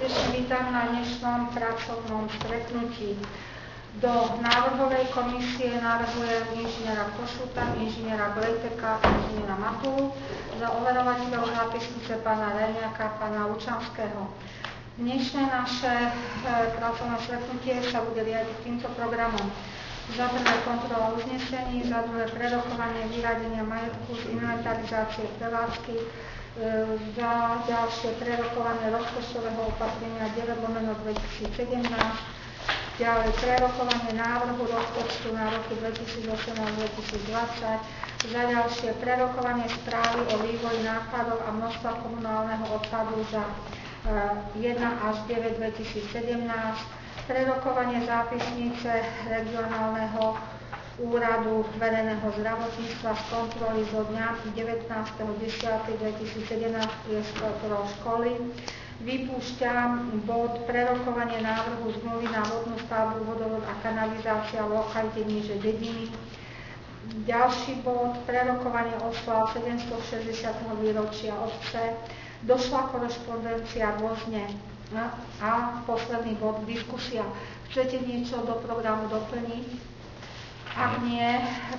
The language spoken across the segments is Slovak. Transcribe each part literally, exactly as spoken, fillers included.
srdečne vítam na dnešnom pracovnom stretnutí. Do návrhovej komisie navrhujem inžiniera Košuta, inžiniera Glejteka, inžiniera Matulu, za overovateľov zápisnice pána Reňaka, pána Lučanského. Dnešné naše e, pracovné stretnutie sa bude riadiť týmto programom. Za prvé kontrola uznesení, za druhé prerokovanie vyradenia majetku z inventarizácie prevádzky, e, za ďalšie prerokovanie rozpočtového opatrenia deväť lomeno dvetisícsedemnásť, ďalej prerokovanie návrhu rozpočtu na roky dvetisícosemnásť dvetisícdvadsať, za ďalšie prerokovanie správy o vývoji nákladov a množstva komunálneho odpadu za e, jeden až deväť dvetisícsedemnásť, prerokovanie zápisnice regionálneho úradu verejného zdravotníctva z kontroly zo dňa devätnásteho októbra dvetisícsedemnásť priestor školy. Vypúšťam bod prerokovanie návrhu zmluvy na vodnú stavbu, vodovod a kanalizácia v lokalite níže dediny. Ďalší bod prerokovanie oslav sedemstošesťdesiateho výročia obce. Došla korešpondencia rôzne. A posledný bod, diskusia. Chcete niečo do programu doplniť? Ak nie,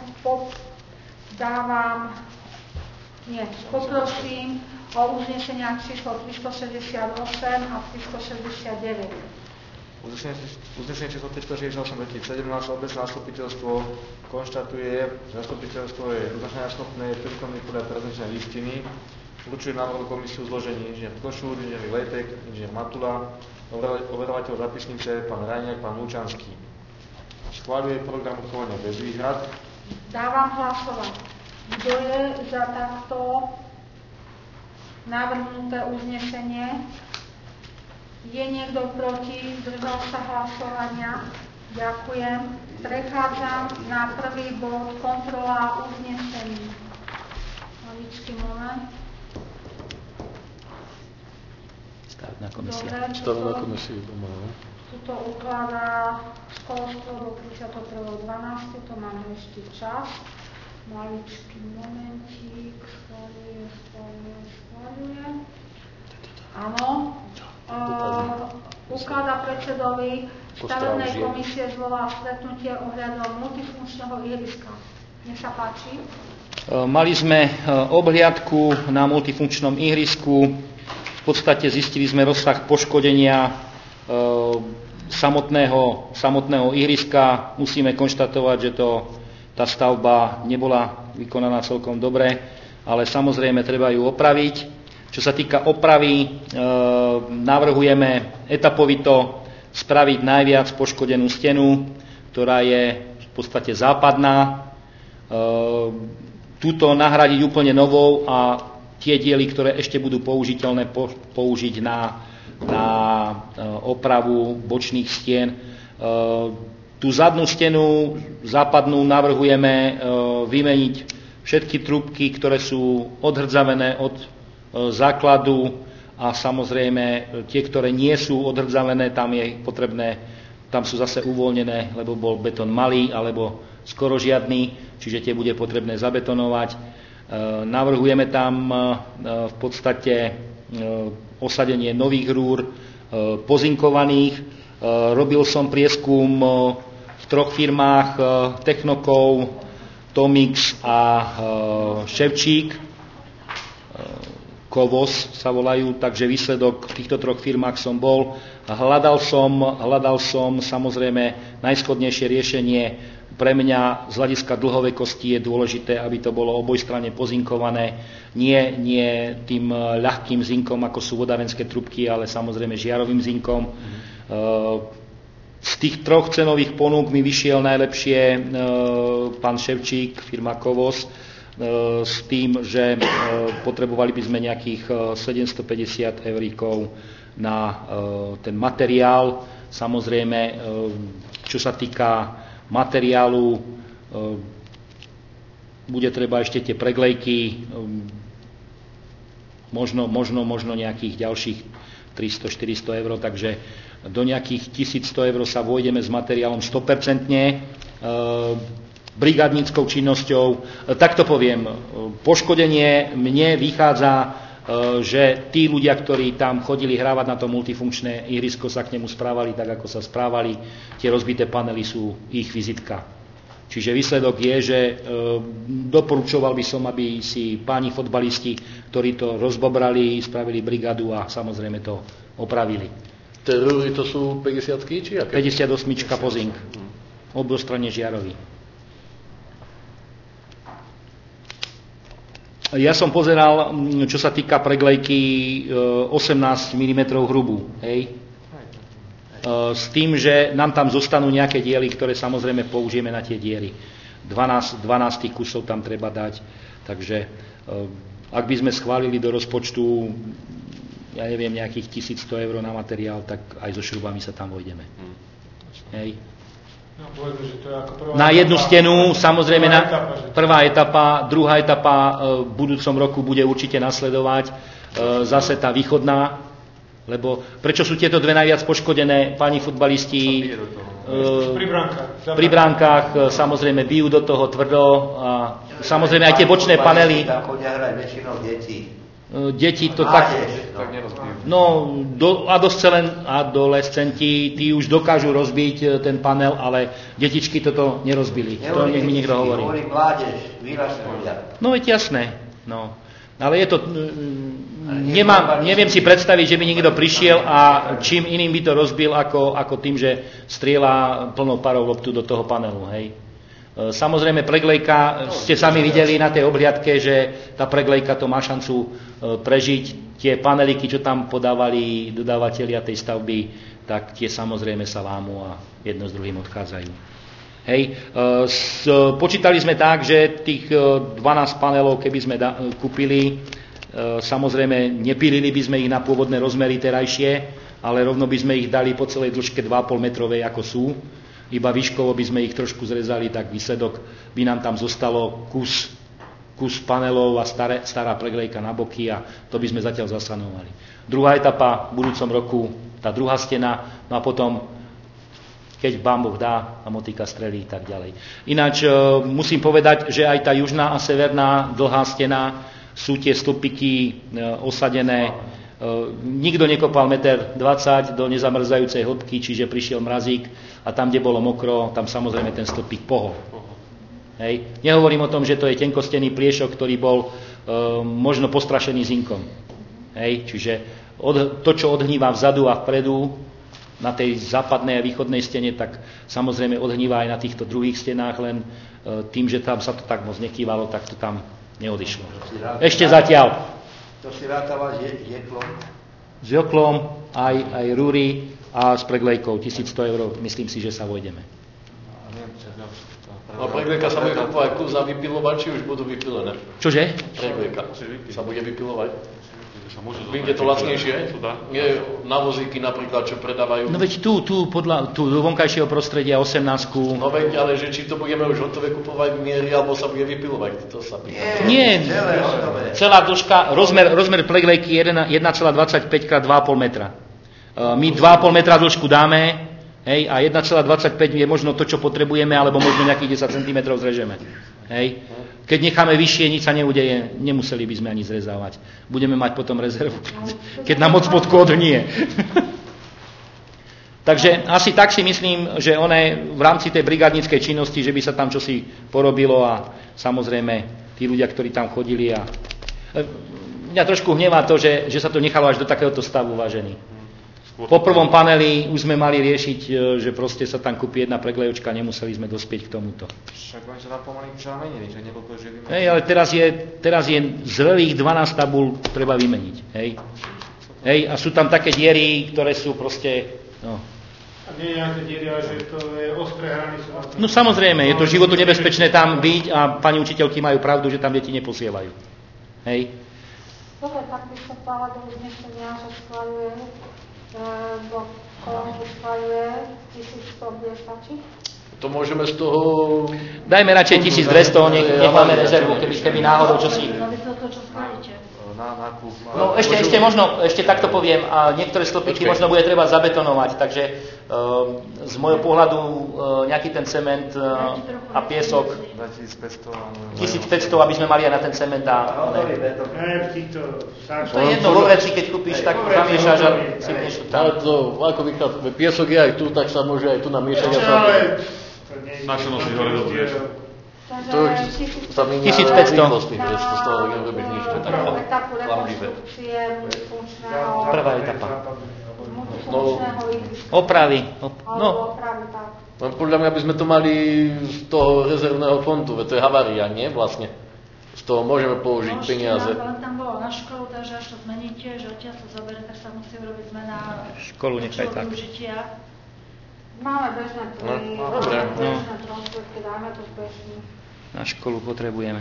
dávam, nie, poprosím o uznesenia číslo tristošesťdesiatosem a tristošesťdesiatdeväť. Uznesenie, uznesenie číslo tristošesťdesiatosem dvetisícsedemnásť obecné zastupiteľstvo konštatuje, že zastupiteľstvo je uznačenia schopné prítomný podľa prezenčnej listiny. Určuje návrhu komisiu zložení inžinier Košúr, inžinier Lejtek, inžinier Matula, overovateľ zápisnice pán Rajniak, pán Lučanský. Schváľuje program rokovania bez výhrad. Dávam hlasovať. Kto je za takto navrhnuté uznesenie? Je niekto proti? Zdržal sa hlasovania? Ďakujem. Prechádzam na prvý bod, kontrola uznesení. Maličký moment. Stavebná komisia. Stavebná komisia. Tuto ukladá školstvo do tridsiateho prvého dvanásteho To máme ešte čas. Maličký momentík. Schváľuje, schváľuje, schváľuje. Áno. Uh, ukladá predsedovi stavebnej komisie zvolá stretnutie ohľadom multifunkčného ihriska. Nech sa páči. Mali sme obhliadku na multifunkčnom ihrisku. V podstate zistili sme rozsah poškodenia e, samotného, samotného ihriska. Musíme konštatovať, že to, tá stavba nebola vykonaná celkom dobre, ale samozrejme treba ju opraviť. Čo sa týka opravy, e, navrhujeme etapovito spraviť najviac poškodenú stenu, ktorá je v podstate západná. E, túto nahradiť úplne novou a tie diely, ktoré ešte budú použiteľné, použiť na, na opravu bočných stien. Tú zadnú stenu západnú navrhujeme vymeniť všetky trúbky, ktoré sú odhrdzavené od základu a samozrejme tie, ktoré nie sú odhrdzavené, tam je potrebné, tam sú zase uvoľnené, lebo bol betón malý alebo skoro žiadny, čiže tie bude potrebné zabetonovať. Navrhujeme tam v podstate osadenie nových rúr pozinkovaných. Robil som prieskum v troch firmách Technokov, Tomix a Ševčík. Kovos sa volajú, takže výsledok v týchto troch firmách som bol. Hľadal som, hľadal som samozrejme najschodnejšie riešenie. Pre mňa z hľadiska dlhovekosti je dôležité, aby to bolo obojstranne pozinkované. Nie, nie tým ľahkým zinkom, ako sú vodárenské trubky, ale samozrejme žiarovým zinkom. Z tých troch cenových ponúk mi vyšiel najlepšie pán Ševčík, firma Kovos, s tým, že potrebovali by sme nejakých sedemstopäťdesiat euríkov na ten materiál. Samozrejme, čo sa týka materiálu, bude treba ešte tie preglejky, možno, možno, možno nejakých ďalších tristo štyristo eur, takže do nejakých tisícsto eur sa vojdeme s materiálom sto percent brigádnickou činnosťou. Tak to poviem, poškodenie mne vychádza že tí ľudia, ktorí tam chodili hrávať na to multifunkčné ihrisko, sa k nemu správali tak, ako sa správali. Tie rozbité panely sú ich vizitka. Čiže výsledok je, že e, doporučoval by som, aby si páni fotbalisti, ktorí to rozbobrali, spravili brigádu a samozrejme to opravili. Tie rúry to sú päťdesiatky či aké? päťdesiatosem Pozink. Oboustranne žiarový. Ja som pozeral, čo sa týka preglejky osemnásť milimetrov hrubú. Hej. S tým, že nám tam zostanú nejaké diely, ktoré samozrejme použijeme na tie diery. dvanásť, dvanásť kusov tam treba dať. Takže ak by sme schválili do rozpočtu, ja neviem, nejakých tisícsto eur na materiál, tak aj so šrubami sa tam vojdeme. Hej. No, povedzme, že to je ako prvá na jednu etapa, stenu, samozrejme, prvá na, etapa, že... prvá etapa, druhá etapa v budúcom roku bude určite nasledovať, zase tá východná, lebo prečo sú tieto dve najviac poškodené, páni futbalisti pri bránkach, pri bránkach, samozrejme bijú do toho tvrdo a samozrejme aj tie bočné panely. Tam chodia hrať väčšinou deti. Deti to tak... Tak nerozbijú. No, do, adolescenti, tí už dokážu rozbiť ten panel, ale detičky toto nerozbili. To nech mi niekto hovorí. Hovorí mládež, vyrastovia. No, je jasné. No. Ale je to... Nemám, neviem si predstaviť, že by niekto prišiel a čím iným by to rozbil, ako, ako tým, že strieľa plnou parou loptu do toho panelu. Hej. Samozrejme, preglejka, ste sami videli na tej obhliadke, že tá preglejka to má šancu prežiť. Tie paneliky, čo tam podávali dodávateľia tej stavby, tak tie samozrejme sa lámu a jedno s druhým odchádzajú. Hej. Počítali sme tak, že tých dvanásť panelov, keby sme da- kúpili, samozrejme nepílili by sme ich na pôvodné rozmery terajšie, ale rovno by sme ich dali po celej dĺžke dva a pol metrovej, ako sú. Iba výškovo by sme ich trošku zrezali, tak výsledok by nám tam zostalo kus, kus panelov a staré, stará preglejka na boky a to by sme zatiaľ zasanovali. Druhá etapa v budúcom roku, tá druhá stena, no a potom, keď Pán Boh dá a motika strelí, tak ďalej. Ináč musím povedať, že aj tá južná a severná dlhá stena sú tie stopiky osadené. Nikto nekopal jeden dvadsať metra do nezamrzajúcej hĺbky, čiže prišiel mrazík a tam, kde bolo mokro, tam samozrejme ten stopík pohol. Hej. Nehovorím o tom, že to je tenkostený pliešok, ktorý bol e, možno postrašený zinkom. Hej. Čiže od, to, čo odhníva vzadu a vpredu na tej západnej a východnej stene, tak samozrejme odhníva aj na týchto druhých stenách, len e, tým, že tam sa to tak moc nekývalo, tak to tam neodišlo. Ešte zatiaľ. To si rátala s jeklom? S joklom, aj, aj rúry a s preglejkou tisícsto eur, myslím si, že sa vojdeme. A preglejka sa bude kupovať kus a vypilovať, či už budú vypilené? Čože? Preglejka sa bude vypilovať. Vyjde to lacnejšie? Nie na vozíky napríklad, čo predávajú. No veď tu, tu podľa tu do vonkajšieho prostredia osemnástku. No veď, ale že či to budeme už hotové kupovať v miery, alebo sa bude vypilovať, to sa pýta. Nie, celá dĺžka, rozmer, rozmer preglejky jeden celá dvadsaťpäť krát dva a pol metra. My dva a pol metra dĺžku dáme, hej, a jeden celá dvadsaťpäť je možno to, čo potrebujeme, alebo možno nejakých desať centimetrov zrežeme. Hej. Keď necháme vyššie, nič sa neudeje, nemuseli by sme ani zrezávať. Budeme mať potom rezervu, keď nám od spodku odhnie. Takže asi tak si myslím, že one v rámci tej brigádnickej činnosti, že by sa tam čosi porobilo a samozrejme tí ľudia, ktorí tam chodili a... Mňa trošku hnevá to, že, že sa to nechalo až do takéhoto stavu, vážený. Po prvom paneli už sme mali riešiť, že proste sa tam kúpi jedna preglejočka, nemuseli sme dospieť k tomuto. Však oni sa tam pomaly už menili, že nebolo to, že vymeniť. Hej, ale teraz je, teraz je zrelých dvanásť tabul treba vymeniť. Hej. Hej, a sú tam také diery, ktoré sú proste... No, a nie je nejaké diery, ale že to je ostré hrany. no samozrejme, je to životu nebezpečné tam byť a pani učiteľky majú pravdu, že tam deti neposielajú. Hej. Dobre, tak by som povedala do uznesenia, že schvaľuje do kolónky schvaľuje tisícsto, bude stačiť? To môžeme z toho... Dajme radšej tisícdvesto, nech, nech máme rezervu, keby, keby náhodou čo si... No vy to, čo schválite. na nákup. No ešte, ešte možno, ešte takto poviem, a niektoré stĺpiky možno bude treba zabetonovať, takže uh, z môjho pohľadu uh, nejaký ten cement uh, a piesok tisícpäťsto, aby sme mali aj na ten cement a... To je jedno, vo vreci, keď kúpiš, tak zamiešaš a sypneš to tam. Ale to, ako vychádza, piesok je aj tu, tak sa môže aj tu namiešať. Naše nosí hore do To sa míňa rýchlosti, že z toho nerobíš nič, to je tak klamlivé. Prvá etapa. Opravy. Op- no. No, podľa mňa by sme to mali z toho rezervného fondu, veď to je havária, nie? Vlastne. Z toho môžeme použiť no, peniaze. Ale tam bolo na školu, takže až to zmeníte, že odtiaľ sa zoberie, tak sa musí urobiť zmena školu nechaj tak. Využitia. Máme bežné trhy, no, máme bežné transferky, dáme to bežne. Na školu potrebujeme.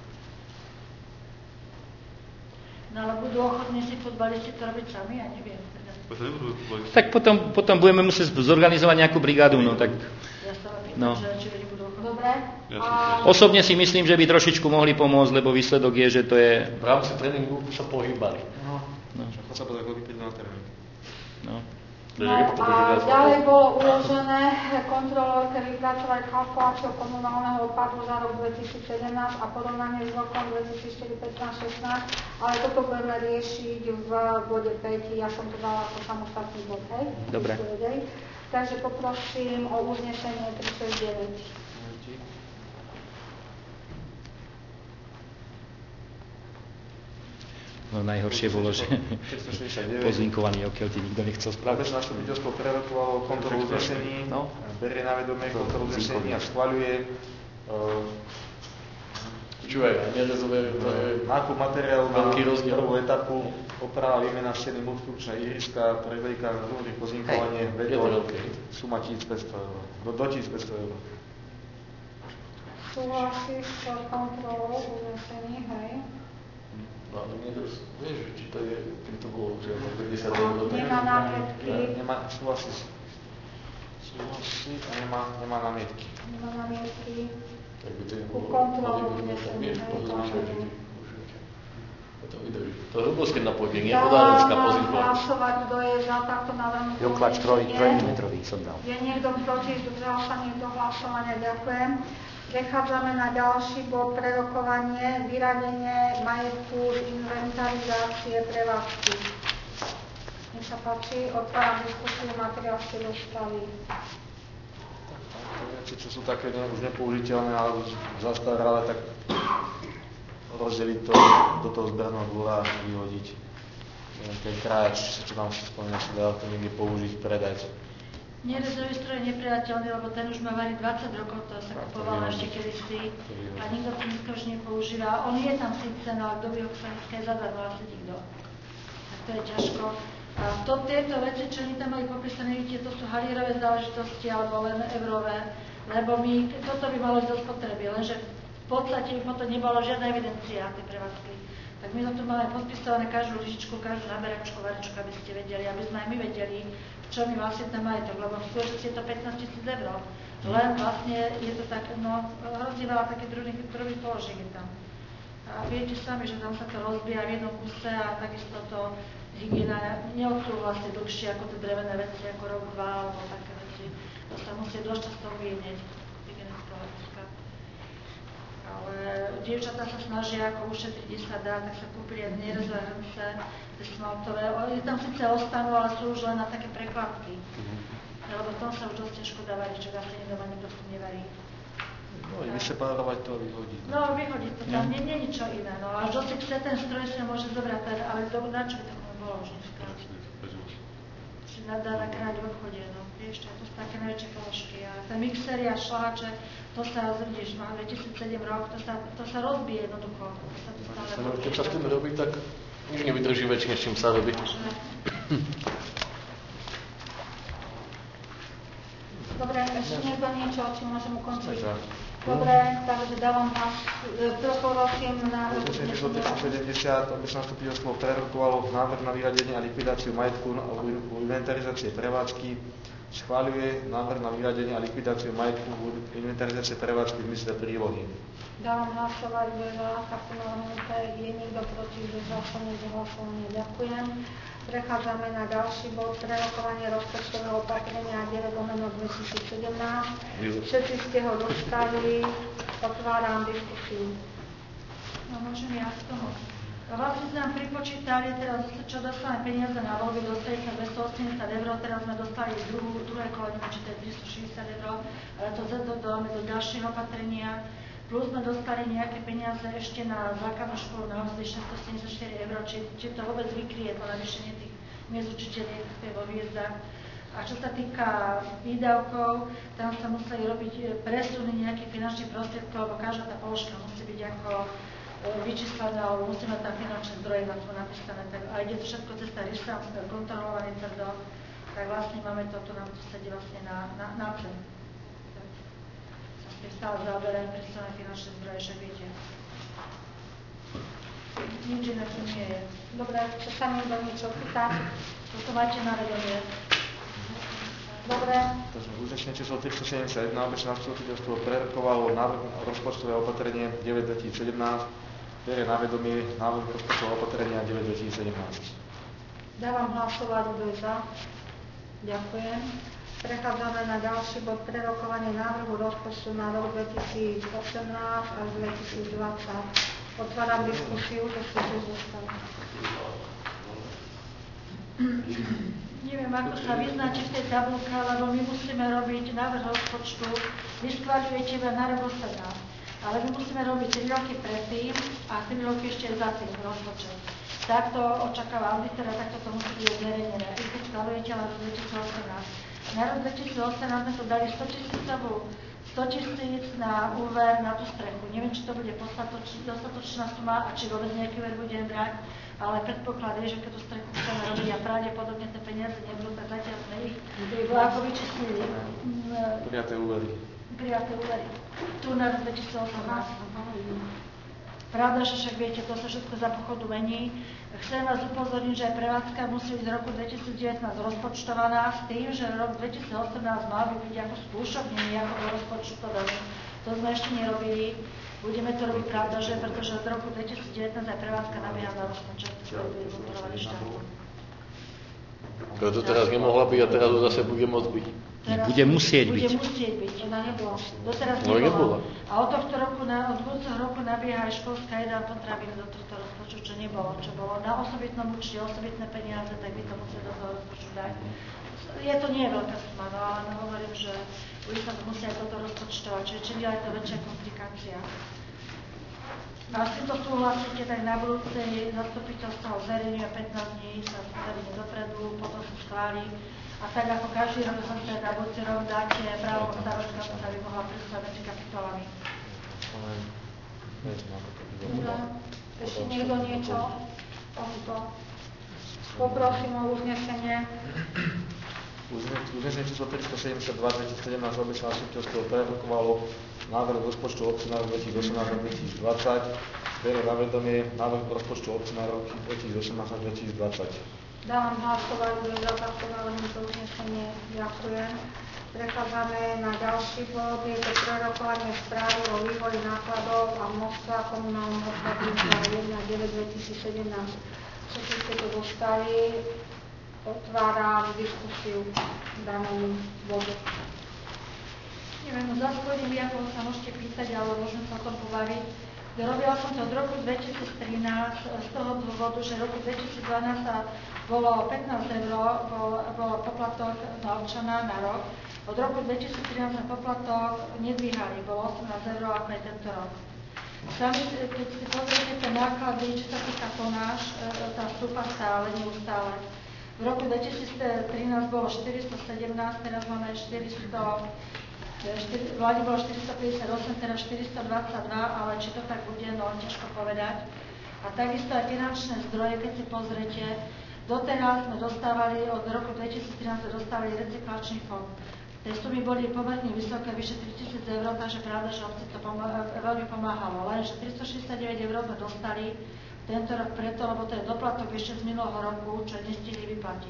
No ale budú ochotní si futbalisti to robiť sami, ja neviem. Tak potom, potom budeme musieť zorganizovať nejakú brigádu, no tak... Ja sa vám pýtam, no. že či oni budú ochotní. Dobre. A... Osobne si myslím, že by trošičku mohli pomôcť, lebo výsledok je, že to je... V rámci tréningu sa pohýbali. No, no. Však sa bude vypiť na termín. No. No a ďalej bolo uložené kontrolórke vypracovať kalkuláciu komunálneho odpadu za rok dvetisícsedemnásť a porovnanie s rokom dvetisícštyri pätnásť šestnásť, ale toto budeme riešiť v bode päť, ja som to dala ako samostatný bod, hej? Dobre. Takže poprosím o uznesenie tri šesť deväť. No najhoršie bolo, že pozlinkovaný okiaľ ti nikto nechcel spraviť. Obecné zastupiteľstvo prerokovalo kontrolu uznesení, no? Berie na vedomie kontrolu uznesení a schvaľuje Počúvaj, nerezové, to je nákup materiálu na veľký rozdiel. Prvú etapu, oprava, výmena steny, multifunkčná ihriska, prevejka, druhý pozlinkovanie, beton, suma tisícpäťsto eur. Do, do tisícpäťsto eur. Súhlasí s kontrolou uznesení, hej? No ale niekto, vieš, či to je, keby to bolo, že to päťdesiat eur. Nemá námietky. Nemá, súhlasí. Súhlasí a nemá, nemá námietky. Nemá námietky. Tak by to je Ku bolo, kontrolu ale uznesení, vieš, hej, pozrieš, to to vydrží. To je hlboské napojenie, nie podárenská Dávam pozícia. hlasovať, kto je za takto navrhnutú Joklač troj uznesenie. milimetrový som dal. Je niekto proti, zdržal sa niekto hlasovania, ďakujem. Prechádzame na ďalší bod, prerokovanie, vyradenie majetku z inventarizácie prevádzky. Nech sa páči, otváram diskusiu, materiál ste dostali. Veci, čo sú také ne, už nepoužiteľné alebo zastaralé, tak rozdeliť to do toho zberného dvora a vyhodiť. Ten kráč, čo tam si spomínal, si dá to niekde použiť, predať. Nerezový stroj je nepriateľný, lebo ten už má varí dvadsať rokov, to sa kupoval ešte kedysi a nikto to dneska už nepoužíva. On je tam síce, no ale kto by ho chcel dneska zadarmo, asi nikto. Tak to je ťažko. A to, tieto veci, čo oni tam mali popísané, vidíte, to sú halírové záležitosti alebo len eurové, lebo my, toto by malo ísť do spotreby, lenže v podstate by to nebolo žiadna evidencia tej prevádzky. Tak my to tu máme podpisované každú lyžičku, každú naberačku, varičku, aby ste vedeli, aby sme aj my vedeli, čo mi vlastne ten majetok, lebo v skutočnosti je to pätnásť tisíc eur. Len vlastne je to tak, no, hrozne veľa takých druhých, druhých položiek je tam. A viete sami, že tam sa to rozbíja v jednom kuse a takisto to hygiena neodsúhlasí dlhšie ako tie drevené veci, ako rok, dva alebo také veci. To sa musí dosť často vyjedneť, hygienická hľadiska. Ale dievčatá sa snažia ako ušetriť, kde sa dá, tak sa kúpili aj nerezové hrnce, smaltové. Oni tam síce ostanú, ale sú už len na také prekladky. Lebo v tom sa už dosť ťažko dá variť, čo asi doma nikto si nevarí. No i vyseparovať to a vyhodiť. No, vyhodiť to tam, nie je ničo iné. No, až dosť si chce ten stroj si môže zobrať, ale to, na čo by to bolo už dneska? Si dá nakrát v obchode, no. Vieš, to sú také najväčšie položky. A ten mixer a šláče, to sa, vidíš, má dvetisícsedem rok, to sa, to sa rozbije jednoducho. To sa to stále Keď sa s tým robí, tak nič nevydrží väčšine, s čím sa robí. Dobre, ešte niekto niečo, či môžem ukončiť. Dobre, takže dávam vás, prosím na... Uznesenie číslo tristosedemdesiat, obecné zastupiteľstvo prerokovalo návrh na vyradenie a likvidáciu majetku u inventarizácie prevádzky Schváľuje návrh na vyradenie a likvidáciu majetku inventarizácie prevádzky v zmysle prílohy. Dávam hlasovať za takto navrhnuté. Je niekto proti, že hlasovanie za hlasovanie? Ďakujem. Prechádzame na ďalší bod, prerokovanie rozpočtového opatrenia deväť lomeno dvetisícsedemnásť. Všetci ste ho dostali. Otváram diskusiu. No môžem ja z toho. Vlastne sme nám pripočítali, teraz, čo dostávame peniaze na voľby, dostali sa dvestoosemdesiat eur, teraz sme dostali druhú, druhé kolo, neviem, či to je tristošesťdesiat eur, ale to dáme do ďalšieho opatrenia. Plus sme dostali nejaké peniaze ešte na základnú školu na Hozdy šesťstosedemdesiatštyri eur, či, či to vôbec vykryje to navýšenie tých miest učiteľiek vo Hviezdach. A čo sa týka výdavkov, tam sa museli robiť presuny nejakých finančných prostriedkov, lebo každá tá položka musí byť ako vyčíslené, alebo musí mať tam finančné zdroje na to napísané. Tak, a ide to všetko cez tá RISA, kontrolovaný tvrdo, tak vlastne máme to, tu nám to sedí vlastne na, na, na cen. Sa s tým stále zaoberajú predstavné finančné zdroje, však viete. Nič iné tu nie je. Dobre, čo sa niekto niečo pýta? Toto máte na vedomie. Dobre. Takže uznesenie číslo tristosedemdesiatjeden obecné zastupiteľstvo prerokovalo návrh rozpočtového opatrenie deväť dvetisícsedemnásť, ktoré na vedomie návrh rozpočtového opatrenia deväť dvetisícsedemnásť. Dávam hlasovať, kto je za. Ďakujem. Prechádzame na ďalší bod, prerokovanie návrhu rozpočtu na rok dvetisícosemnásť až dvetisícdvadsať. Otváram diskusiu, to ste tu zostali. Neviem, ako sa vyznáte v tej tabulke, lebo my musíme robiť návrh rozpočtu. Vy schváľujete iba na rok osemnásť, ale my musíme robiť tri roky predtým a tri roky ešte za tým rozpočet. Takto očakáva auditor a takto to musí byť zverejnené. Vy keď schváľujete na rok dvetisícosemnásť. Na rok dvetisícosemnásť sme tu dali sto tisíc na úver na tú strechu. Neviem, či to bude dostatočná suma a či vôbec nejaký úver budem brať. Ale predpoklad je, že keď tú strechu chceme robiť a pravdepodobne tie peniaze nebudú, tak zatiaľ sme ich ako vyčistili. Prijaté úvery. Prijaté úvery. Tu na dvetisícosemnásť. Pravda, že však viete, to sa všetko za pochodu mení. Chcem vás upozorniť, že aj prevádzka musí byť z roku dvetisícdevätnásť rozpočtovaná s tým, že rok dvetisícosemnásť mal by byť ako spúšťovnený ako do rozpočtu to veľmi. To sme ešte nerobili. Budeme to robiť pravda, že pretože od roku dvetisícdevätnásť aj prevádzka nabieha na rozpočet, ktorý bude kontrolovaný štátom. To teraz nemohla byť a teraz to zase bude môcť byť. Bude musieť byť. Bude musieť byť. Ona nebola. Doteraz no, nebola. A od tohto roku, na, od budúceho roku nabieha aj školská jedná potravín do tohto rozpočtu, čo nebolo. Čo bolo na osobitnom účte, osobitné peniaze, tak by to museli do toho rozpočtu dať. Je to nie je veľká suma, no ale hovorím, že bude sa to musia toto rozpočtovať, čiže čím ďalej to väčšia komplikácia. A s týmto súhlasíte, tak na budúcej zastupiteľstva zverejňuje pätnásť dní, sa zverejňuje dopredu, potom sa schváli. A tak ako každý rok som sa na budúci rok dáte právo starostka, aby mohla predstaviť medzi kapitolami. Ešte niekto niečo? Poprosím o uznesenie. Uznesenie číslo tristosedemdesiatdva dvetisícsedemnásť obecné zastupiteľstvo prerokovalo návrh rozpočtu obcí na rok dvetisícosemnásť až dvetisícdvadsať, ktoré na vedomie návrh rozpočtu obcí na rok dvetisícosemnásť až dvetisícdvadsať. Dávam hlasovať za takto navrhnuté uznesenie. Ďakujem. Prechádzame na ďalší bod. Je to prerokovanie správy o vývoji nákladov a množstva komunálneho odpadu za jeden deväť dvetisícsedemnásť. Všetci ste to dostali. Otváram diskusiu k danému bodu. Neviem, za svojím výjavom sa môžete pýtať, ale môžem sa o tom pobaviť. Robila som to od roku dvetisíctrinásť z toho dôvodu, že v roku dvetisícdvanásť sa bolo pätnásť eur, bol, bol poplatok na občana na rok. Od roku dvetisíctrinásť sme poplatok nedvíhali, bolo osemnásť eur ako je tento rok. Sami, keď si pozriete tie náklady, čo sa týka tonáž, tá stúpa stále, neustále. V roku dvetisíctrinásť bolo štyristosedemnásť, teraz máme štyristo, v Lani bolo štyristopäťdesiatosem, teraz štyristodvadsaťdva, ale či to tak bude, no ťažko povedať. A takisto aj finančné zdroje, keď si pozriete, doteraz sme dostávali, od roku dvetisíctrinásť sme dostávali recyklačný fond. Tie sumy boli pomerne vysoké, vyše tritisíc eur, takže pravda, že obci to pomá- veľmi pomáhalo. Lenže tristošesťdesiatdeväť eur sme dostali tento rok preto, lebo to je doplatok ešte z minulého roku, čo nestihli vyplatiť.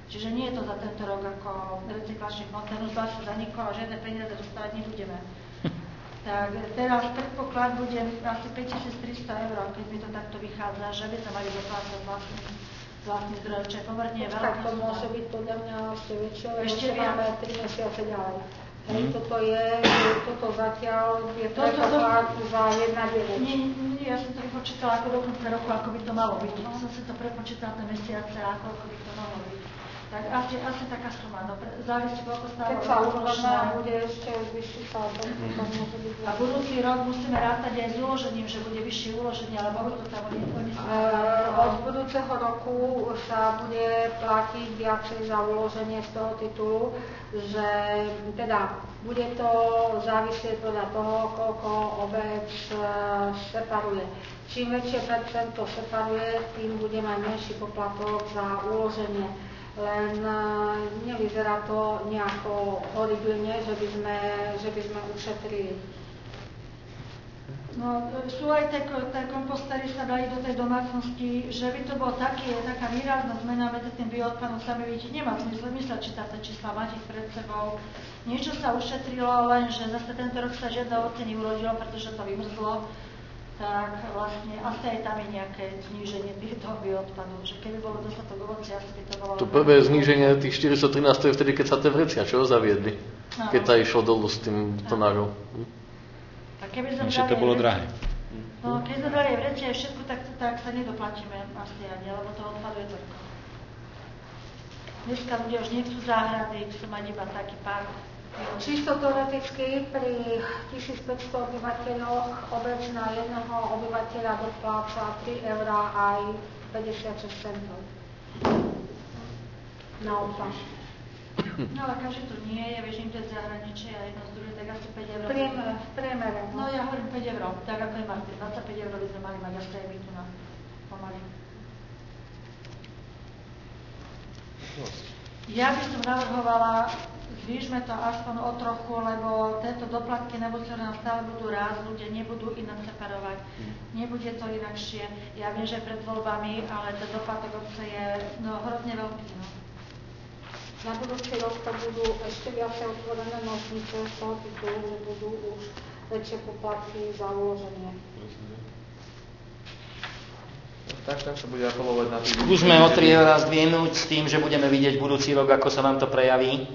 Čiže nie je to za tento rok ako recyklačný fond, ten už vlastne zanikol a žiadne peniaze dostávať nebudeme. Tak teraz predpoklad bude asi päťtisíctristo eur, keď mi to takto vychádza, že by sa mali doplácať vlastný, vlastný zdroj, čo je pomerne veľké. Tak to môže byť podľa mňa ešte väčšie, lebo ešte máme tri mesiace ďalej. Hej, mm. toto je, toto zatiaľ je predpoklad za jedna deväť. Nie, nie, ja som to vypočítala ako do konca roku, ako by to malo byť. No. Som si to prepočítala na mesiace, ako by to malo byť. Tak asi, asi taká suma, no závisí, koľko stále. Keď sa uložená, bude ešte vyšší sátok. A budúci rok musíme rátať aj s uložením, že bude vyššie uloženie, alebo to tam oni Od budúceho roku sa bude platiť viacej za uloženie z toho titulu, že teda bude to závisieť podľa toho, koľko obec separuje. Čím väčšie percento separuje, tým bude mať menší poplatok za uloženie. Len nevyzerá to nejako horibilne, že by sme, že by sme ušetrili. No, sú aj tie, tie kompostery sa dali do tej domácnosti, že by to bolo taký, taká výrazná zmena medzi tým bioodpadom, sami vidíte, nemá zmysel mysleť, či táto čísla máte pred sebou. Niečo sa ušetrilo, len že zase tento rok sa žiadne ovocie neurodilo, pretože to vymrzlo. Tak vlastne asi aj tam je nejaké zníženie toho bioodpadu, že keby bolo dostatok ovocia, asi by to bolo... To prvé zníženie tých štyristo trinásť to je vtedy, keď sa tie vrecia, čo ho zaviedli? No. Keď sa išlo dolu s tým tonážom. A keby sme to bolo drahé. No, keď sme brali vrecia aj všetko, tak, tak sa nedoplatíme asi ani, lebo to odpadu je toľko. Dneska ľudia už nechcú záhrady, chcú mať iba taký park. Čisto teoreticky pri tisícpäťsto obyvateľoch obec na jedného obyvateľa dopláca tri eurá aj päťdesiatšesť centov na odpad. No ale každý tu nie je, vieš, im to je zahraničie a jedno z druhé, tak asi päť eur. V priemere. No ja hovorím päť eur, tak ako je Martin, dvadsaťpäť eur by sme mali mať asi aj my tu na pomaly. Ja by som navrhovala, zvýšme to aspoň o trochu, lebo tieto doplatky na budúce nám stále budú rásť, ľudia nebudú inak separovať, nebude to inakšie. Ja viem, že pred voľbami, ale ten doplatok obce je no, hrozne veľký. No. Na budúci rok to budú ešte viacej otvorené nožnice z toho titulu, že budú už väčšie poplatky za uloženie. Tak, tak sa bude apelovať na tých... Skúsme o tri eurá zdvihnúť s tým, že budeme vidieť budúci rok, ako sa nám to prejaví.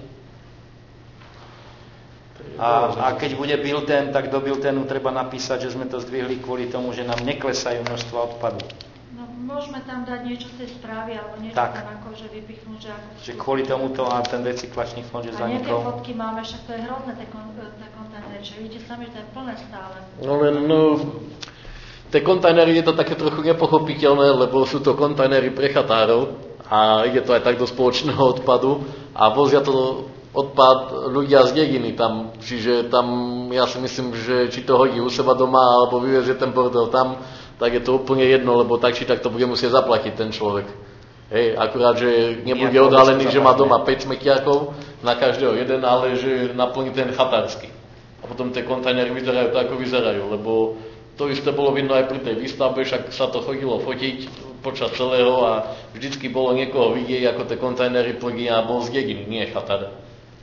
A, a keď bude bilten, tak do biltenu treba napísať, že sme to zdvihli kvôli tomu, že nám neklesajú množstva odpadu. No, môžeme tam dať niečo z tej správy, alebo niečo tak. Tam akože vypichnúť, že ako... Že kvôli tomuto a ten recyklačný fond, že zanikol. A nejaké fotky máme, však to je hrozné, tie kontajnery, že vidíte sami, že to je plné stále. No len, no... Tie kontajnery je to také trochu nepochopiteľné, lebo sú to kontajnery pre chatárov a ide to aj tak do spoločného odpadu a vozia to odpad ľudia z dediny tam, čiže tam ja si myslím, že či to hodí u seba doma alebo vyvezie ten bordel tam, tak je to úplne jedno, lebo tak či tak to bude musieť zaplatiť ten človek. Hej, akurát, že nebude odhalený, že má doma päť smetiakov, na každého jeden, ale že naplní ten chatársky. A potom tie kontajnery vyzerajú tak, ako vyzerajú, lebo to isté bolo vidno aj pri tej výstavbe, však sa to chodilo fotiť počas celého a vždycky bolo niekoho vidieť, ako tie kontajnery plní a bol z dediny, nie chatár.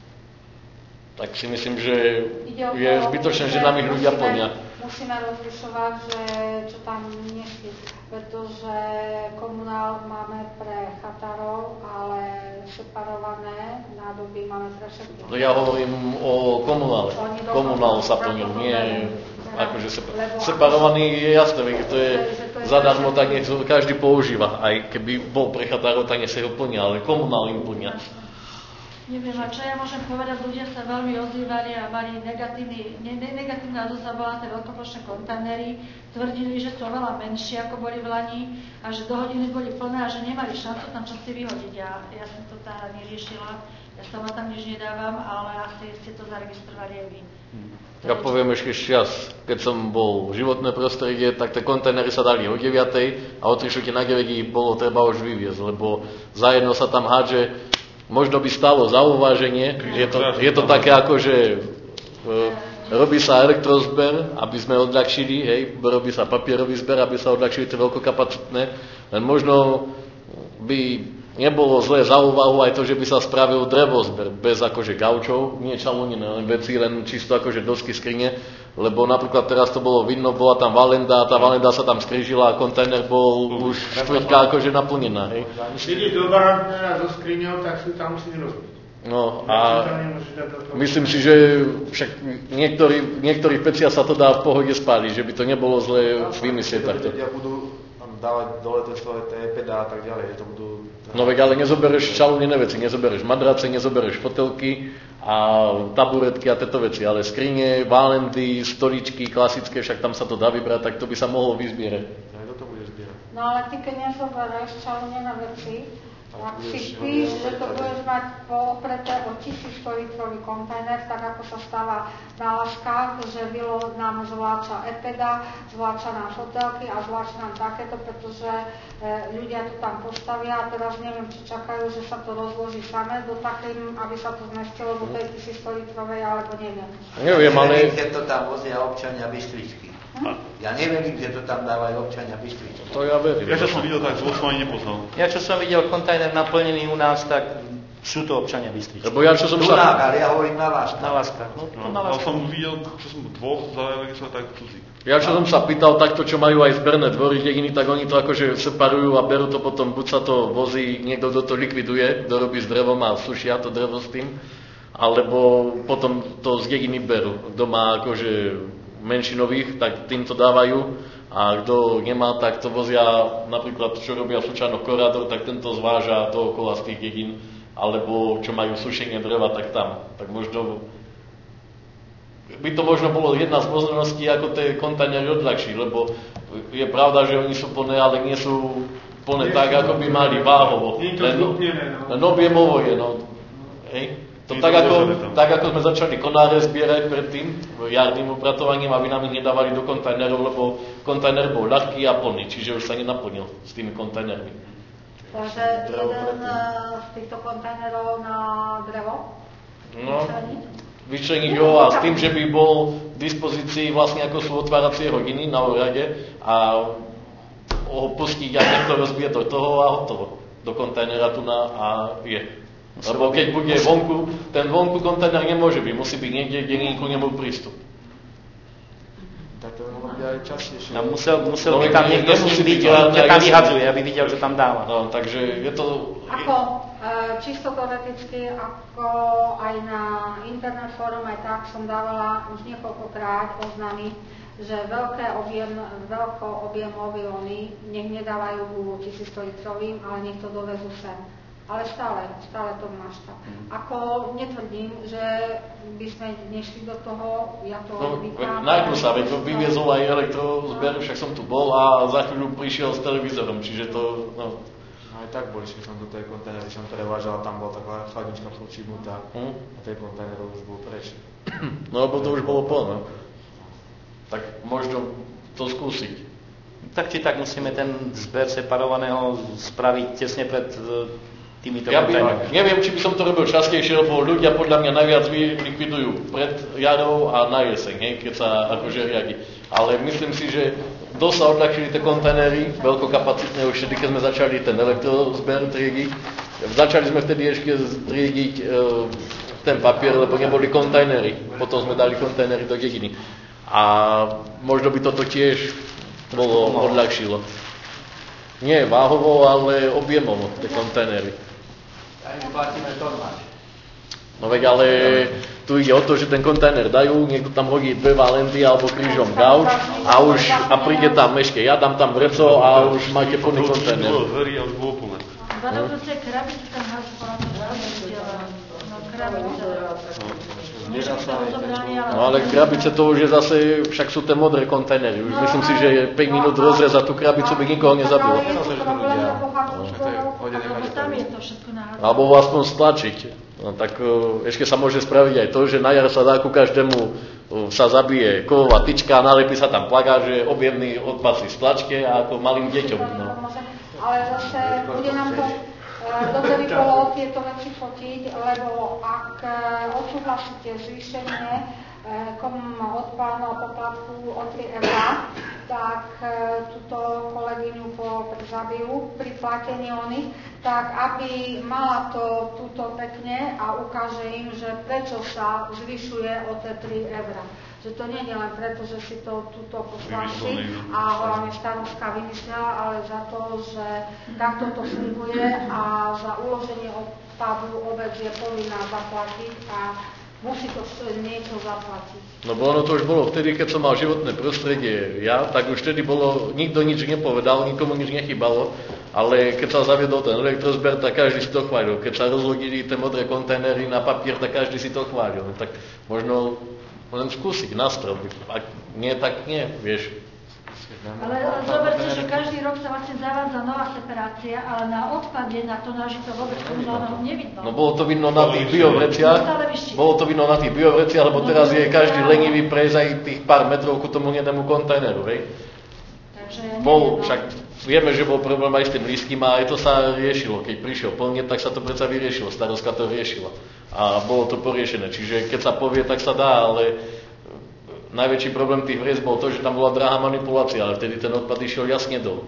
Tak si myslím, že je zbytočné, že nám ich ľudia plnia. Musíme rozlišovať, že čo tam nesli, pretože komunál máme pre chatárov, ale separované nádoby máme pre všetkých. Ja hovorím o komunále. Komunál sa plnil, nie akože separovaný je jasné, to je zadarmo, tak nech každý používa. Aj keby bol pre chatárov, tak nech sa ho plnia, ale komunál im plnia. Neviem, a čo ja môžem povedať, ľudia sa veľmi ozývali a mali negatívny, ne, negatívna odozva bola tie veľkoplošné kontajnery, tvrdili, že sú oveľa menšie, ako boli v Lani a že do hodiny boli plné a že nemali šancu tam čo si vyhodiť. Ja, ja som to tá neriešila, ja sama tam nič nedávam, ale asi ste to zaregistrovali aj vy. Ja poviem ešte čas, keď som bol v životné prostredie, tak tie kontajnery sa dali o deviatej a o tri štvrte na deväť bolo treba už vyviezť, lebo zajedno sa tam hádže. Možno by stalo za uváženie, je to, je to také ako, že e, robí sa elektrozber, aby sme odľahčili, hej, robí sa papierový zber, aby sa odľahčili tie veľkokapacitné, len možno by nebolo zlé za úvahu aj to, že by sa spravil drevozber bez akože gaučov, nie čalúnine, len veci, len čisto akože dosky skrine, lebo napríklad teraz to bolo vidno, bola tam valenda, tá valenda sa tam skrížila a kontajner bol už štvrťka akože naplnená, hej. Keď ideš do barantera so skriňou, tak si tam musíš rozbiť. No a myslím si, že však niektorí, niektorí pecia sa to dá v pohode spáliť, že by to nebolo zlé vymyslieť takto. Ľudia budú tam dávať dole tie svoje tépeda a tak ďalej, to budú... No veď ale nezobereš čalúnené veci, nezobereš madrace, nezobereš fotelky a taburetky a tieto veci, ale skrine, válendy, stoličky klasické, však tam sa to dá vybrať, tak to by sa mohlo vyzbierať. Aj to budeš zbierať. No ale ty keď nezobereš čalúnené veci, ak si píš, že to budeš mať poopreté o tisícsto litrový kontajner, tak ako sa stáva na Laskách, že Vilo nám zvláča epeda, zvláča nám fotelky a zvláča nám takéto, pretože e, ľudia to tam postavia a teraz neviem, či čakajú, že sa to rozloží samé do takým, aby sa to zmestilo do tej tisícsto litrovej, alebo neviem. Neviem, ale... Keď to tam vozia občania Bystričky. Ja neverím, že to tam dávajú občania Bystričky. To ja verím. Ja čo som videl, tak som ani nepoznal. Ja čo som videl kontajner naplnený u nás, tak sú to občania Bystričky. Lebo ja čo som Tu sa... ale ja hovorím na vás. Na Láskach. No, to No, na ale Láskach. som videl, čo som dvoch zaujali sa tak cudzí. Ja čo som sa pýtal takto, čo majú aj zberné dvory dediny, tak oni to akože separujú a berú to potom, buď sa to vozí, niekto kto to likviduje, kto robí s drevom a sušia to drevo s tým, alebo potom to z dediny berú. Kto má akože menšinových, tak tým to dávajú a kto nemá, tak to vozia napríklad, čo robia v Sučanoch Korádor, tak tento zváža dookola z tých dedín, alebo čo majú sušenie dreva, tak tam. Tak možno by to možno bolo jedna z možností, ako tie kontajnery odľahčiť, lebo je pravda, že oni sú plné, ale nie sú plné tak, ako by mali váhovo. Nie je to Len, zhutnené, no. len objemovo je, no. Hej. To Nie tak to ako, dožané tam. tak ako sme začali konáre zbierať predtým, jarným upratovaním, aby nám ich nedávali do kontajnerov, lebo kontajner bol ľahký a plný, čiže už sa nenaplnil s tými kontajnermi. Takže jeden e, z týchto kontajnerov na drevo? No, vyčleniť? vyčleniť ho a s tým, že by bol v dispozícii vlastne ako sú otváracie hodiny na úrade a ho pustiť a niekto rozbije do toho a hotovo. Do kontajnera tu na a je. Lebo keď bude vonku, ten vonku kontajner nemôže byť, musí byť niekde, kde nie je nemú prístup. Tak to by mohlo byť aj častejšie. No, musel, musel No, by tam nie- niekto s nemusí ním byť, byť, že ale tam tak vyhadzuje, aby videl, že tam dáva. No, takže je to... Ako e, čisto teoreticky, ako aj na internet fórum, aj tak som dávala už niekoľkokrát oznámy, že veľké objem, veľkoobjemové lony nech nedávajú tisícsto litrovým, ale nech to dovezú sem. Ale stále, stále to máš tak. Ako netvrdím, že by sme nešli do toho, ja to No, vítam. nájdu sa, veď to vyviezol aj elektrozber, však som tu bol a za chvíľu prišiel s televízorom, čiže to, no... No aj tak boli, že som do tej kontajnery, som prevážal a tam bola taká chladnička počíbnutá Hm? a tej kontajnerov už bol preč. No, lebo to už bolo plné. Tak možno to skúsiť. Tak či tak musíme ten zber separovaného spraviť tesne pred e, týmito Ja by, kontajnermi. neviem, či by som to robil častejšie, lebo ľudia podľa mňa najviac likvidujú pred jarou a na jeseň, hej, keď sa akože riadi. Ale myslím si, že dosť sa odľahčili tie kontajnery, veľkokapacitné už vtedy, keď sme začali ten elektrozber triediť. Začali sme vtedy ešte triediť e, ten papier, lebo neboli kontajnery. Potom sme dali kontajnery do dediny. A možno by toto tiež bolo odľahčilo. Nie váhovo, ale objemovo, tie kontajnery. Aj my platíme tonáž. No veď ale tu ide o to, že ten kontajner dajú, niekto tam hodí dve valenty alebo krížom gauč a už a príde tam ešte, ja dám tam vreco a už máte plný kontajner. Bolo dverí a už bolo plné. Dva proste krabice tam máš no krabice. Môže byť to rozobranie, ale... No ale krabice to už je zase, však sú tie modré kontajnery. Už myslím si, že päť minút rozrezať tú krabicu by nikoho nezabilo. Ale je to problém, lebo Lebo tam je to všetko nahádzané. Alebo ho aspoň stlačiť. No tak uh, ešte sa môže spraviť aj to, že na jar sa dá ku každému uh, sa zabije kovová tyčka a nalepí sa tam plagá, že objemný odpad si stlačke a ako malým deťom. No. Ale zase bude nám to e, dobre by bolo tieto veci fotiť, lebo ak e, odsúhlasíte zvýšenie e, komunálneho odpadu a poplatku o tri eurá, tak e, túto kolegyňu po zabijú pri platení oných, tak aby mala to túto pekne a ukáže im, že prečo sa zvyšuje o tie tri eurá. Že to nie je len preto, že si to túto poslanci a hlavne starostka vymyslela, ale za to, že takto to funguje a za uloženie odpadu obec je povinná zaplatiť a musí to niečo zaplatiť. No bo ono to už bolo vtedy, keď som mal životné prostredie ja, tak už vtedy bolo, nikto nič nepovedal, nikomu nič nechybalo, ale keď sa zaviedol ten elektrozber, tak každý si to chválil. Keď sa rozlodili tie modré kontajnery na papier, tak každý si to chválil. No, tak možno len skúsiť, nastroj. Ak nie, tak nie, vieš. Ale zoberte, že každý rok sa vlastne zavádza nová separácia, ale na odpade, na tonáži to vôbec komunálneho nevidno. No bolo to vidno na tých biovreciach, bolo to vidno na tých biovreciach, lebo teraz je každý lenivý prejsť aj tých pár metrov ku tomu jednému kontajneru, hej? Takže bol, však vieme, že bol problém aj s tým lístkym a aj to sa riešilo. Keď prišiel plne, tak sa to predsa vyriešilo, starostka to riešila. A bolo to poriešené. Čiže keď sa povie, tak sa dá, ale najväčší problém tých vries bol to, že tam bola drahá manipulácia, ale vtedy ten odpad išiel jasne dolu.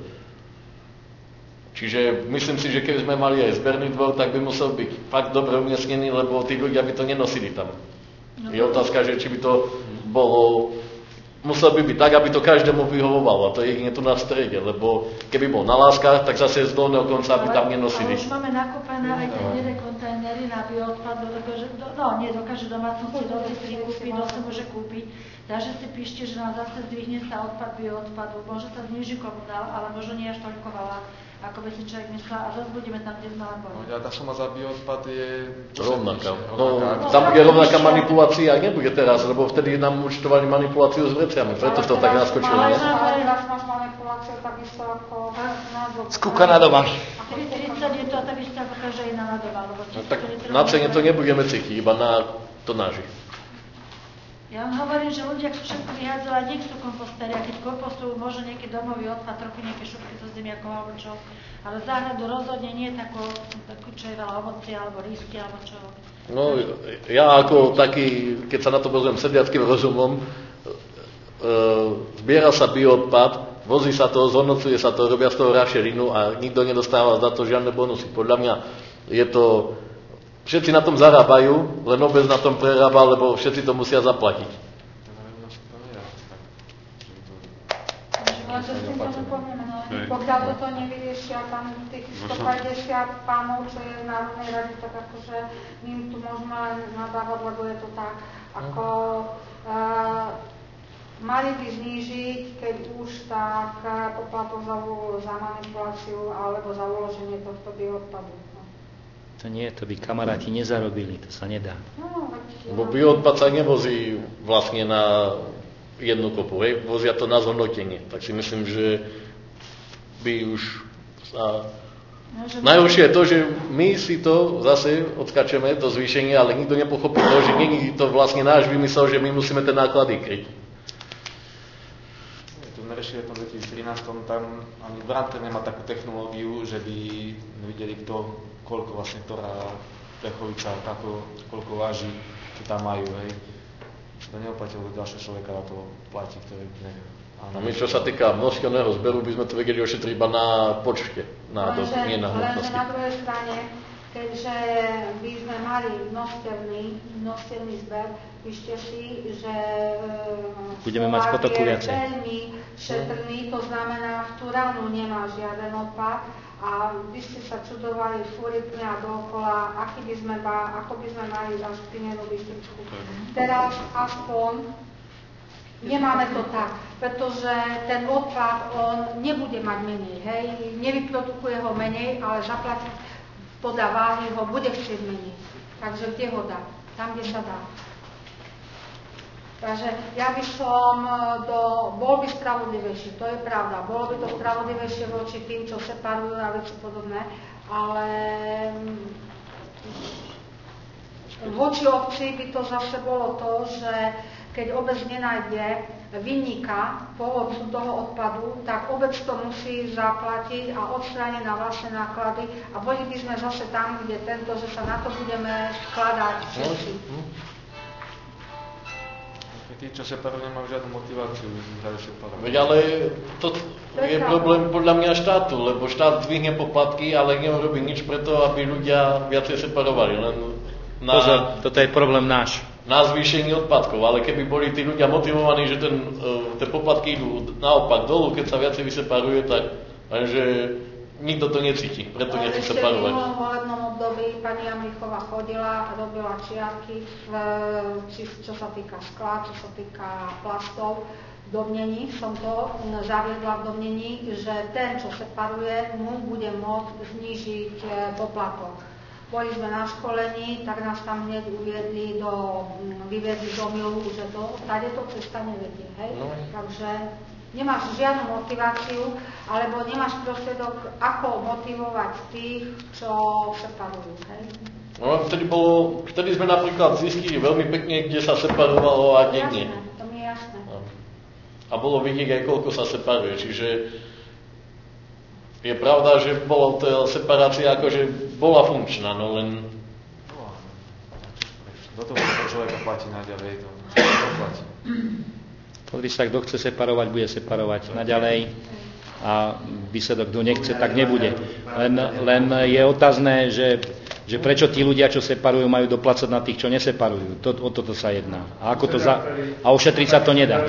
Čiže myslím si, že keby sme mali aj zberný dvor, tak by musel byť fakt dobre umiestnený, lebo tí ľudia by to nenosili tam. Je otázka, že či by to bolo, musel by byť tak, aby to každému vyhovovalo. A to je jedine tu na strede, lebo keby bol na Láskach, tak zase z dolného konca by tam nenosili. Ale už máme nakúpené aj tie hnedé kontajnery na bioodpad, dokáže, no nie, dokáže domácnosti dosť si kúpiť, dosť môže kúpiť. Takže si píšte, že nám zase zdvihne sa odpad bioodpadu, možno sa zniží komunál, ale možno nie až toľko veľa, ako by si človek myslel, a zase budeme tam, kde sme len boli. No, tá suma za bioodpad je rovnaká. No, tam bude rovnaká manipulácia, nebude teraz, lebo vtedy nám účtovali manipuláciu s vreciami, preto to tak naskočilo. Ale teraz máš manipuláciu takisto ako nádobá. Skúka na doma. Keby tridsať je to takisto ako každá iná nádobá. No, tak na cene to nebudeme cítiť, iba na tonáži. Ja vám hovorím, že ľudia chcú všetko vyhádzať, nech sú kompostéri, a keď kompostujú, možno nejaký domový odpad, trochu nejaké šupky zo zemiakov alebo čo, ale záhradu rozhodne nie takú, takú, čo je veľa ovocia alebo lístky alebo čo. No, ja ako taký, keď sa na to pozriem sediackým rozumom, e, zbiera sa bioodpad, vozí sa to, zhodnocuje sa to, robia z toho rašelinu a nikto nedostáva za to žiadne bonusy. Podľa mňa je to... Všetci na tom zarábajú, len obec na tom prerába, lebo všetci to musia zaplatiť. Pokiaľ toto nevyriešia tam tých stopäťdesiat pánov, čo je v Národnej rade, tak akože my tu môžeme len nadávať, lebo je to tak, ako uh, mali by znížiť, keď už tak poplatok za, za manipuláciu alebo za uloženie tohto bioodpadu. To nie, to by kamaráti nezarobili, to sa nedá. Lebo bioodpad sa nevozí vlastne na jednu kopu, hej? Vozia to na zhodnotenie. Tak si myslím, že by už sa... No, najhoršie je to, že my si to zase odskačeme, to zvýšenie, ale nikto nepochopí to, že nie je to vlastne náš vymysel, že my musíme tie náklady kryť. Tu neriešili v tom dvetisíctrinásť, tam ani Brantr nemá takú technológiu, že by videli kto, koľko vlastne ktorá plechovica, táto, koľko váži, čo tam majú, hej. To neoplatilo ďalšie človeka na to platí, ktorý nevie. A my, čo sa týka množstevného zberu, by sme to vedeli ošetriť iba na počte, na lenže, do, nie na hmotnosti. Lenže na druhej strane, keďže by sme mali množstevný, množstevný zber, píšte si, že budeme mať potoku viacej. Je veľmi šetrný, to znamená, v tú ránu nemá žiaden odpad a by ste sa čudovali fúri dňa dookola, aký by sme, ako by sme mali za špinenú bystričku. Teraz aspoň nemáme to tak, pretože ten odpad, on nebude mať menej, hej, nevyprodukuje ho menej, ale zaplatiť podľa váhy ho bude chcieť menej. Takže kde ho dá? Tam, kde sa dá. Takže ja by som do, bol by spravodlivejší, to je pravda, bolo by to spravodlivejšie voči tým, čo separujú a veci podobné, ale voči obci by to zase bolo to, že keď obec nenájde vinníka, pôvodcu toho odpadu, tak obec to musí zaplatiť a odstrániť na vlastné náklady a boli by sme zase tam, kde tento, že sa na to budeme skladať všetci. tí, čo separujú, nemajú žiadnu motiváciu ďalej separovať. Veď ale to je problém podľa mňa štátu, lebo štát zdvihne poplatky, ale neurobí nič preto, aby ľudia viacej separovali. Len na, Pozor, toto je problém náš. Na zvýšenie odpadkov, ale keby boli tí ľudia motivovaní, že ten, tie poplatky idú naopak dolu, keď sa viacej vyseparuje, tak lenže nikto to necíti, preto Ale nechce ešte v separovať. minulom volebnom období pani Jamrichová chodila a robila čiarky, v, či, čo sa týka skla, čo sa týka plastov. V domnení som to zaviedla v domnení, že ten, čo separuje, mu bude môcť znížiť poplatok. Boli sme na školení, tak nás tam hneď uviedli do, vyviedli do milu, že to, tady to cesta nevedie, hej? No. Takže nemáš žiadnu motiváciu, alebo nemáš prostriedok, ako motivovať tých, čo separujú, hej? No, vtedy, bolo, vtedy sme napríklad zistili veľmi pekne, kde sa separovalo a kde nie. Jasné, to mi je jasné. No. A bolo vidieť aj, koľko sa separuje, čiže je pravda, že bola tá separácia akože bola funkčná, no len... Do toho to človeka platí naďalej, to platí. Pozri sa, kto chce separovať, bude separovať naďalej a výsledok, kto nechce, tak nebude. Len, len je otázne, že, že prečo tí ľudia, čo separujú, majú doplácať na tých, čo neseparujú. To, o toto sa jedná. A, ako to za, a ošetriť sa to nedá.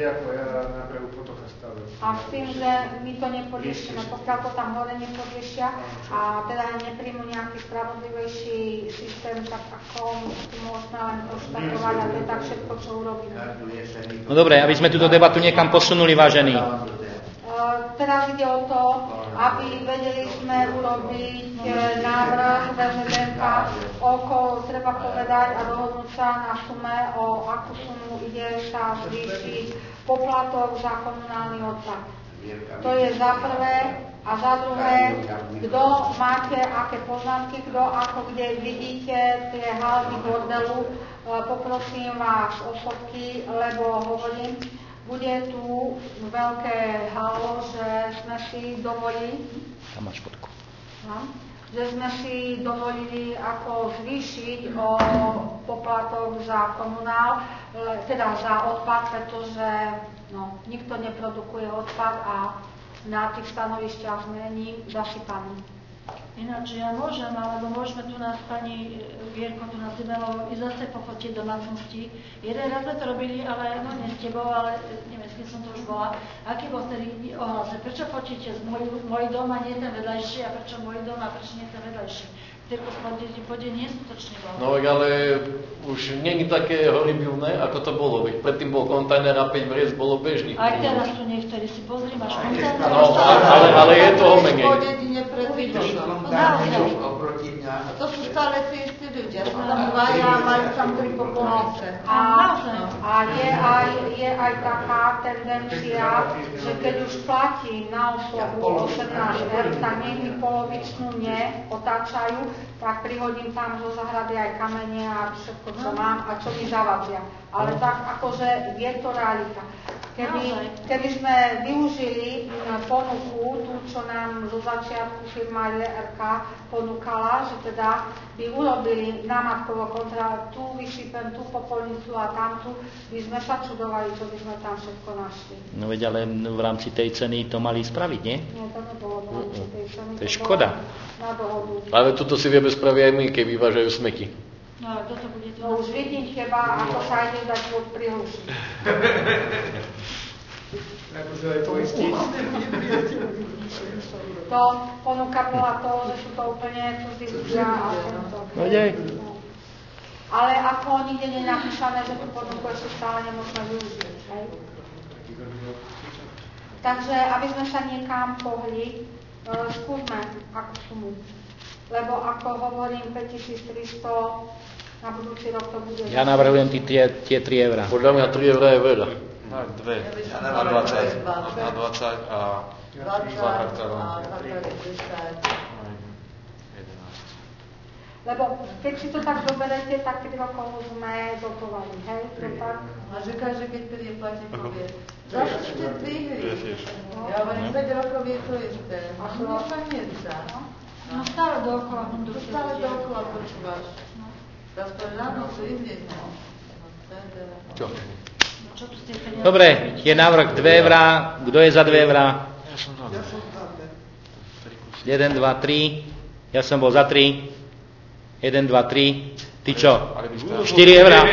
A s tým, že my to neporiešime, pokiaľ to tam hore neporiešia a teda nepríjmu nejaký spravodlivejší systém, tak ako môžeme len konštatovať a to je tak všetko, čo urobíme. No dobre, aby sme túto debatu niekam posunuli, vážení. Uh, teraz ide o to, aby vedeli sme urobiť návrh vé žé déka, okolo treba povedať a dohodnúť sa na sume, o akú sumu ide sa zvýšiť poplatok za komunálny odpad. To je za prvé a za druhé, kto máte aké poznámky, kto ako kde vidíte tie halmy bordelu, poprosím vás o fotky, lebo hovorím, bude tu veľké halo, že sme si dovolili, Tam máš fotku. že sme si dovolili ako zvýšiť o poplatok za komunál, teda za odpad, pretože no, nikto neprodukuje odpad a na tých stanovišťach sme ním zasypaní. Ináč ja môžem, alebo môžeme tu nás pani Vierko, tu nás Imelovo i zase pofotiť domácnosti. Jeden raz sme to robili, ale no nie s tebou, ale neviem, s kým som to už bola. Aký bol vtedy ohlas, že prečo fotíte z môj, môj dom a nie ten vedľajší a prečo môj dom a prečo nie ten vedľajší? Cirkus pôde neskutočne bol. No ale už nie je také horibilné, ako to bolo. Veď predtým bol kontajner a päť vriec bolo bežných. Aj teraz sú niektorí, si pozri, máš kontajner. No, ale, ale je toho menej. Po dedine pred Vidom. To sú stále tí istí ľudia. Sú tam dvaja, majú tam tri popolnice. A, a je, aj, je aj taká tendencia, že keď už platí na osobu osemnásť eur, tak nech mi polovičnú neotáčajú, tak prihodím tam zo zahrady aj kamene a všetko, čo mám a čo mi zavadzia. Ale tak akože je to realita. Keby, keby sme využili ponuku, tú, čo nám zo začiatku firma er ká ponúkala, že teda by urobili námatkovo kontra, tu vysypem, tú popolnicu a tamtu, by sme sa čudovali, čo by sme tam všetko našli. No veď, ale v rámci tej ceny to mali spraviť, nie? Nie, to nebolo v rámci tej ceny. To je škoda. Na dohodu. Ale tuto si vieme spraviť aj my, keď vyvážajú smeti. No ale toto bude tu. No už vidím teba, ako sa ide dať vod prihlušiť. Akože aj poistiť. To ponuka bola to, že sú to úplne cudzí ľudia a tento. No dej. Ale ako nikde nie je napísané, že tú ponuku ešte stále nemôžeme využiť. Hej? Takže, aby sme sa niekam pohli, uh, skúsme akú sumu. Lebo ako hovorím, päťtisíctristo na budúci rok to bude... Ja navrhujem tie, tie tri eurá. Podľa mňa tri eurá je veľa. Na dve, na dvadsať, na dvadsať a dvadsať dva charakterom. a charakterom desať. Lebo keď si to tak zoberete, tak tri rokov sme dotovali, hej? To tak? A že každý, keď príde platiť, povie, zase ste zdvihli. Ja hovorím, päť rokov je to isté. A mne sa nechce. No stále dookola hundu. To stále dookola počúvaš. Raz povedal, no to ide. Čo? Čo tu z tej peniaze? Dobre, je návrh dve eurá. Kto je za dve eurá? Ja som za. jeden, dva, tri. Ja som bol za tri. jeden, dva, tri. Ty čo? štyri eurá.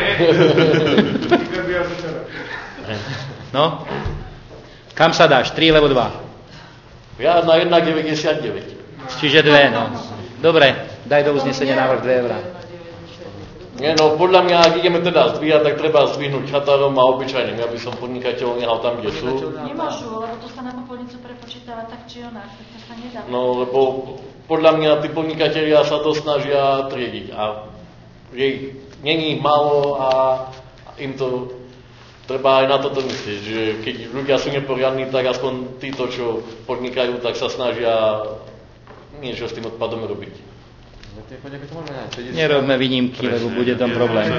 No? Kam sa dáš? tri alebo dva? Ja na jedna deväťdesiatdeväť. Čiže dve, no. Dobre, daj do uznesenia návrh dve eurá. Nie, no podľa mňa, ak ideme teda zdvíjať, tak treba zdvihnúť chatárom a obyčajným. Ja by som podnikateľov nehal tam, kde sú. Nemôžu, lebo to sa na popolnicu prepočítava tak či onak, tak to sa nedá. No, lebo podľa mňa tí podnikatelia sa to snažia triediť a je, není ich málo a im to treba aj na toto myslieť, že keď ľudia sú neporiadní, tak aspoň títo, čo podnikajú, tak sa snažia niečo s tým odpadom robiť. Nerobme výnimky, lebo bude tam problém.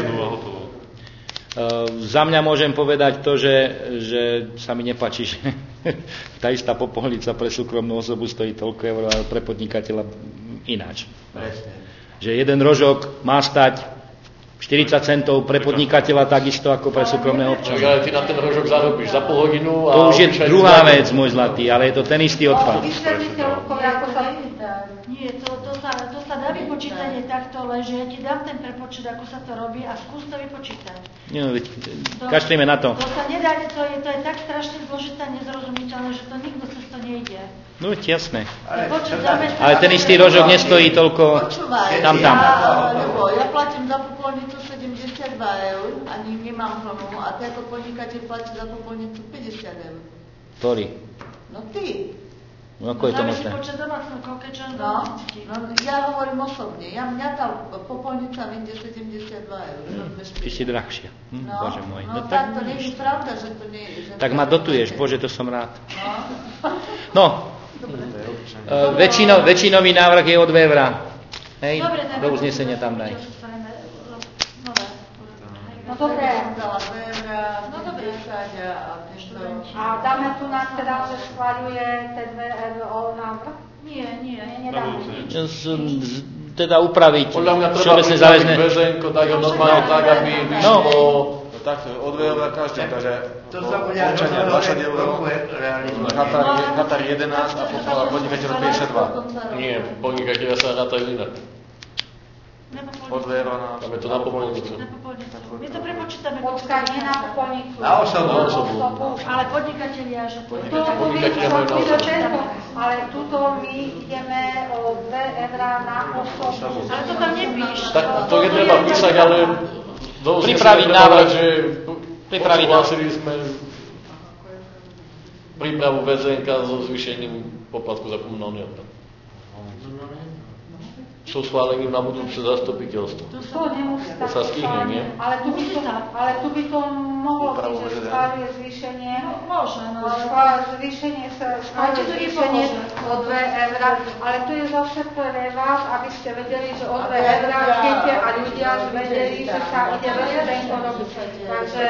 Za mňa môžem povedať to, že, že sa mi nepáči, že tá istá popolnica pre súkromnú osobu stojí toľko eur, ale pre podnikateľa ináč. Že jeden rožok má stať štyridsať centov pre podnikateľa takisto ako pre súkromného občana. Ale ty na ten rožok zarobíš za pol hodinu. A to už je druhá vec, môj zlatý, ale je to ten istý odpad. Nie, to, to, sa, to sa dá vypočítanie takto, lenže ja ti dám ten prepočet, ako sa to robí a skús to vypočítať. No, kašlíme na to. To sa nedá, to je, to je tak strašne zložité a nezrozumiteľné, že to nikto cez to nejde. No, jasné. Ale, ale ten istý rožok nestojí toľko tam, tam. Ja, lebo ja platím za popolnicu sedemdesiatdva eur, ani nemám tomu, a ty ako podnikateľ platíš za popolnicu päťdesiat eur. Ktorý? No ty. No ako je to možné? Počet domácností, koľko čo No, domácnosti. no, ja hovorím osobne. Ja, mňa tá popolnica vyjde sedemdesiatdva eur. Ty si drahšia. Hm, No, Bože môj. no, no tak to nie je pravda, že to nie je. Tak ma dotuješ, Bože, to som rád. No, uh, väčšino, väčšinový návrh je o dve eurá. Hej, Dobre, do uznesenia tam daj. No dobre. No dobre. A dáme tu na teda, že schváľuje tie dve euro návrh? Nie, nie, nedáme. Teda upraviť Podľa mňa treba všeobecné záväzné. väzenko, dať ho normálne tak, aby vyšlo... No takto, o dve eurá každý, takže To sa bude občania dvadsať eur, realizovať. Katar jedenásť a popolá podnikateľ päťdesiatdva. Nie, podnikatelia sa rátajú inak. O dve eurá na... Tam je to na popolnicu. Na popolnicu. My to prepočítame. Počkaj, nie na popolnicu. Na osobu. Na osobu. Ale podnikatelia, že to... To, to Podnikatelia majú na to, osobu. ale tuto my ideme o dve eurá na osobu. Ale to tam nepíš. Tak to je treba písať, ale... Pripraviť návrh. Že Pripraviť odsúhlasili sme prípravu väzenka so zvýšením poplatku za komunálny odpad. So schválením na budúce zastupiteľstvo. To nemusí To sa stihne, nie? Ale tu by to, ale tu by to mohlo byť, že schváľuje zvýšenie. Môže, no ale... Schváľuje zvýšenie sa, schváľuje zvýšenie o dve eurá, ale tu je zase pre vás, aby ste vedeli, že o dve eurá viete a ľudia vedeli, že sa ide väzenko robiť. Takže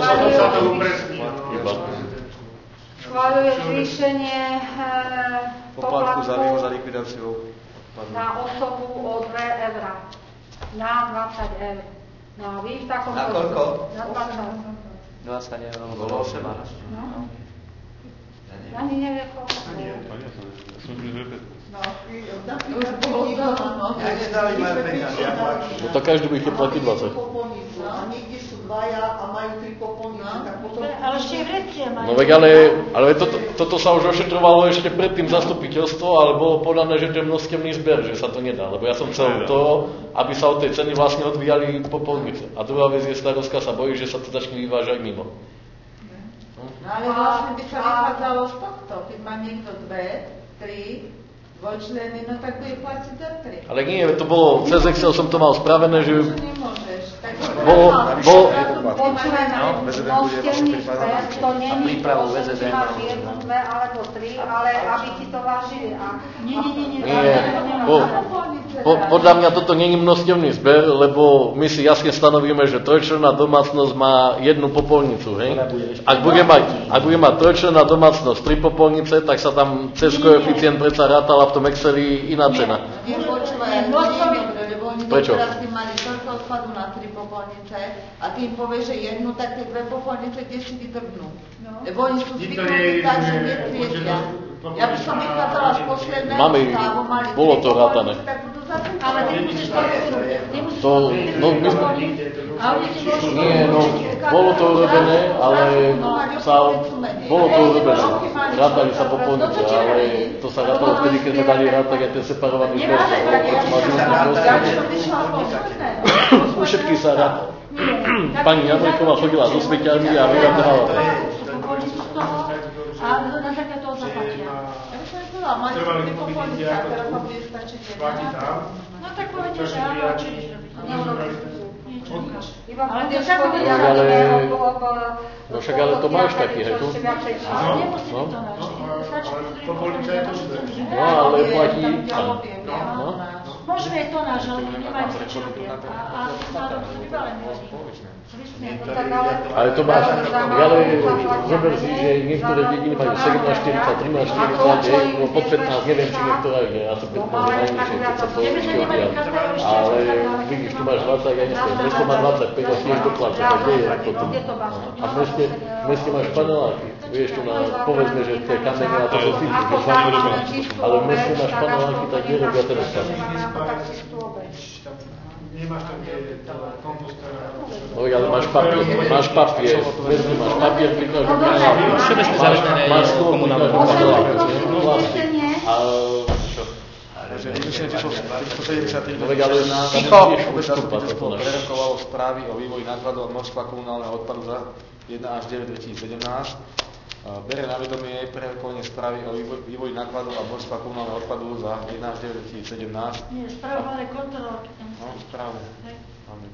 schváľuje zvýšenie Poplatku za vývoz a likvidáciu. na osobu o dve eurá. Na dvadsať eur. No a vy v takom... Na koľko? Na dvadsať. dvadsať eur, bolo osem. No. Ani nevie koľko. Ja nedali majú peniaze, ja plačím. No tak každý by ich platiť dvadsať. A niekde sú dvaja a majú tri popolnice, tak potom... Ale ešte aj vrecie majú. No veď ale, ale toto, toto sa už ošetrovalo ešte predtým zastupiteľstvo, ale bolo podané, že to je množstevný zber, že sa to nedá. Lebo ja som chcel to, aby sa od tej ceny vlastne odvíjali popolnice. A druhá vec je, starostka sa bojí, že sa to začne vyvážať mimo. No ale vlastne by sa vychádzalo z tohto. Keď má niekto dve, tri, dvojčleny, no tak bude platiť za tri. Ale nie, to bolo, cez Excel som to mal spravené, že... To nemôžeš. Tak Bolo, bolo, Počujeme, množstevný zber, to není to, že či máš jednu, dve alebo tri, ale aby ti to vážili. A, Nie, nie, nie, nie. nie, po, po, podľa mňa toto nie je množstevný zber, lebo my si jasne stanovíme, že trojčlenná domácnosť má jednu popolnicu, hej? Ak bude mať, ak bude mať trojčlenná domácnosť tri popolnice, tak sa tam cez koeficient predsa rátala v tom Exceli iná cena. Nie, počúvaj, to nie je dobre, lebo oni Prečo? Teraz by mali toľko odpadu na tri popolnice a tým povie, že jednu, tak tie dve popolnice, kde si vydrbnú. No. Lebo oni sú zvyknutí tak, že netriedia. Ja by som vychádzala z posledného Máme, stavu, mali bolo tri to rátané. popolnice, tak budú zatúčané. Ale ty musíš to ty musíš To, no, my sme, a oni ti môžu nie, no, bolo to urobené, ale sa, bolo to urobené. Rátali sa popolnice, ale to sa rátalo vtedy, keď sa dali rátať aj ten separovaný zbor. U všetkých sa rátal. Pani Janojková chodila so sveťami a vyrátahala. A na také toho zaplatia. Ja by som povedala, mali sú tri popolnice a teraz vám bude stačiť jedna. No tak povedte, že áno, čo ideš robiť? Neurobiť. Niečo ukáž. Ale to tie tak škody, bude- ale- ale... No však ale to máš taký, hej, tu? Ale nemusí byť to náš. Stačí pozrieť popolnica je to No, ale platí. No. Možno je to náš, ale nemajú sa čo robiť. A, a nádom sú vybalení ľudí. Sú vysmiatí. Ale to máš, ale zober si, že niektoré dediny majú sedemnásť štyridsať, trinásť štyridsať, no pod pätnásť, neviem, či niektorá je asi pätnásť, najnižšie, keď sa to určite. Ale vidíš, tu máš dvadsať, ja nechcem, mesto má dvadsaťpäť a tiež doplača, tak kde je potom? A v meste, v meste máš paneláky, vieš, tu na, povedzme, že tie kamene a to sú síce, že s vami robia, ale v meste máš paneláky, tak kde robia ten odpad? Nemáš také kompostera. No ale máš papier, máš papier, vezmi, máš papier, vykáš do paneláky. Všeobecne zavedené je komunálne odpady. A Takže riešenie číslo tristosedemdesiattri No veď ale Ticho! Ticho! Obec zastupiteľstvo prerokovalo správy o vývoji nákladov a množstva komunálneho odpadu za jeden až deväť dvetisícsedemnásť. Bere na vedomie prerokovanie správy o vývoji, vývoji nákladov a množstva komunálneho odpadu za jeden až deväť dvetisícsedemnásť. Nie, spravované kontrolky. No, správu. Hej. Máme.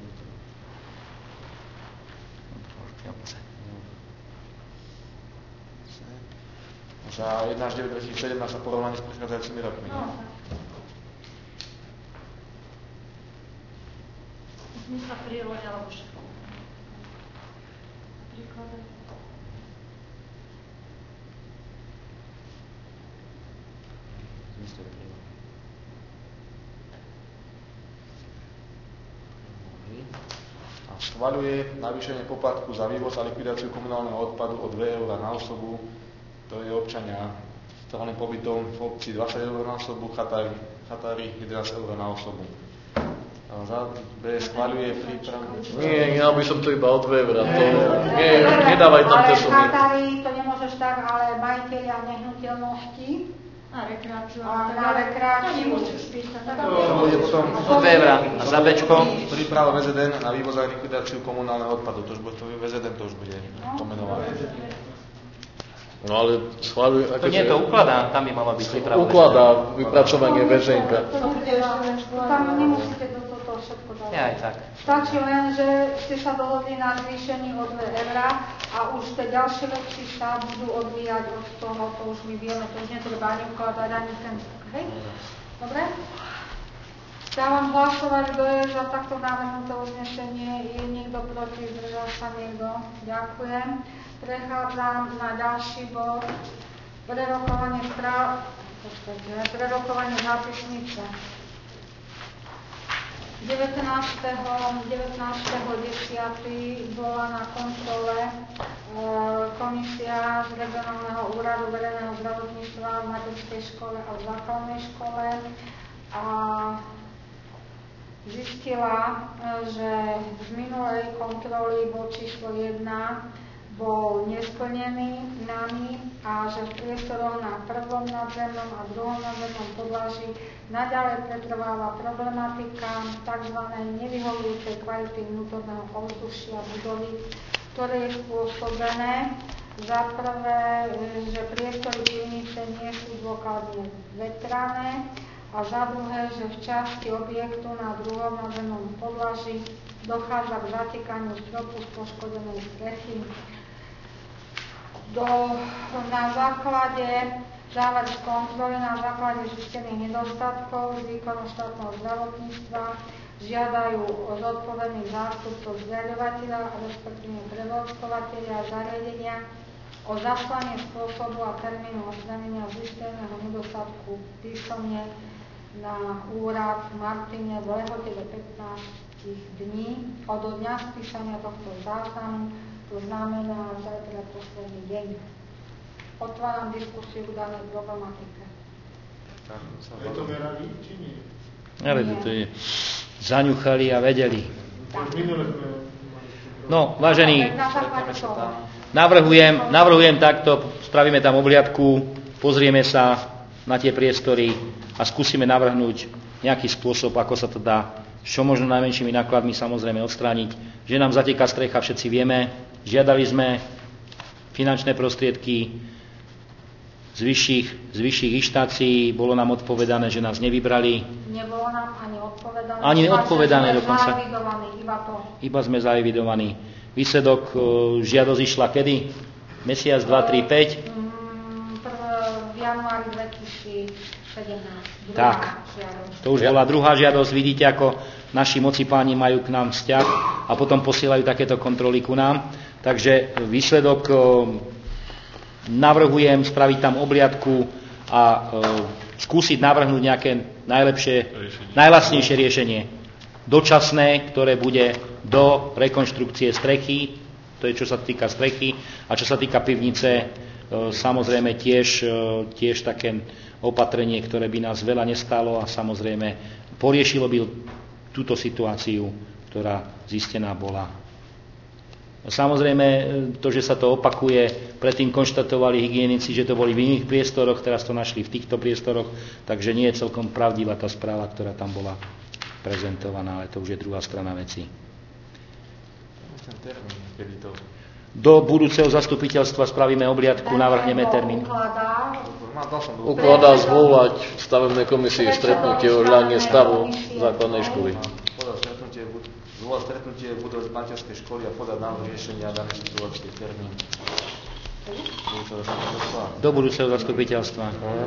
Za jeden až deväť dvetisícsedemnásť sa porovnaní s predchádzajúcimi rokmi. No, zmysla v prírode alebo všetko. Príklade. Zmysle v prírode. A schvaľuje navýšenie poplatku za vývoz a likvidáciu komunálneho odpadu o dve eurá na osobu. To je občania s trvalým pobytom v obci dvadsať eur na osobu, chatári, chatári jedenásť eur na osobu. A za B schvaľuje prípravu. nie, ja by som to iba od Webera, to nie, nedávaj tam tie Ale sumy. chatári, to nemôžeš tak, ale majiteľia nehnuteľnosti A rekreáciu. a na rekreáciu. To nemusíš písať. Tak To bude potom dve eurá. A za Bčko? príprava vé zet en na vývoz a likvidáciu komunálneho odpadu. To už bude, to vé zet en to už bude pomenované. No ale schváľuj, To nie, to ukladá, tam by malo byť príprava. ukladá vypracovanie väzenka. Tam nemusíte do toho všetko dať. Ja aj tak. Stačí len, že ste sa dohodli na zvýšení o dve eurá a už tie ďalšie veci sa budú odvíjať od toho, to už my vieme, to už netreba ani ukladať, ani ten, hej? Dobre? Dávam hlasovať, kto je za takto navrhnuté uznesenie, je niekto proti, zdržal sa niekto. Ďakujem. Prechádzam na ďalší bod. Prerokovanie správ, prerokovanie zápisnice. devätnásteho desiateho bola na kontrole e, komisia z regionálneho úradu verejného zdravotníctva v materskej škole a v základnej škole a zistila, že z minulej kontroly bod číslo jedna bol nesplnený nami a že v priestoroch na prvom nadzemnom a druhom nadzemnom podlaží naďalej pretrváva problematika tzv. Nevyhovujúcej kvality vnútorného ovzdušia budovy, ktoré je spôsobené za prvé, že priestory pivnice nie sú dôkladne vetrané a za druhé, že v časti objektu na druhom nadzemnom podlaží dochádza k zatýkaniu stropu z poškodenej strechy. Do, na základe záver z kontroly, na základe zistených nedostatkov z výkonu štátneho zdravotníctva žiadajú o zodpovedných zástupcov zriaďovateľa, respektíve prevádzkovateľa zariadenia o zaslanie spôsobu a termínu odstranenia zisteného nedostatku písomne na úrad v Martine v lehote do pätnásť dní od dňa spísania tohto záznamu, to znamená zajtra posledný deň. Otváram diskusiu k danej problematike. Je to merali, či nie? Ale to je, zaňuchali a vedeli. No, vážení, navrhujem, navrhujem takto, spravíme tam obhliadku, pozrieme sa na tie priestory a skúsime navrhnúť nejaký spôsob, ako sa to dá, čo možno najmenšími nákladmi samozrejme odstrániť. Že nám zateká strecha, všetci vieme, žiadali sme finančné prostriedky z vyšších, z vyšších inštácií, bolo nám odpovedané, že nás nevybrali. Nebolo nám ani odpovedané. Ani neodpovedané dokonca. Iba, to. Iba sme zaevidovaní. Výsledok e, žiadosť išla kedy? Mesiac, dva, tri, päť? V januári dvetisícsedemnásť. Tak, to už bola druhá žiadosť. Vidíte, ako naši moci páni majú k nám vzťah a potom posielajú takéto kontroly ku nám. Takže výsledok e, navrhujem spraviť tam obliadku a e, skúsiť navrhnúť nejaké najlepšie, riešenie. najlacnejšie riešenie. Dočasné, ktoré bude do rekonštrukcie strechy, to je čo sa týka strechy, a čo sa týka pivnice, e, samozrejme tiež, e, tiež také opatrenie, ktoré by nás veľa nestálo a samozrejme poriešilo by túto situáciu, ktorá zistená bola. Samozrejme, to, že sa to opakuje, predtým konštatovali hygienici, že to boli v iných priestoroch, teraz to našli v týchto priestoroch, takže nie je celkom pravdivá tá správa, ktorá tam bola prezentovaná, ale to už je druhá strana veci. Do budúceho zastupiteľstva spravíme obliadku, navrhneme termín. Ukladá zvolať v stavebnej komisii stretnutie o hľadne stavu základnej školy. Zvolať stretnutie v budove materskej školy a podať návrh riešenia danej situácie termín. Do budúceho zastupiteľstva.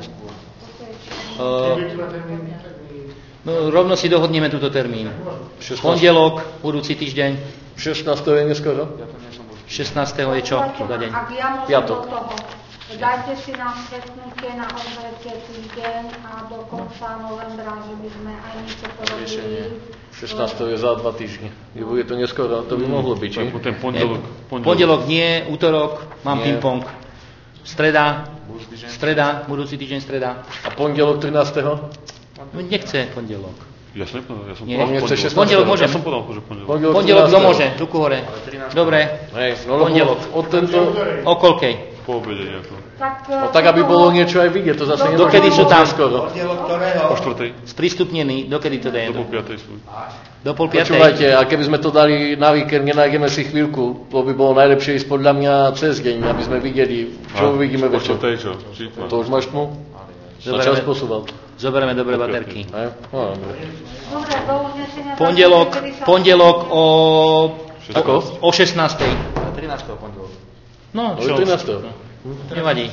Uh, no, rovno si dohodneme túto termín. Pondelok, budúci týždeň. šestnásteho je neskoro? šestnásteho je čo? Ak ja môžem do toho, dajte si nám stretnutie na odvretie týždeň a do konca novembra, že by sme aj niečo porobili. šestnásteho je za dva týždne. Je to neskoro, to by mohlo byť, či? Ten pondelok, pondelok. pondelok nie, útorok, mám nie. Ping-pong. Streda, streda, budúci týždeň streda. A pondelok trinásteho? Nechce pondelok. Ja som nepovedal, ja som nie. povedal pondelok. Pondelok môžem. Ja som povedal, že pondelok. Pondelok, pondelok kto môže? Ruku hore. Dobre. Hej, no pondelok. Od tento... O koľkej? Po obede nejako. Tak, no tak, aby bolo niečo aj vidieť, to zase nemôže. Dokedy sú tam? Po štvrtej. Sprístupnení, dokedy to dajú? Do pol piatej sú. Do pol piatej. Počúvajte, a keby sme to dali na víkend, nenájdeme si chvíľku, to by bolo najlepšie ísť podľa mňa cez deň, aby sme videli, čo uvidíme večer. Po štvrtej čo? To už máš tmu? Sa čas posúval. Zoberieme dobré baterky. No, pondelok, pondelok o... Ako? O šestnástej. trinásteho pondelok. No, čo? trinásteho Nevadí.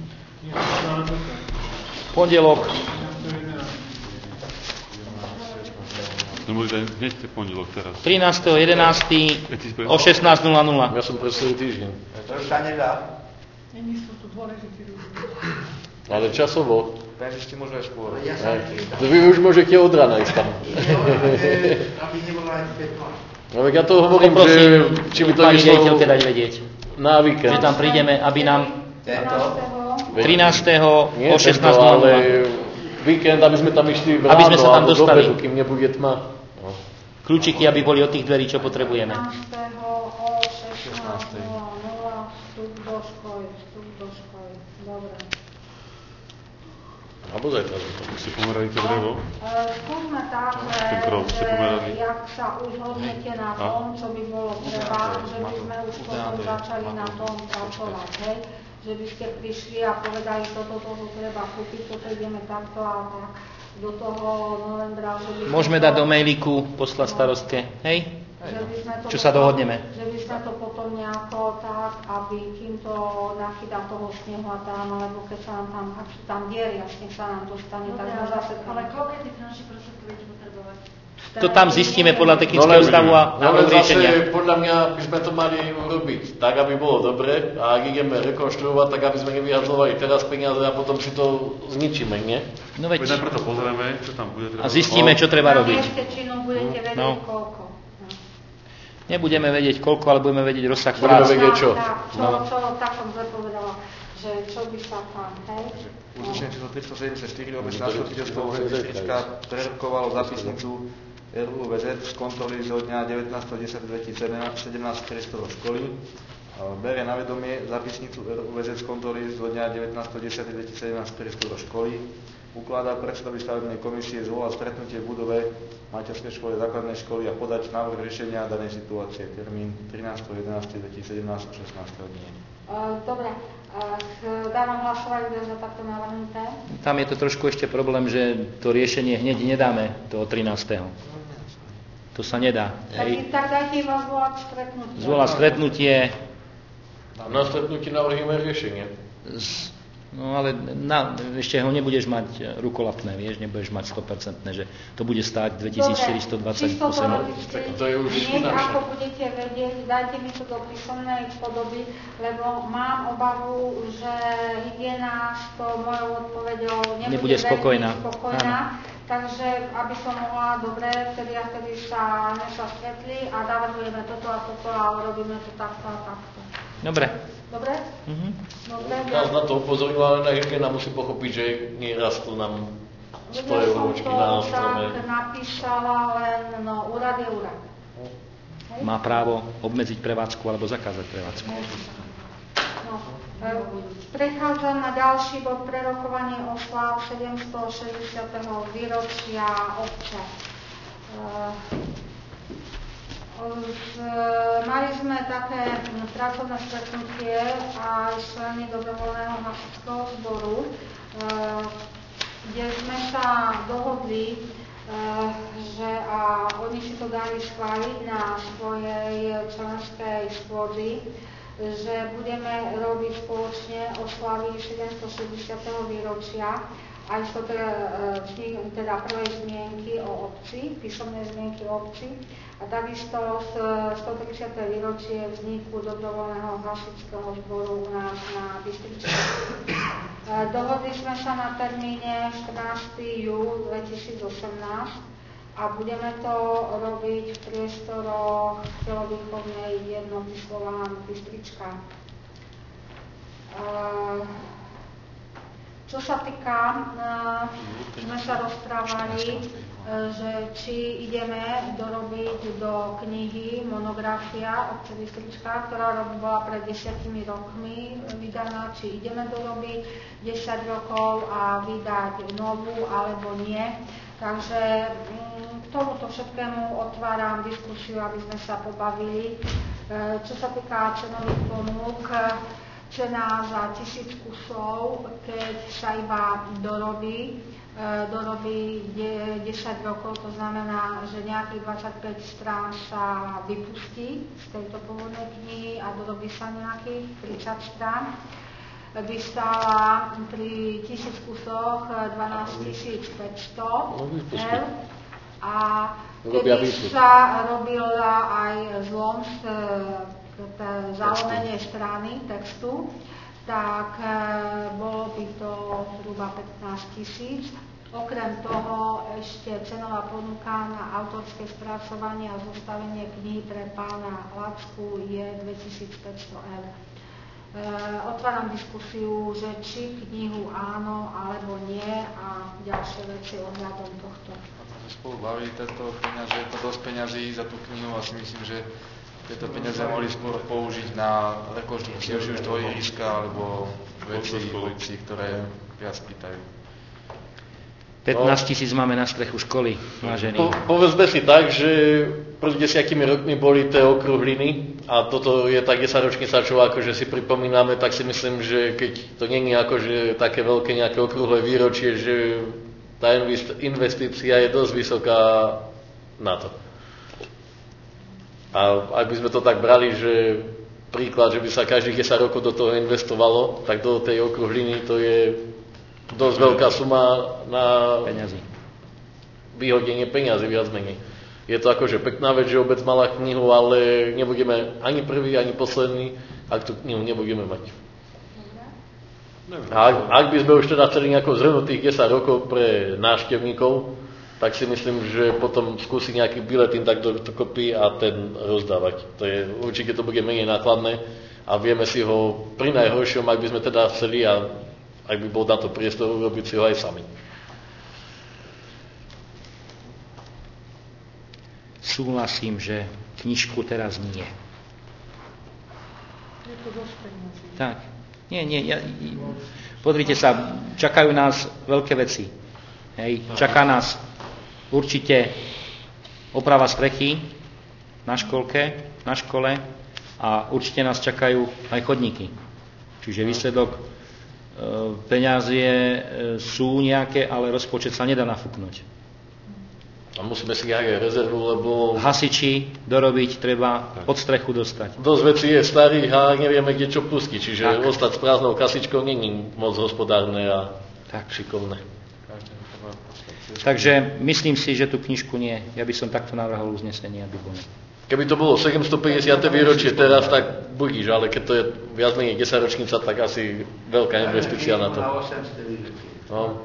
Pondelok. Nemôžete hneď pondelok teraz. trinásteho jedenásteho o šestnásť nula nula. Ja som pre celý týždeň. To už sa nedá. Není sú tu dôležití ľudia. Ale časovo. Penzisti môžu aj skôr. Vy už môžete od rána ísť tam. Aby nebolo aj svetlo. No veď ja to hovorím, že či by to išlo dať vedieť. Na víkend. Že tam prídeme, aby nám trinásteho o šestnásť nula nula. Ale víkend, aby sme tam išli ráno, aby sme sa tam dostali. Dobedu, kým nebude tma. No. Kľúčiky, aby boli od tých dverí, čo potrebujeme. trinásteho o šestnásť nula nula vstup do školy, vstup do školy. Dobre. Alebo zajtra. Si pomerali to drevo? Skúsme tak, že, že jak sa už hodnete na tom, čo by bolo treba, že by sme už potom začali na tom pracovať, hej? Že by ste prišli a povedali, toto, toto treba kúpiť, toto ideme takto a tak do toho novembra. Že by môžeme dať do mailíku, poslať starostke, hej? Čo sa dohodneme? Že by sme to potom nejako tak, aby kým to nachytá toho snehu a tam, alebo keď sa nám tam, ak sú tam diery a sneh sa nám dostane, tak sme zase... Ale koľko tých finančných prostriedkov budete potrebovať? To tam zistíme podľa technického no, stavu a návrhu riešenia. Podľa mňa by sme to mali urobiť tak, aby bolo dobre a ak ideme rekonštruovať, tak aby sme nevyhadzovali teraz peniaze a potom si to zničíme, nie? No veď... Poďme preto pozrieme, čo tam bude. A zistíme, čo treba robiť. Na mieste činu budete vedieť no. koľko. Nebudeme vedieť koľko, ale budeme vedieť rozsah budeme práce. vedieť čo. Tak, čo, no. čo tak som zapovedala, že čo by sa tam, hej? Uznesenie číslo tristosedemdesiatštyri obecné zastupiteľstvo Bystrička prerokovalo zápisnicu er ú vé zet z kontroly zo dňa devätnásteho októbra dvetisícsedemnásť priestorov školy. Berie na vedomie zápisnicu er ú vé zet z kontroly zo dňa devätnásteho októbra dvetisícsedemnásť priestorov školy. Ukladá predsedovi stavebnej komisie zvolať stretnutie v budove materskej školy, základnej školy a podať návrh riešenia danej situácie. Termín trinásteho jedenásteho dvetisícsedemnásť o šestnástej hodine. Dobre, dávam hlasovať, kto za takto navrhnuté. Tam je to trošku ešte problém, že to riešenie hneď nedáme toho trinásteho To sa nedá. Tak, tak dajte iba zvolať stretnutie. Zvolať stretnutie. Na stretnutí navrhíme riešenie. Z, no ale na, ešte ho nebudeš mať rukolapné, vieš, nebudeš mať sto percent, že to bude stáť dvetisícštyristodvadsaťosem. To je už hneď ako budete vedieť, dajte mi to do písomnej podoby, lebo mám obavu, že hygiena s tou mojou odpoveďou nebude, nebude spokojná. spokojná. Takže, aby som mohla, dobre, vtedy a vtedy sa, sa stretli a navrhujeme toto a toto a urobíme to takto a takto. Dobre. Dobre? Mhm. Dobre. Nás na to upozorňovali, na hygiena musí pochopiť, že nerastú nám stoje vločky na strome. Ja som to tak napísala, len no, úrad je úrad. Má právo obmedziť prevádzku alebo zakázať prevádzku. No, e, prechádzam na ďalší bod prerokovanie oslav sedemstošesťdesiateho výročia obce. E, Z, mali sme také pracovné stretnutie aj členy dobrovoľného hasičského zboru, e, kde sme sa dohodli, e, že a oni si to dali schváliť na svojej členskej schôdzi, že budeme robiť spoločne oslavy sedemstošesťdesiateho výročia. Aj sú to teda, teda prvé zmienky o obci, písomné zmienky o obci a takisto z stotridsiate výročie vzniku dobrovoľného hasičského zboru u nás na Bystričke. Dohodli sme sa na termíne štrnásteho júla dvetisícosemnásť a budeme to robiť v priestoroch telovýchovnej jednoty Slován Bystrička. Čo sa týka, sme sa rozprávali, že či ideme dorobiť do knihy monografia obce Bystrička, ktorá bola pred desiatimi rokmi vydaná, či ideme dorobiť desať rokov a vydať novú alebo nie. Takže k tomuto všetkému otváram diskusiu, aby sme sa pobavili. Čo sa týka cenových ponúk, cena za tisíc kusov, keď sa iba dorobí, e, dorobí de, desať rokov, to znamená, že nejakých dvadsaťpäť strán sa vypustí z tejto pôvodnej knihy a dorobí sa nejakých tridsať strán, by stála pri tisíc kusoch dvanásťtisícpäťsto eur a keby sa robila aj zlom z zalomenie strany textu, tak e, bolo by to zhruba pätnásť tisíc. Okrem toho ešte cenová ponuka na autorské spracovanie a zostavenie knihy pre pána Lacku je dvetisícpäťsto eur. E, otváram diskusiu, že či knihu áno alebo nie a ďalšie veci ohľadom tohto. Spolu baví tento peniaze, je to dosť peňazí za tú knihu a si myslím, že tieto peniaze mohli skôr použiť na rekonštrukciu či už toho ihriska alebo veci v ulici, ktoré viac pýtajú. pätnásť tisíc máme na strechu školy, vážení. Po, povedzme si tak, že pred desiatimi rokmi boli tie okruhliny a toto je tak desaťročnica, čo akože si pripomíname, tak si myslím, že keď to nie je akože také veľké nejaké okrúhle výročie, že tá investícia je dosť vysoká na to. A ak by sme to tak brali, že príklad, že by sa každých desať rokov do toho investovalo, tak do tej okruhliny to je dosť veľká suma na peňazí. vyhodenie peňazí, viac menej. Je to akože pekná vec, že obec mala knihu, ale nebudeme ani prvý, ani posledný, ak tú knihu nebudeme mať. A ak, ak by sme už teda chceli nejako zhrnúť tých desať rokov pre návštevníkov, tak si myslím, že potom skúsiť nejaký biletín tak do, do kopy a ten rozdávať. To je, určite to bude menej nákladné a vieme si ho pri najhoršom, ak by sme teda chceli a ak by bol na to priestor, urobiť si ho aj sami. Súhlasím, že knižku teraz nie. Je to dosť peniazí. Tak. Nie, nie. Ja, pozrite sa, čakajú nás veľké veci. Hej. Čaká nás určite oprava strechy na školke, na škole a určite nás čakajú aj chodníky. Čiže výsledok e, peňazie e, sú nejaké, ale rozpočet sa nedá nafúknuť. A musíme si aj rezervu, lebo... Hasiči dorobiť treba, pod strechu dostať. Dosť vecí je starých a nevieme, kde čo pustiť. Čiže tak. Ostať s prázdnou kasičkou není moc hospodárne a tak šikovné. Takže myslím si, že tú knižku nie. Ja by som takto navrhol uznesenie, aby bolo. Keby to bolo sedemstopäťdesiate výročie teraz, tak budíš, ale keď to je viac menej desaťročnica, tak asi veľká investícia na to. No.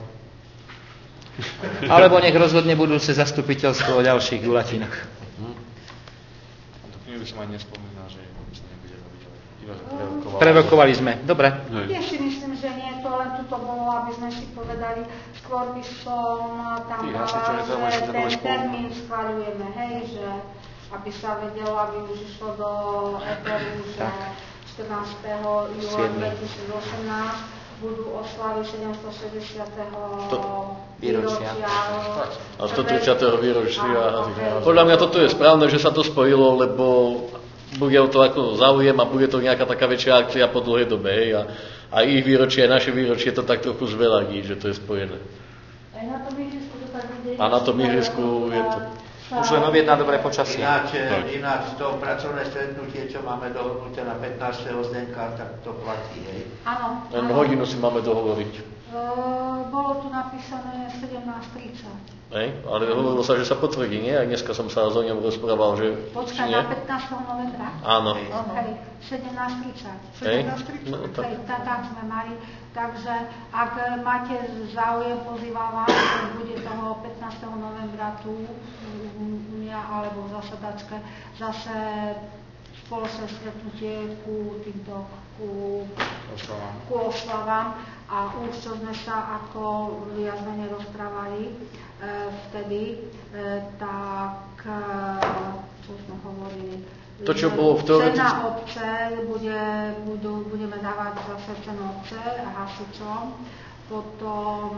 Alebo nech rozhodne budúce zastupiteľstvo o ďalších guľatinách. Hm. To knihu som ani nespomínal, že sa nebude robiť, iba že prerokovali. Prerokovali sme, dobre. Ja si myslím, že nie, to len tuto bolo, aby sme si povedali, skôr by som tam dala, že ten termín schváľujeme, hej, že aby sa vedelo, aby už išlo do éteru, že štrnásteho júla dvetisícosemnásť budú oslavy sedemstošesťdesiateho výročia. A stotridsiateho výročia. Podľa mňa toto je správne, že sa to spojilo, lebo bude to ako záujem a bude to nejaká taká väčšia akcia po dlhej dobe. Hej, a, a ich výročie, aj naše výročie to tak trochu zveľadí, že to je spojené. Aj na tom ihrisku to tak bude. A na tom ihrisku je to... Už len objedná dobré počasie. Ináč, ináč to pracovné stretnutie, čo máme dohodnuté na pätnásteho Zdenka, tak to platí, hej? Áno. Len hodinu si máme dohovoriť. Uh, bolo tu napísané sedemnásť tridsať. Hej, ale hovorilo sa, že sa potvrdí, nie? A dneska som sa s o ňom rozprával, že... Počkaj, na pätnásteho novembra? Áno. Hej, sedemnásť tridsať. sedemnásť tridsať? No, tak. Hej, tak sme mali. Takže ak máte záujem, pozývam vás, bude toho pätnásteho novembra tu u mňa alebo v zasadačke zase spoločné stretnutie ku týmto ku, ku oslavám a už čo sme sa ako viac menej rozprávali e, vtedy, e, tak e, čo sme hovorili, to, čo bolo v teoreticky... Cena obce, bude, budú, budeme dávať zase cenu obce hasičom, potom...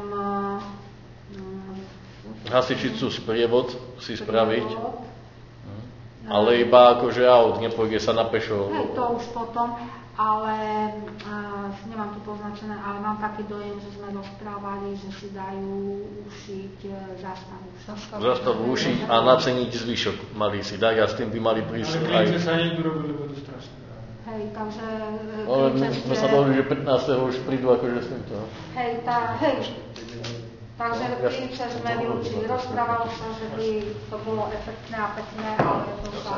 Um, Hasičicu sprievod si spraviť, ale iba akože aut, nepôjde sa na pešo. Hej, to už potom, ale uh, nemám tu poznačené, ale mám taký dojem, že sme rozprávali, že si dajú ušiť zástavu. Zástavu ušiť a naceniť zvyšok mali si dať a s tým by mali prísť aj... Ale sa niekto robili, lebo to strašné. Hej, takže... Ale my sme sa dohodli, že pätnásteho už prídu akože s týmto. Hej, tá, hej. Takže príče sme vylúčili. Rozprávalo sa, že by to bolo efektné a pekné, ale to sa...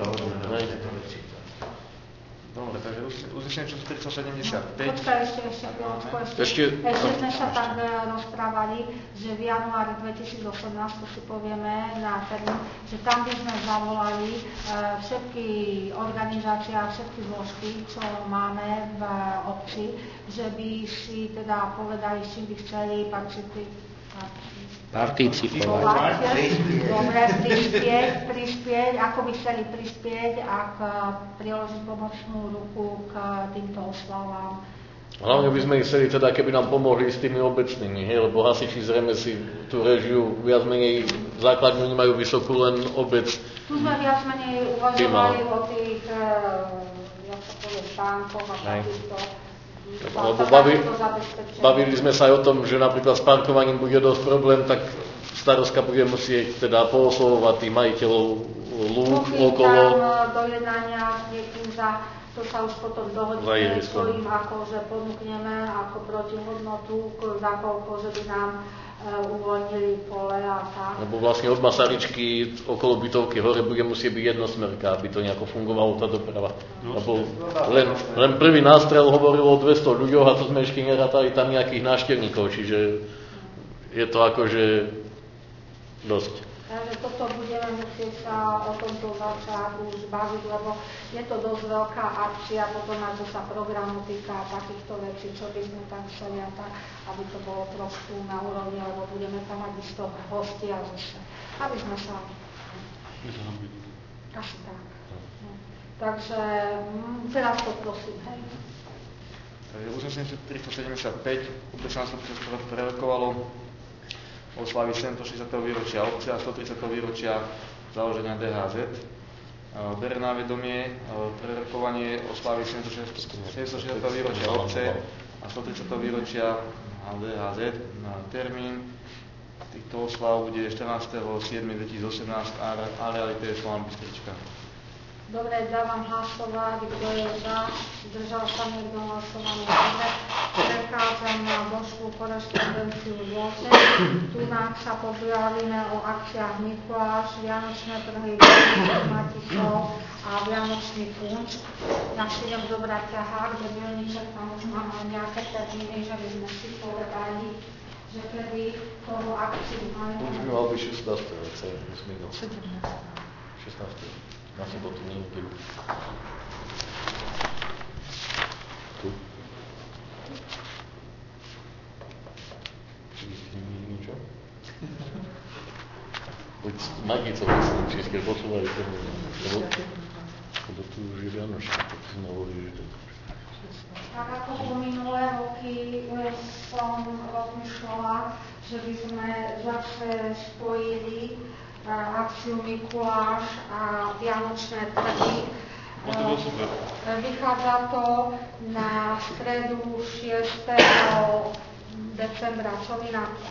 Dobre, takže uznesenie číslo štyristosedemdesiatpäť. Počkaj, ešte, ešte, chvíľočku, ešte. Ešte, ešte sme sa tak rozprávali, že v januári dvetisícosemnásť, to si povieme na termín, že tam by sme zavolali e, všetky organizácie a všetky zložky, čo máme v obci, že by si teda povedali, s čím by chceli participovať. Participovať. Dobre, prispieť, prispieť, ako by chceli prispieť, ak priložiť pomocnú ruku k týmto oslavám. Hlavne by sme ich chceli teda, keby nám pomohli s tými obecnými, hej, lebo hasiči zrejme si tú režiu viac menej základnú nemajú vysokú, len obec. Tu sme viac menej uvažovali o tých, jak sa povie, šánkoch a takýchto. Lebo bavi, bavili sme sa aj o tom, že napríklad s parkovaním bude dosť problém, tak starostka bude musieť teda pooslovovať tých majiteľov lúk okolo. Do jednania s niekým za, to sa už potom dohodíme, čo im akože ponúkneme ako protihodnotu, za koľko, že by nám uvoľnili pole a tak. Lebo vlastne od Masaryčky okolo bytovky hore bude musieť byť jednosmerka, aby to nejako fungovalo tá doprava. Lebo len, len prvý nástrel hovoril o dvesto ľuďoch a to sme ešte nerátali tam nejakých návštevníkov, čiže je to akože dosť. Takže toto budeme musieť sa o tomto začať už baviť, lebo je to dosť veľká akcia, potom aj čo sa programu týka takýchto vecí, čo by sme tam chceli a tak, aby to bolo trošku na úrovni, lebo budeme tam mať isto hostia zase, aby sme sa... Asi tak. No. Takže teraz to prosím, hej. Takže uznesenie tristosedemdesiatpäť obecné zastupiteľstvo prerokovalo oslavy stošesťdesiateho výročia obce a stotridsiateho výročia založenia dé há zet. Bere na vedomie prerokovanie oslavy sedemstošesťdesiateho výročia obce a stotridsiateho výročia dé há zet. Termín týchto oslav bude štrnásteho júla dvetisícosemnásť a realita je Slovan Bystrička. Dobre, dávam hlasovať, kto je za, zdržal sa niekto hlasovanie. Dobre, prechádzam na Božskú korešpondenciu zlote. Tu nám sa pobavíme o akciách Mikuláš, Vianočné trhy, Maticov a Vianočný punč. Ja si idem zobrať ťahák, že Milníček tam už máme nejaké termíny, že by sme si povedali, že kedy toho akciu máme. Už by mal byť šestnásteho šestnásteho Na sobotu, nie nedeľu. Tu. Niečo? Poď s Magicou, myslím, či ste posúvali ten... Lebo tu už je Vianočný, tak sme hovorili, že... Tak ako po minulé roky som rozmýšľala, že by sme zase spojili akciu Mikuláš a Vianočné trhy. Vychádza to na stredu šiesteho decembra, čo mi na to?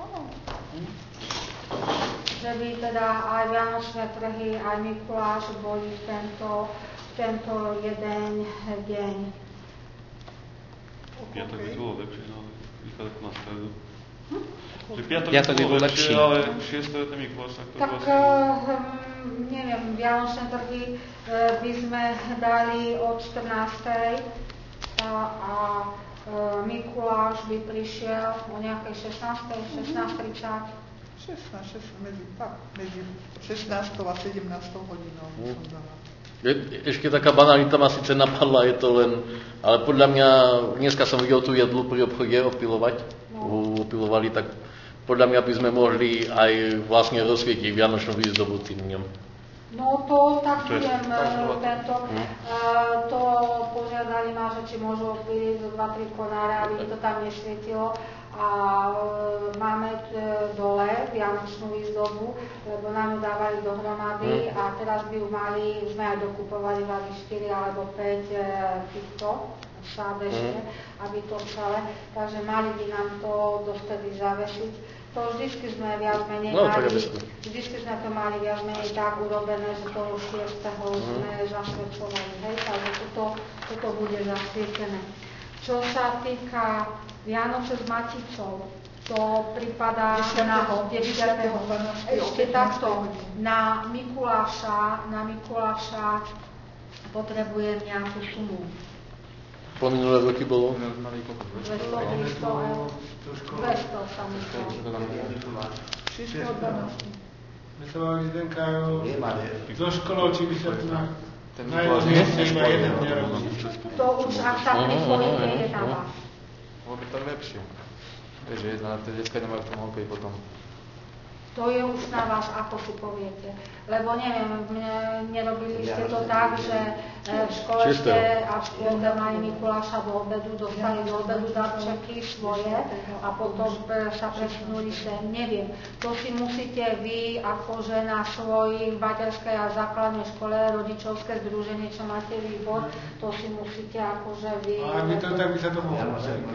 Že by teda aj Vianočné trhy, aj Mikuláš boli v tento, tento jeden deň. Piatok by bolo lepšie, ale vychádza na stredu. Hm? Že piatok Piatok by bolo lepšie, ale šiesteho je ten Mikuláš, tak to tak, vlastne... Uh, neviem, Vianočné trhy uh, by sme dali od štrnástej a, a uh, Mikuláš by prišiel o nejakej šestnástej, šestnásť tridsať. šestnásť, šestnásť, medzi, tak, medzi šestnástou a sedemnástou hodinou by som dala. Je, ešte taká banalita ma síce napadla, je to len, ale podľa mňa, dneska som videl tú jedlu pri obchode opilovať, no. Opilovali, tak podľa mňa by sme mohli aj vlastne rozsvietiť Vianočnú výzdobu tým dňom. No to tak budem tento, hm. uh, to požiadali ma, že či môžu opiliť zo dva tri konáre, aby to tam nesvietilo. A e, máme t, dole Vianočnú výzdobu, lebo nám ju dávali dohromady mm. a teraz by ju mali, sme aj dokupovali mali štyri alebo päť e, týchto sádeže, mm. aby to celé, takže mali by nám to dovtedy zavesiť. To vždycky sme viac menej no, mali, vždycky sme to mali viac menej tak urobené, že toho šiesteho mm. sme zasvedčovali, hej, takže toto, toto bude zasvietené. Čo sa týka Vianoce s Maticou, to pripadá na desiateho Ešte takto, na Mikuláša, na Mikuláša potrebujem nejakú sumu. Po minulé roky bolo? dvesto eur. dvesto sa myslel. šiesteho dvanásteho My sa vám vyzdenkajú zo školou, či by sa tu na jednom mieste iba jeden nerobí. To už, ak sa pripojíte, je na vás. Bolo by to lepšie. Takže jedna, tie detská nemajú v tom hokej potom. To je už na vás, ako si poviete. Lebo neviem, mne, nerobili ste to tak, že v škole ste a v škôlke mali Mikuláša do obedu, dostali do obedu darčeky svoje a potom sa presunuli sem. Neviem, to si musíte vy akože na svojej materskej a základnej škole, rodičovské združenie, čo máte výbor, to si musíte akože vy... A my to tak by sa to mohlo.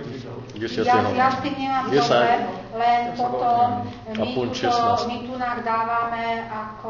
Ja, ja s tým nemám problém, len potom my tu my tu nám dávame ako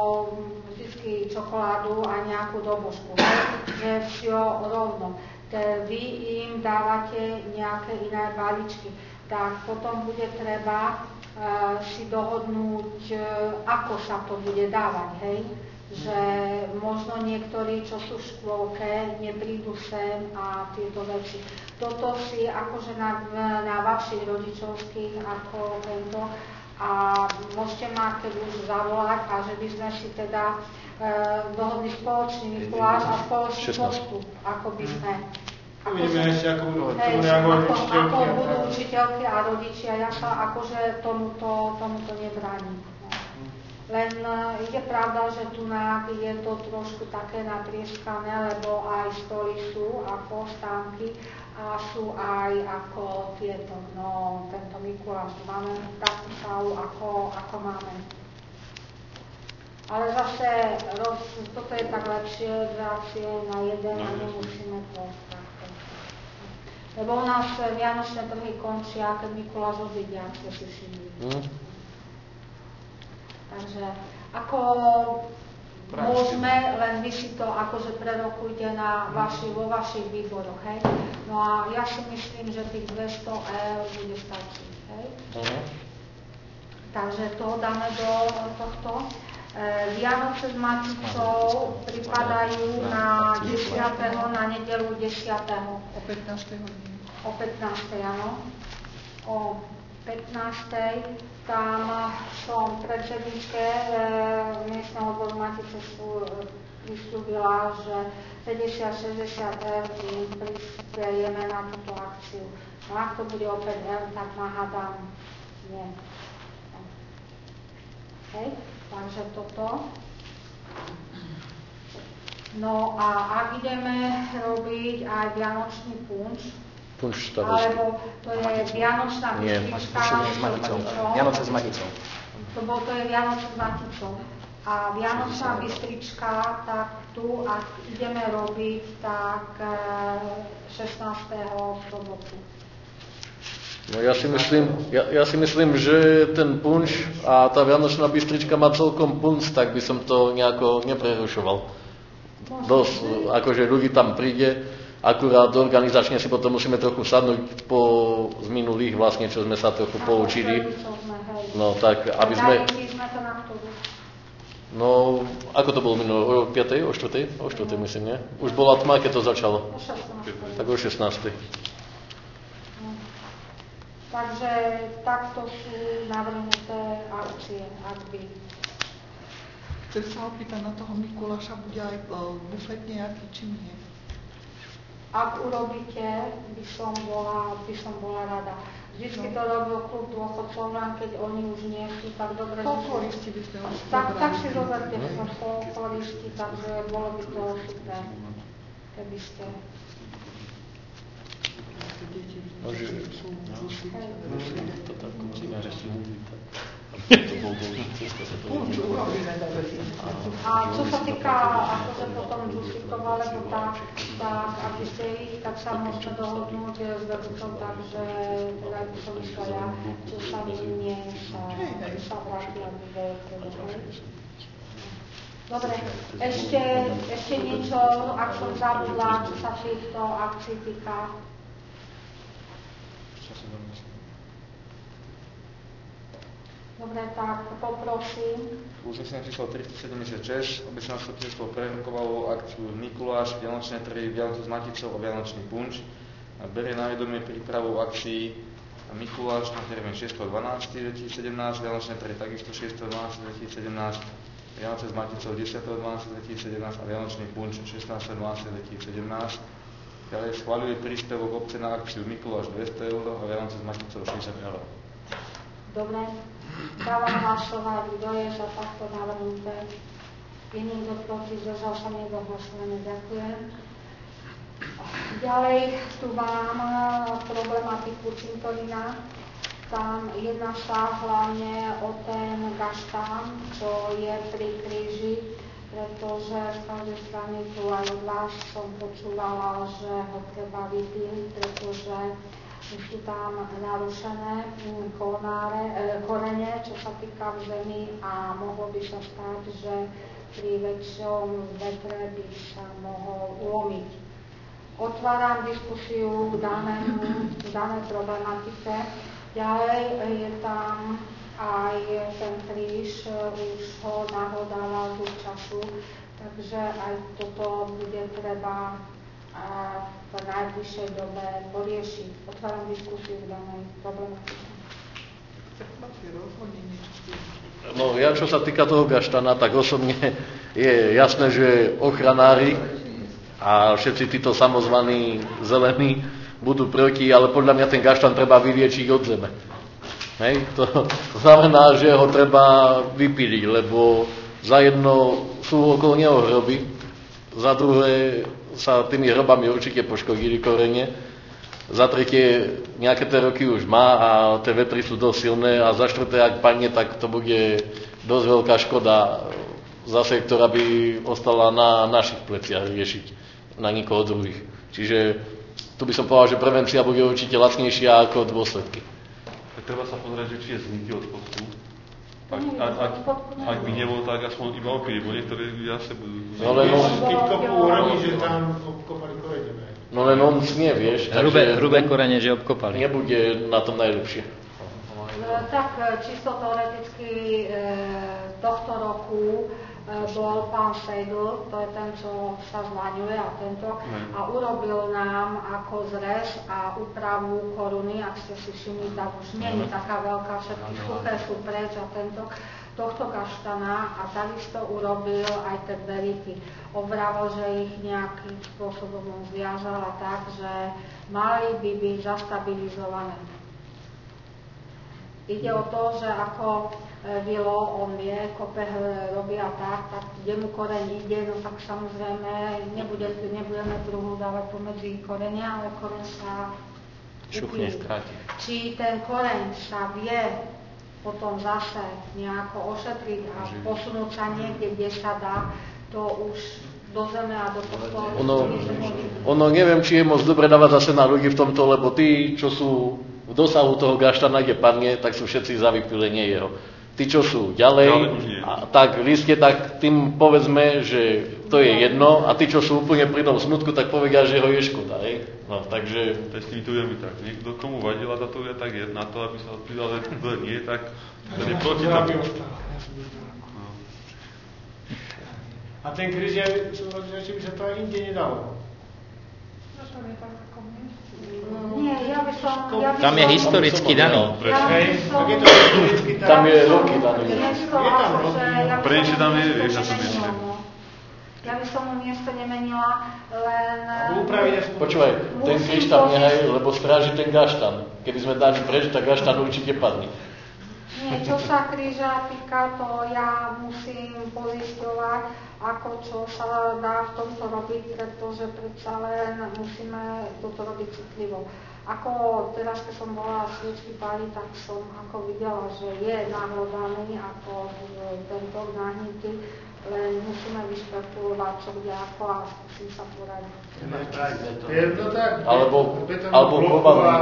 vždycky čokoládu a nejakú dobožku, že všetko rovno. Te vy im dávate nejaké iné balíčky. Tak potom bude treba si dohodnúť, ako sa to bude dávať, hej? Že možno niektorí, čo sú v škôlke, neprídu sem a tieto veci. Toto si akože na, na vašich rodičovských ako tento a môžete ma keď už zavolať a že by sme si teda e, dohodli spoločný Mikuláš a spoločný postup, ako by sme Uvidíme ešte, ako budú hej, reagovať ako, učiteľky. ako budú učiteľky a rodičia, ja sa akože tomuto, tomuto nebránim. Len je pravda, že tu je to trošku také natrieskané, lebo aj stoly sú ako stánky a sú aj ako tieto, no tento Mikuláš, máme takú sálu, ako, ako máme. Ale zase, roz, toto je tak lepšie, drácie na jeden a nemusíme to takto. Lebo u nás vianočné trhy končia, keď Mikuláš odíde, ako si všimli. Mm. Takže ako môžeme, len vy si to akože prerokujte na vaši, vo vašich výboroch, hej? No a ja si myslím, že tých dvesto eur bude stačiť, hej? Uh-huh. Takže to dáme do tohto. E, Vianoce s Maticou pripadajú na desiateho na nedeľu desiateho O pätnástej hodine. O pätnástej, áno. O pätnástej tam som predsedničke e, miestneho odboru Matice prislúbila, že päťdesiat šesťdesiat eur im prispiejeme na túto akciu. No ak to bude o päť eur, tak nahádam nie. Hej, takže toto. No a ak ideme robiť aj vianočný punč, punč alebo to je vianočná bystrička s Maticou. Vianoce s Maticou. To bolo, to je Vianoce s Maticou. A vianočná bystrička, tak tu, ak ideme robiť, tak šestnásteho v sobotu. No ja si myslím, ja, ja si myslím, že ten punč a tá vianočná bystrička má celkom punc, tak by som to nejako neprerušoval. Dosť, akože ľudí tam príde, akurát organizačne si potom musíme trochu sadnúť po z minulých vlastne, čo sme sa trochu poučili. No tak, aby sme... No, ako to bolo minulé? O piatej? O štvrtej? O štvrtej myslím, nie? Už bola tma, keď to začalo. Tak o šestnástej. Takže takto sú navrhnuté akcie, ak by. Chcem sa opýtať, na toho Mikuláša bude aj bufet nejaký, či nie? Ak urobíte, by som bola, by som bola rada. Vždycky to robil klub dôchodcov, len keď oni už nie sú tak dobre. Folkloristi by ste už tak, tak si zoberte, že sme folkloristi, takže bolo by to super, keby ste... Deti Môže... sú zúšiť. To tak končíme, že si múlita. A čo sa týka akože potom džusíkov alebo tak, tak ak ste ich, tak sa môžeme dohodnúť s vedúcom, takže teda by som išla ja, čo sa nie sa, sa vráti a bude dobre, ešte, ešte niečo, ak som zabudla, čo sa týchto akcií týka. Dobre, tak poprosím. Uznesenie číslo tristosedemdesiatšesť obec zastupiteľstvo prerokovalo akciu Mikuláš, Vianočné trhy, Vianoce s Maticou a Vianočný punč. A berie na vedomie prípravu akcií Mikuláš na termín šiesteho dvanásteho dvetisícsedemnásť, Vianočné trhy takisto šiesteho dvanásteho dvetisícsedemnásť, Vianoce s Maticou desať dvanásteho dvetisícsedemnásť a Vianočný punč šestnásteho dvanásteho dvetisícsedemnásť. Ďalej schvaľuje príspevok obce na akciu Mikuláš dvesto eur a Vianoce s Maticou šesťdesiat eur. Dobre. Dávam hlasovať, kto je za takto navrhnuté. Je niekto proti, zdržal sa niekto hlasovanie. Ďakujem. Ďalej tu mám problematiku cintorína. Tam jedná sa hlavne o ten gaštán, čo je pri kríži, pretože z každej strany tu aj od vás som počúvala, že ho treba vypíliť, pretože sú tam narušené konáre, e, korene, čo sa týka v zemi a mohlo by sa stať, že pri väčšom vetre by sa mohol ulomiť. Otváram diskusiu v danej problematike. Ďalej je tam aj ten kríž už ho nahodával dlhú času, takže aj toto bude treba v najbližšej dobe poriešiť. Otváram diskusiu v danej problematike. No ja, čo sa týka toho gaštana, tak osobne je jasné, že ochranári a všetci títo samozvaní zelení budú proti, ale podľa mňa ten gaštan treba vyliečiť od zeme. Hej? To, to znamená, že ho treba vypíliť, lebo za jedno sú okolo neho hroby, za druhé sa tými hrobami určite poškodili korene, za tretie nejaké tie roky už má a tie vetry sú dosť silné a za štvrté, ak padne, tak to bude dosť veľká škoda zase, ktorá by ostala na našich pleciach riešiť, na nikoho druhých. Čiže tu by som povedal, že prevencia bude určite lacnejšia ako dôsledky. Tak treba sa pozrieť, že či je zniký od postu. Ak, ak, ak, ak by nebol, tak aspoň iba opili, bo niektorí zase budú... No len on... Keď kopu urobí, že tam obkopali korene. No len on nie, vieš. Hrubé, hrubé korene, že obkopali. Nebude na tom najlepšie. Tak čisto teoreticky tohto roku bol pán Sejdl, to je ten, čo sa zvaňuje a tento, a urobil nám ako zrez a úpravu koruny, ak ste si všimli, tak už nie je taká veľká, všetky suché sú preč a tento, tohto gaštana a takisto urobil aj tie beriky. Obravo, že ich nejakým spôsobom zviažal a tak, že mali by byť zastabilizované. Ide o to, že ako Vilo, on vie, kope robí a tak, tak kde mu koreň ide, no tak samozrejme nebude, nebudeme druhu dávať pomedzi korenia, ale koreň sa šuchne, skráti. Či ten koreň sa vie potom zase nejako ošetriť a posunúť sa niekde, kde sa dá, to už do zeme a do postola. Ono, ono neviem, či je moc dobre dávať zase na ľudí v tomto, lebo tí, čo sú v dosahu toho gaštana, kde padne, tak sú všetci za vypílenie jeho. Tí, čo sú ďalej, a tak lístke, tak tým povedzme, že to je jedno, a tí, čo sú úplne pri tom smutku, tak povedia, že ho je škoda. Hej? No, takže... To je s tými tujemi tak. Niekto komu vadila tá tuja, tak je na to, aby sa odpídal, ale kto nie, tak to je proti tomu. No. A ten kríž je, že by sa to aj inde nedalo. Nie, ja by som... Ja by tam je som, historicky daný. Ja by som... Tam je roky daný. Prečo tam je, vieš, na to mieste. Ja by som mu miesto nemenila, len... Počúvaj, ten kríž tam nehaj, lebo stráži ten gaštan. Keby sme dali preč, tak gaštan určite padne. Nie, čo sa kríža týka, to ja musím pozisťovať, ako čo sa dá v tomto robiť, pretože predsa len musíme toto robiť citlivo. Ako teraz, keď som bola sviečky páliť, tak som ako videla, že je nahlodaný ako tento nahnitý, len musíme vyšpekulovať, čo bude ako a skúsim sa poradiť. Alebo, alebo kovaný.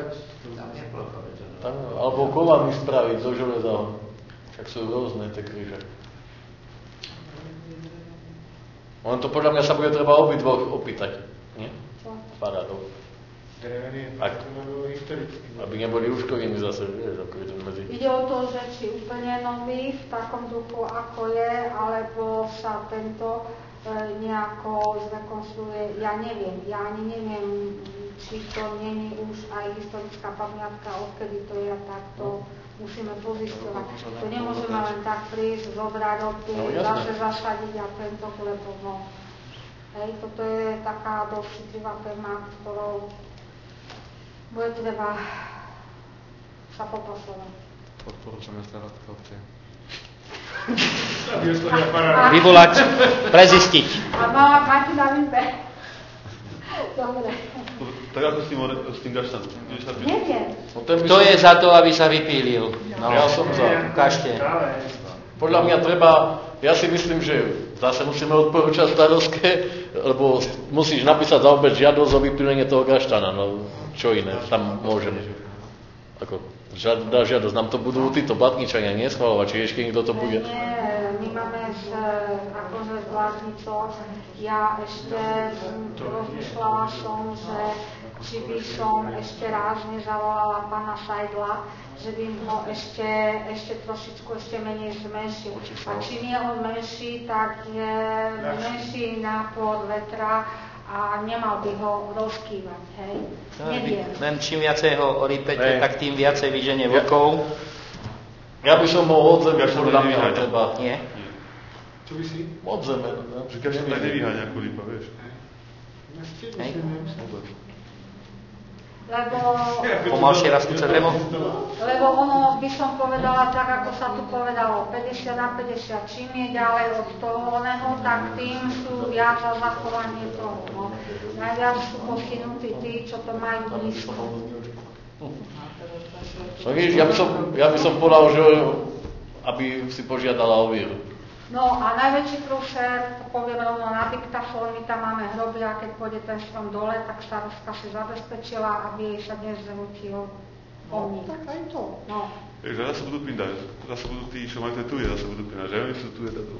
Tam, alebo kovaný spraviť zo železa. Však sú rôzne tie kríže. On to podľa mňa sa bude treba obidvoch opýtať. Nie? Parádov. Ak, aby neboli uškodení zase, vieš, ako je ten medzi. Ide o to, že či úplne nový v takom duchu, ako je, alebo sa tento e, nejako zrekonstruuje. Ja neviem, ja ani neviem, či to není už aj historická pamiatka, odkedy to je, tak to musíme pozistovať. To nemôžeme len tak prísť, zobrať roky, zase zasadiť a tento klepovo. Hej, toto je taká dosť citlivá téma, ktorou bude treba sa popasovať. Odporúčame starostké obce. Vyvolať, prezistiť. A má máte na výbe. Dobre. Tak ako s tým, s tým gaštanom? Neviem. Kto je za to, aby sa vypílil? No, ja som za. Ukážte. Podľa mňa treba, ja si myslím, že zase musíme odporúčať starostke, lebo musíš napísať za obec žiadosť o vypílenie toho gaštana. No čo iné, tam môžeme. Ako, dá žiadosť, nám to budú títo Blatničania neschvalovať, či ešte niekto to bude? Nie, my máme s, akože s Blatnicou, ja ešte rozmýšľala som, že či by som ešte raz nezavolala pána Sajdla, že by ho ešte, ešte trošičku ešte menej zmenšil. A čím je on menší, tak je menší nápor vetra a nemal by ho rozkývať, hej? Neviem. Len čím viacej ho orípete, tak tým viacej vyženie vlkov. Ja by som mohol od zeme, podľa mňa treba. Nie? Čo by si? Od zeme. Že keď sa tak nevyháňa ako lípa, vieš. Hej. Lebo, Pomalšie rastúce drevo? lebo ono by som povedala tak, ako sa tu povedalo, päťdesiat na päťdesiat. Čím je ďalej od toho oného, tak tým sú viac za zachovanie toho. No. Najviac sú pochynutí tí, čo to majú nízko. No víš, ja by som, ja by som povedal, že aby si požiadala o víru. No a najväčší prúšer, poviem rovno na diktafón, my tam máme hroby a keď pôjde ten strom dole, tak starostka si zabezpečila, aby jej sa nezrútil pomník. Tak aj to. No. Takže zase budú pindať, zase budú tí, čo majú tie tuje, zase budú pindať, že oni sú tuje táto.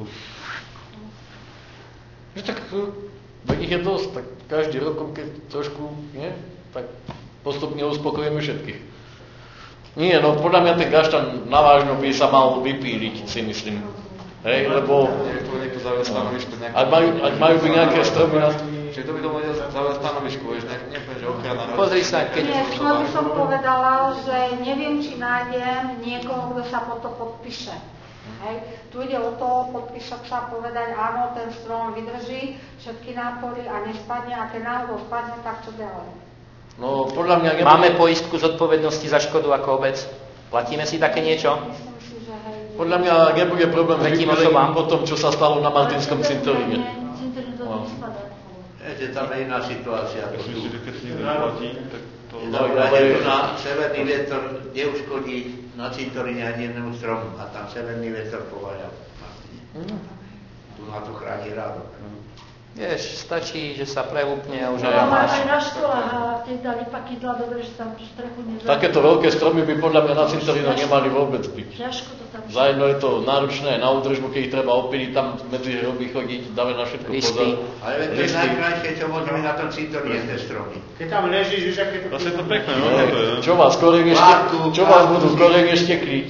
Že tak, veď ich je dosť, tak každý rok, keď trošku, nie, tak postupne uspokojíme všetkých. Nie, no podľa mňa ten gaštan navážno by sa mal vypíliť, si myslím. Hej, lebo ak majú, ak majú by nejaké stromy na... Čiže to by to mohlo zaujať stanovisko, vieš, nepoviem, že ochrana... Pozri sa, keď... Nie, skôr by som povedala, že neviem, či nájdem niekoho, kto sa po to podpíše. Hej. Tu ide o to podpísať sa, povedať, áno, ten strom vydrží všetky nápory a nespadne, a keď náhodou spadne, tak čo ďalej? No, podľa mňa... Nebude... Máme poistku zodpovednosti za škodu ako obec? Platíme si také niečo? Podľa mňa nebude problém s vypílením po tom, čo sa stalo na Martinskom cintoríne. Cintorín to nespadá. Viete, tam je iná situácia. Ja si myslím, že keď si nikto neplatí, tak to... Dobre, je to na severný vietor neuškodí na cintoríne ani jednému stromu a tam severný vietor povaľa v Martine. Tu na to chráni rádok. Vieš, stačí, že sa prehúpne a už No, aj máš. aj na školách a tie dali pakidla, dobre, že tam tú strechu nezabili. Takéto veľké stromy by podľa mňa na cintorínu nemali vôbec byť. Ťažko to tam... Zajedno je to náročné na údržbu, keď ich treba opiliť, tam medzi hroby chodiť, dáme na všetko pozor. Ale veď to je najkrajšie, čo môže byť na tom cintoríne, tie stromy. Keď tam ležíš, už aké to... Zase je to pekné, no? Čo vás, koreň ešte, čo vás budú koreň ešte kryť?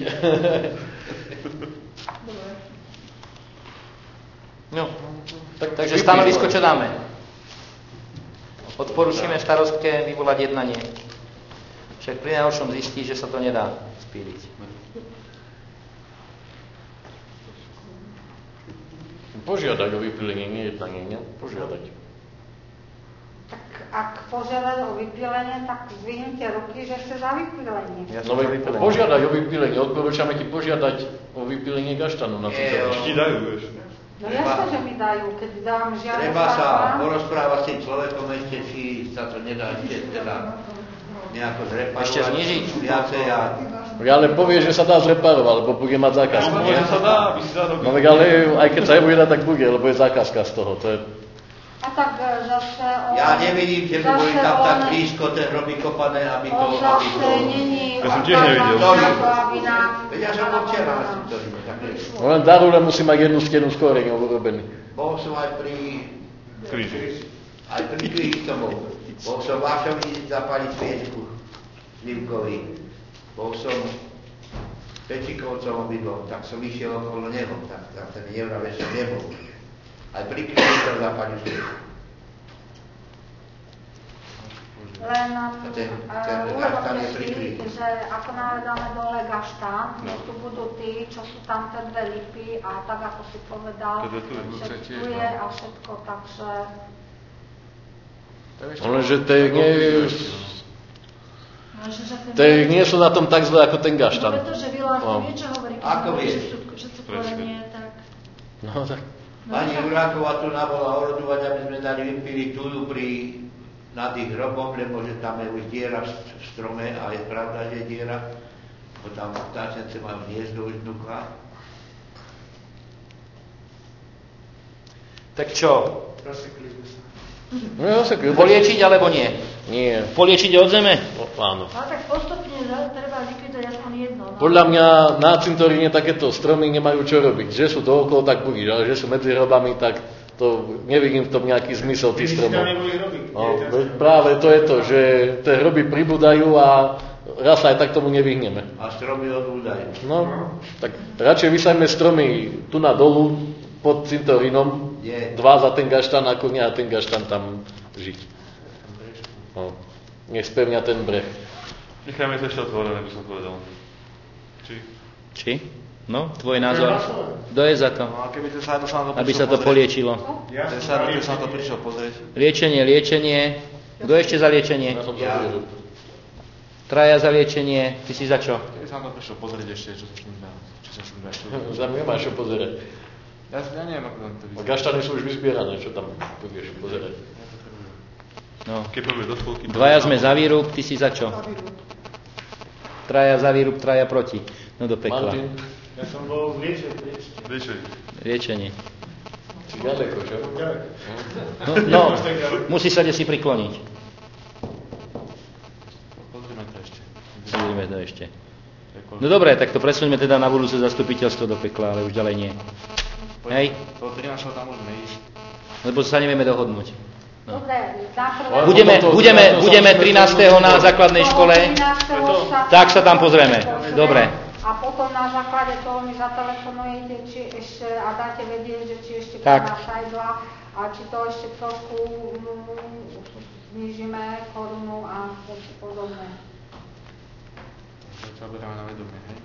No, tak, takže stanovisko čo dáme? Odporúčime starostke vyvolať jednanie. Však pri najhoršom zistí, že sa to nedá spíliť. Požiadať o vypílenie, nie jednanie, nie? Požiadať. Tak ak požiadať o vypílenie, tak zvihnite ruky, že ste za vypílenie. Ja No požiadať o vypílenie, odporúčame ti požiadať o vypílenie gaštanu na cintoríne. Či ti dajú, vieš. No jasne, že mi dajú, keď dám žiadne Treba sa stavba. porozprávať s tým človekom ešte, či sa to nedá ešte teda nejako zreparovať. Ešte znížiť? Viacej a... Ja len povie, že sa dá zreparovať, lebo bude mať zákazku. Môže sa dá, aby si zadobí. No ale aj keď sa nebude dať, tak bude, lebo je zákazka z toho. To je... A tak e, zase on... Ja nevidím, že by boli zase tam on- tak blízko ten hroby kopané, aby to... On aby zase to... není Ja som tiež nevidel. odkázaný na to, aby nám... Veď ja som bol včera na cintoríne, tak nešlo. No len Darule musí mať jednu stenu s koreňou urobený. Bol som aj pri... Kríži. Aj pri kríži som bol. Bol som Vášovi zapaliť sviečku Slivkovi. Bol som Pečikovcom obydlom, tak som išiel okolo neho, tak, tak ten nevra večer nebol. Aj pri kríži som zapaliť sviečku. Len ten- uh, ten uvedomte gaštán je si, prikrý. že ako navedáme dole gaštán, no. Tu budú tí, čo sú tam tie dve lipy a tak ako si povedal, Teda tu je, všetko tu je a všetko, takže... Lenže tie nie, Lenže, že ten- tie nie sú na tom tak zle ako ten No gaštan. pretože Vilách No. vie, čo hovorí, keď Ako hovorí, vie? že sú, že sú korenie, tak... No tak. Pani Juráková tu nabola orodovať, aby sme dali vypili tuju pri nad ich hrobom, lebo že tam je už diera v v strome a je pravda, že je diera, bo tam vtáčence majú hniezdo už vnúka. Tak čo? Rozsekli sme sa. No ja sa kľúbe. Poliečiť alebo nie? Nie. Poliečiť od zeme? O, áno. Ale tak postupne za- treba likvidovať aspoň jedno. No. Podľa mňa na cintoríne takéto stromy nemajú čo robiť. Že sú dookolo, tak budíš, ale že sú medzi hrobami, tak to nevidím v tom nejaký zmysel tých Keby si tam stromov. neboli hroby. No, práve to je to, že tie hroby pribúdajú a raz sa aj tak tomu nevyhneme. A stromy odbúdajú. No, tak radšej vysaďme stromy tu na dolu pod cintorínom, Je. dva za ten gaštan, ako nie a ten gaštan tam žiť. No, nech spevňa ten breh. Nechajme to ešte otvorené, by som povedal. Či? Či? No, tvoj názor? Kto je za to? No a keby ten sa to sa na to Aby prišiel sa to pozrieť. poliečilo. Ja Ten som sa to sa na to prišiel pozrieť. Liečenie, liečenie. Kto ešte za liečenie? Ja som Ja. ja. Traja za liečenie. Ty si za čo? Keby sa na to prišiel pozrieť ešte, čo sa s ním dá. Či sa s ním dá ešte. Za mňa máš čo pozerať. Ja, ja neviem, ako tam to A vyzerá. gaštany sú už vyzbierané, čo tam budeš pozerať. No. Keď povieš do spolky... Dvaja sme za výrub, ty si za čo? Traja za výrub, traja proti. No do pekla. Martin, Ja som bol v liečení ešte. Liečej. Liečenie. si ďaleko, čo? Ďaleko. No, no musí sa kde si prikloniť. Pozrime to ešte. Pozrime to ešte. No dobre, tak to presuňme teda na budúce zastupiteľstvo do pekla, ale už ďalej nie. Hej? To trinásteho tam môžeme ísť. Lebo sa nevieme dohodnúť. No. Dobre, najprv... Budeme, budeme, budeme trinásteho na základnej škole, tak sa tam pozrieme. Dobre. A potom na základe toho mi zatelefonujete, či ešte, a dáte vedieť, že či ešte Tak. pána Šajdla, a či to ešte trošku mm, znižíme korunu a podobné. To berieme na vedomie, hej?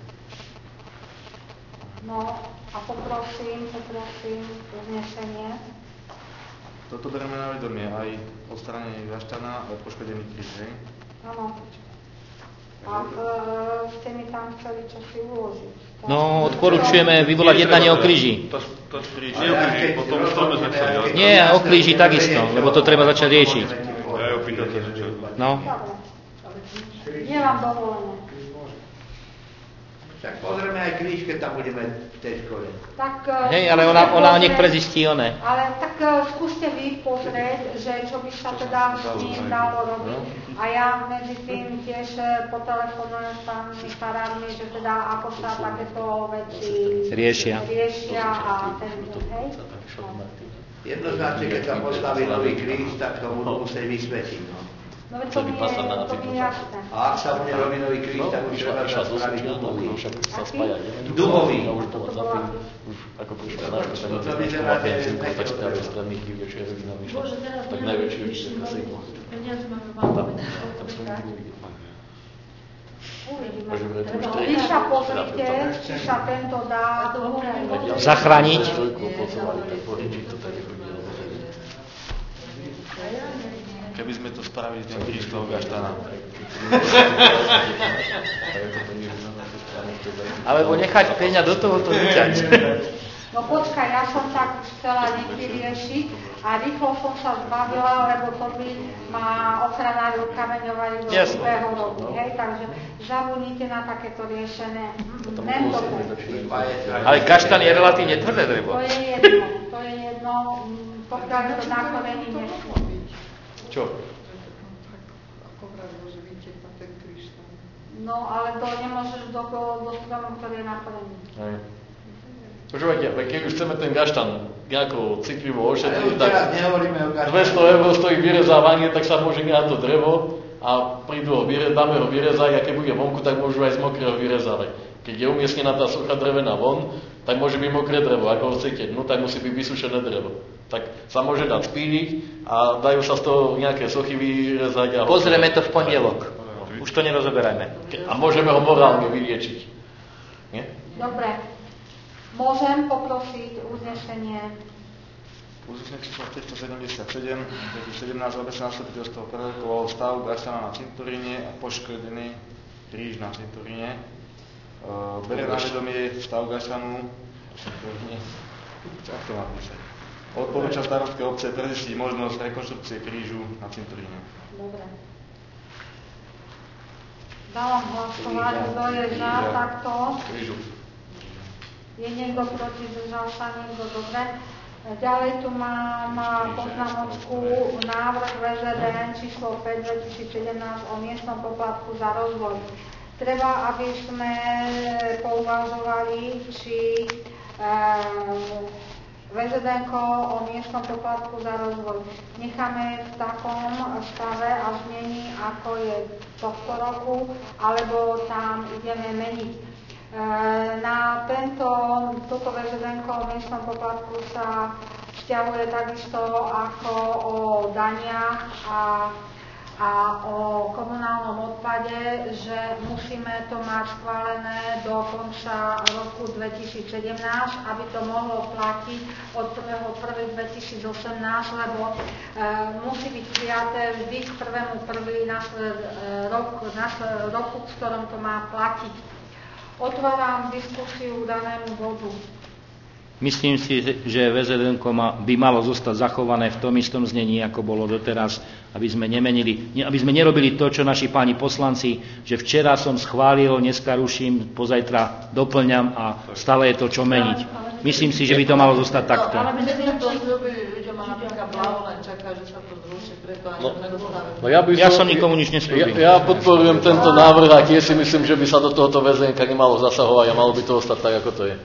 No a poprosím, poprosím uznesenie. Toto berieme na vedomie, aj odstránenie gaštana, aj poškodený kríž, hej? Áno. A e, ste mi tam chceli čosi uložiť. No, odporúčujeme vyvolať jednanie o kríži. To, to kríž, nie o kríži, potom strome sme chceli. ale- Nie, o kríži takisto, lebo to treba začať riešiť. Ja ju pýtam sa, že čo. No, Je vám dovolené. Tak pozrieme aj kríž, keď tam budeme v tej škole. Tak, e, hej, ale skúste ona, ona nech pozrieť- prezistí one. Ale tak e, skúste vy pozrieť, že čo by sa teda s ním dalo robiť. A ja medzi tým tiež e, potelefonujem s pánmi farármi, že teda ako sa takéto veci Riešia. riešia a ten, hej. Jednoznačne, keď sa postaví nový kríž, tak to budú musieť vysvetiť. No. No veď to mi je, to mi je jasné. A ak sa bude robiť nový kríž, tak už treba Išla zo spraviť Sučina, no, dubový. však sa spája, neviem. Dubový. A už bola zapín, už ako prišla náš, tak na tým mafiánským tak z pravej strany divečie rodina vyšla. Bože, teraz Tak neviem, najväčšie či ešte vyšli kasejko. peniaze máme Tam, málo. tam som nikdy nevidel. Uvidíme. Môžeme to už Vy sa pozrite, či sa tento dá Zachrániť. Trojku opocovali, tak poričiť to tak je Keby sme to spravili, ten kríž toho gaštana. Alebo nechať peňa do tohoto vyťať. No počkaj, ja som tak už chcela niekde riešiť a rýchlo som sa zbavila, lebo to by ma ochranári ukameňovali do Jasne. druhého roku, hej, takže zabudnite na takéto riešené. Nem to Ale kaštan je relatívne tvrdé drevo. To je jedno, to je jedno, mm, pokiaľ to na koreni nešlo. Čo? Ako vravilo, že vytiekla ten kríž tam. No ale to nemôžeš do, do stromu, ktorý je na koreni. Hej. Počúvajte, keď už chceme ten gaštan nejako citlivo Ale ošetriť, už tak teraz nehovoríme o gaštane. dvesto eur stojí vyrezávanie, tak sa môže na to drevo a prídu ho vyre, dáme ho vyrezať a keď bude vonku, tak môžu aj z mokrého vyrezávať. Keď je umiestnená tá suchá drevená von, tak môže byť mokré drevo. Ako ho chcete, no tak musí byť vysušené drevo. Tak sa môže dať spíliť a dajú sa z toho nejaké sochy vyrezať. A Pozrieme to v pondelok. Už to nerozoberajme. A môžeme ho morálne vyliečiť. Nie? Dobre. Môžem poprosiť uznesenie. Uznesenie číslo tristosedemdesiatsedem, dvetisícsedemnásť obecné zastupiteľstvo prerokovalo stav gaštana na cintoríne a poškodený kríž na cintoríne. Uh, berie na vedomie stav gaštanu na cintoríne. Čo to má písať? Odporúča starostke obce prezistiť možnosť rekonštrukcie krížu na cintoríne. Dobre. Dávam hlasovať, kto je za takto. Krížu. Je niekto proti, zdržal sa niekto, dobre. Ďalej tu mám poznámočku návrh vé zet en číslo päť dvetisícsedemnásť o miestnom poplatku za rozvoj. Treba, aby sme pouvažovali, či e, vé zet en-ko o miestnom poplatku za rozvoj necháme v takom stave a znení, ako je tohto roku, alebo tam ideme meniť. E, na tento, toto vé zet en-ko o miestnom poplatku sa vzťahuje takisto ako o daniach a a o komunálnom odpade, že musíme to mať schválené do konca roku dvetisícsedemnásť, aby to mohlo platiť od prvého prvého dvetisícosemnásť, lebo e, musí byť prijaté vždy k prvému prvý nasled, e, rok, nasled, roku, v ktorom to má platiť. Otváram diskusiu k danému bodu. Myslím si, že vé zet en-ko by malo zostať zachované v tom istom znení, ako bolo doteraz, aby sme nemenili, aby sme nerobili to, čo naši páni poslanci, že včera som schválil, dneska ruším, pozajtra doplňam a stále je to čo meniť. Myslím si, že by to malo zostať takto. Ale myslím, to zrobili, že má napríklad Blaho len čaká, že sa to zruší, preto ani to nedostávajú. No ja, by som, ja som nikomu nič neslúbil. Ja, ja podporujem tento návrh a tiež si myslím, že by sa do tohoto vé zet en-ka nemalo zasahovať a malo by to ostať tak, ako to je.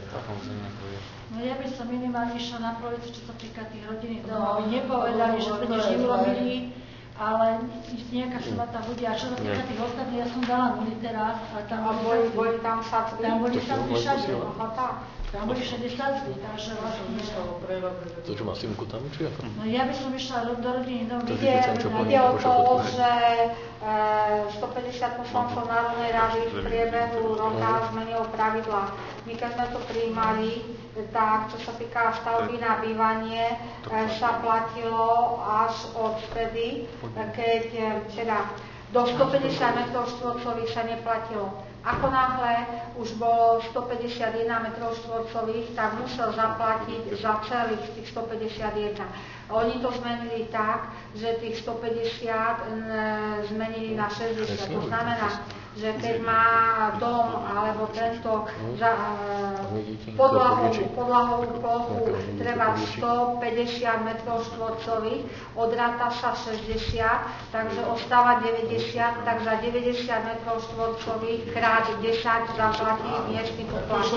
Ja by som minimálne išla na policu, čo sa týka tých rodinných domov, aby nepovedali, že ste nič neurobili, ale nejaká suma tam bude. A čo sa týka tých ostatných, ja som dala nuly teraz, ale tam boli, boli tam sadzby. Tam boli sadzby všade. Tam boli všade sadzby, takže vlastne nešlo. To, čo má simku tam, či ako? No ja by som išla do rodinných domov. Ide o to, že stopäťdesiat poslancov Národnej rady v priebehu roka zmenilo pravidlá. My keď sme to prijímali, tak čo sa týka stavby na bývanie, sa platilo až od vtedy, keď teda do stopäťdesiat metrov štvorcových sa neplatilo. Ako náhle už bolo stopäťdesiatjeden metrov štvorcových, tak musel zaplatiť za celých tých stopäťdesiatjeden. Oni to zmenili tak, že tých stopäťdesiat zmenili na šesťdesiat. To znamená, že keď má dom alebo tento za, podlahovú, podlahovú plochu treba stopäťdesiat metrov štvorcových, odráta sa šesťdesiat, takže ostáva deväťdesiat, tak za deväťdesiat metrov štvorcových krát desať zaplatí miestny poplatok.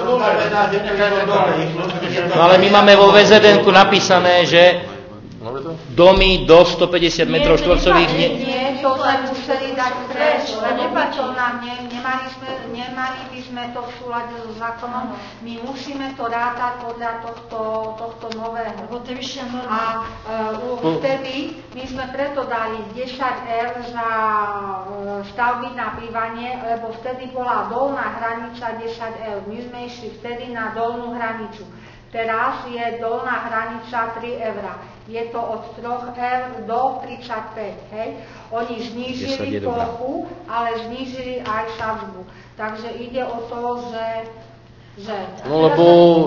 No ale my máme vo vé zet en-ku napísané, že domy do stopäťdesiat metrov štvorcových... Nie, nie, to sme museli dať preč, lebo to nám ne, nemali, sme, nemali by sme to v súlade so zákonom, my musíme to rátať podľa tohto, tohto nového. A uh, vtedy my sme preto dali desať eur za uh, stavby na bývanie, lebo vtedy bola dolná hranica desať eur. My sme išli vtedy na dolnú hranicu. Teraz je dolná hranica tri eurá. Je to od tri eur do tridsaťpäť, hej. Oni znížili plochu, ale znížili aj sadzbu. Takže ide o to, že... že no lebo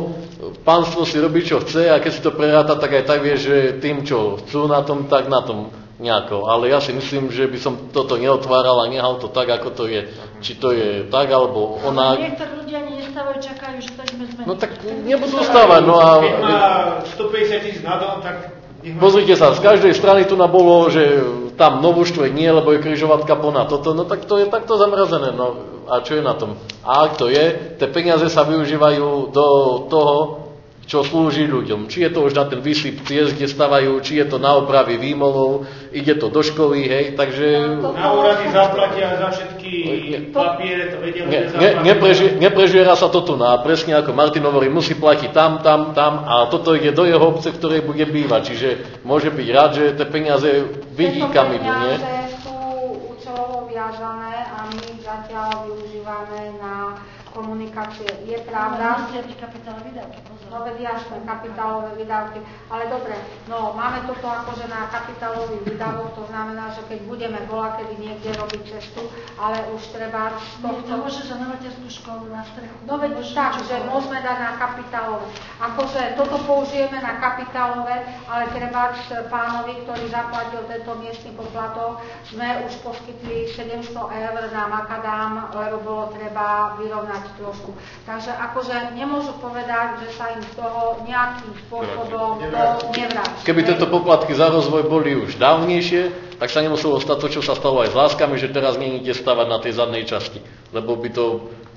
pánstvo si robí, čo chce a keď si to preráta, tak aj tak vie, že tým, čo chcú na tom, tak na tom nejako. Ale ja si myslím, že by som toto neotváral a nehal to tak, ako to je. Či to je tak, alebo onak. Niektorí ľudia ani nestávajú, čakajú, že to ideme zmeniť. No tak nebudú stávať. No a... Keď má stopäťdesiat tisíc na dom, tak... Pozrite sa, z každej strany tu nabolo, že tam Novoštvrť nie, lebo je križovatka plná toto, no tak to je takto zamrazené. No a čo je na tom? A ak to je, tie peniaze sa využívajú do toho, čo slúži ľuďom. Či je to už na ten vysyp ciest, kde stavajú, či je to na opravy výmolov, ide to do školy, hej, takže... Na úrady zaplatia za všetky papiere, to vedia, ne, ne, nepreži, neprežiera sa to tu na, presne ako Martin hovorí, musí platiť tam, tam, tam a toto ide do jeho obce, v ktorej bude bývať, čiže môže byť rád, že tie peniaze vidí, kam idú, nie? Tieto peniaze sú účelovo viazané a my zatiaľ využívame na komunikácie. Je pravda? Kapitálové výdavky, pozor. No veď jasné, kapitálové výdavky. Ale dobre, no máme toto akože na kapitálový výdavok, to znamená, že keď budeme bola, kedy niekde robiť cestu, ale už treba... Niekto môže za materskú školu na strechu. No veď tak, že môžeme dať na kapitálové. Akože toto použijeme na kapitálové, ale treba pánovi, ktorý zaplatil tento miestny poplatok, sme už poskytli sedemsto eur na makadám, lebo bolo treba vyrovnať trošku. Takže akože nemôžu povedať, že sa im z toho nejakým spôsobom to nevráti. Keby tieto poplatky za rozvoj boli už dávnejšie, tak sa nemuselo stať to, čo sa stalo aj s Láskami, že teraz mienite stavať na tej zadnej časti. Lebo by to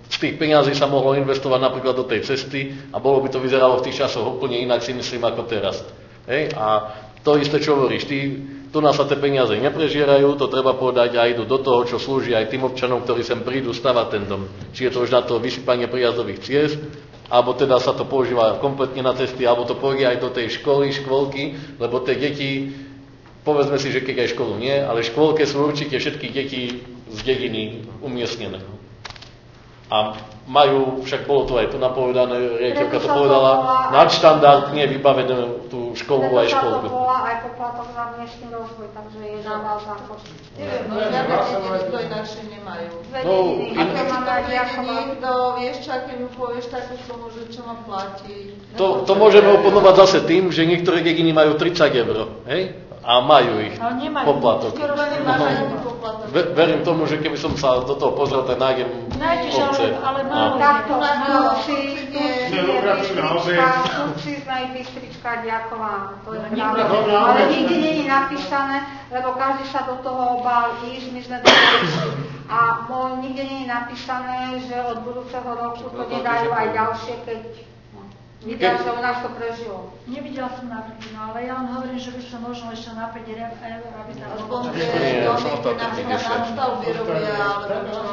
z tých peňazí sa mohlo investovať napríklad do tej cesty a bolo by to vyzeralo v tých časoch úplne inak, si myslím, ako teraz. Hej? A to isté, čo hovoríš, ty, tu nás sa tie peniaze neprežierajú, to treba povedať a idú do toho, čo slúži aj tým občanom, ktorí sem prídu stavať ten dom. Či je to už na to vysypanie prijazdových ciest, alebo teda sa to používa kompletne na cesty, alebo to pôjde aj do tej školy, škôlky, lebo tie deti, povedzme si, že keď aj školu nie, ale v škôlke sú určite všetky deti z dediny umiestnené. A majú, však bolo to aj tu napovedané, riaditeľka to povedala, nadštandardne vybavenú tú školu aj škôlku. Preto sa to volá aj poplatok za miestny rozvoj, takže je dával zákon. Neviem, no žiadne dediny to inakšie nemajú. No, a keď si to príde niekto, vieš čo, keď mu povieš takú sumu, že čo mám platiť. To, to môžeme oponovať zase tým, že niektoré dediny majú tridsať eur, hej? A majú ich poplatok. Ver, verím tomu, že keby som sa do toho pozrel, tak nájdem obce. Ale málo. Takto, Turci, Turci sme ich Bystrička, Diaková. To je pravda. Ale nikdy nie je napísané, lebo každý sa do toho obal ísť, my sme to išli. A nikde nie je napísané, že od budúceho roku to nedajú aj ďalšie, keď... Videla, že u nás to prežilo. Nevidela som napríklad, no ale ja len hovorím, že by som možno ešte na päť eur, aby tam bolo. Aspoň tie domy, keď napríklad nadstavby robia, alebo čo.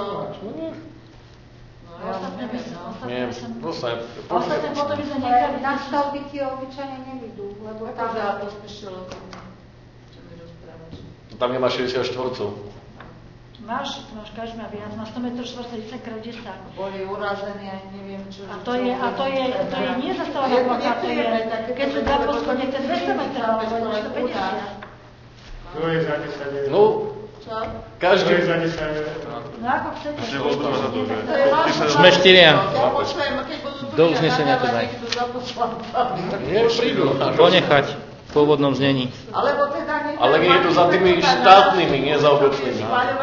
Ostatné by som, ostatné by som... Ostatné potom by sme nechali... Nadstavby ti obyčajne nevidú, lebo tam... Akože ja pospešilo som, čo mi rozprávaš. Tam nemá šesťdesiat štvorcov. Máš, máš, každý má viac, má sto metrov štvorcových, desať krát desať. Boli urazení, aj neviem čo. A to je, a to je, to je nie zastavená plocha, to je, keď sú dva poschodne, to je dvesto metrov, alebo sto päťdesiat. To je za desať eur. No, každý... To je za desať eur. No ako chcete. Sme štyria. Do uznesenia to daj. Nie, prídu. Ponechať v pôvodnom znení. Alebo teda ale nie je to za tými štátnymi, nie za obecnými.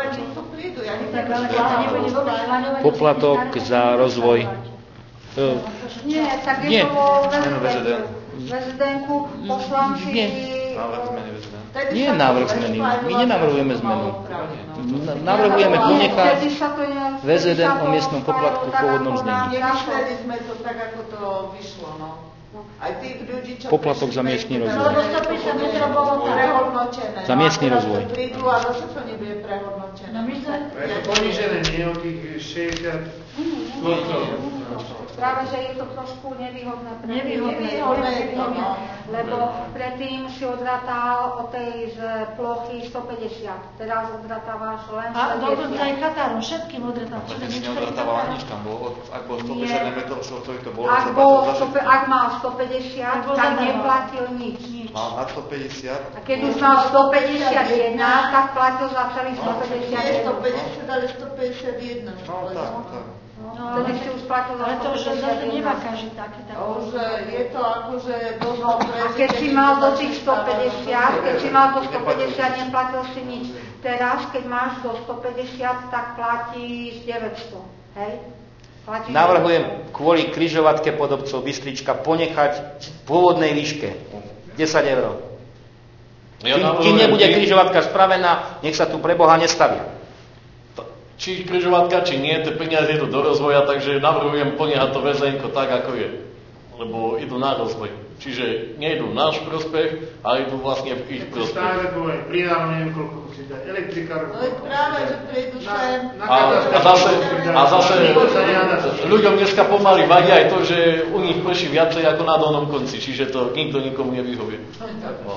Poplatok za rozvoj. Nie, tak je to vo vé zet en ku. vé zet en ku poslanci... Nie je návrh zmeny. My nenavrhujeme zmenu. Navrhujeme ponechať vé zet en o miestnom poplatku v pôvodnom znení. Nemysleli sme to tak, ako to vyšlo, no. Aj tých ľudí, čo poplatok za miestny rozvoj. Lebo sto päťdesiat metrov bolo prehodnotené. Za miestny rozvoj. Prídu a zase to nebude prehodnotené. No my sme... Je to ponížené, nie o tých šesťdesiat štvorcov. Práve, že je to trošku nevýhodné pre nevýhodné, lebo predtým si odrátal od tej z plochy sto päťdesiat, teraz odrátávaš len šesťdesiat. A dokonca aj šesťdesiat. Katárom, všetkým odrátal. Keď si neodrátávala nič, tam bolo, ak bolo sto päťdesiat metrov štvorcových, to bolo... Ak, bol, ak mal sto päťdesiat, tak neplatil nič. Mal na sto päťdesiat. A keď už mal sto päťdesiatjeden, tak platil za celý sto päťdesiat. Nie sto päťdesiat, ale sto päťdesiatjeden. No tak, tak. No, ale, si už platil ale to už zase nemá každý taký. Už je to akože dosť dobré. A keď si mal do tých sto päťdesiat, keď si mal do sto päťdesiat, neplatil si nič. Teraz, keď máš do sto päťdesiat, tak platíš deväťsto. Hej? Platíš navrhujem kvôli križovatke pod obcov Bystrička ponechať v pôvodnej výške desať eur. Ja kým, kým nebude križovatka spravená, nech sa tu pre Boha nestavia. Či križovatka, či nie, tie peniaze idú do rozvoja, takže navrhujem ponehať to vé zet enko tak, ako je. Lebo idú na rozvoj. Čiže nejdú v náš prospech, ale idú vlastne v ich prospech. Stále povie, pridávno neviem, koľko musí dať. Elektrikár... No práve, že prídu sem... A, a zase, a zase ľuďom dneska pomaly vadí aj to, že u nich prší viacej ako na dolnom konci. Čiže to nikto nikomu nevyhovie. No.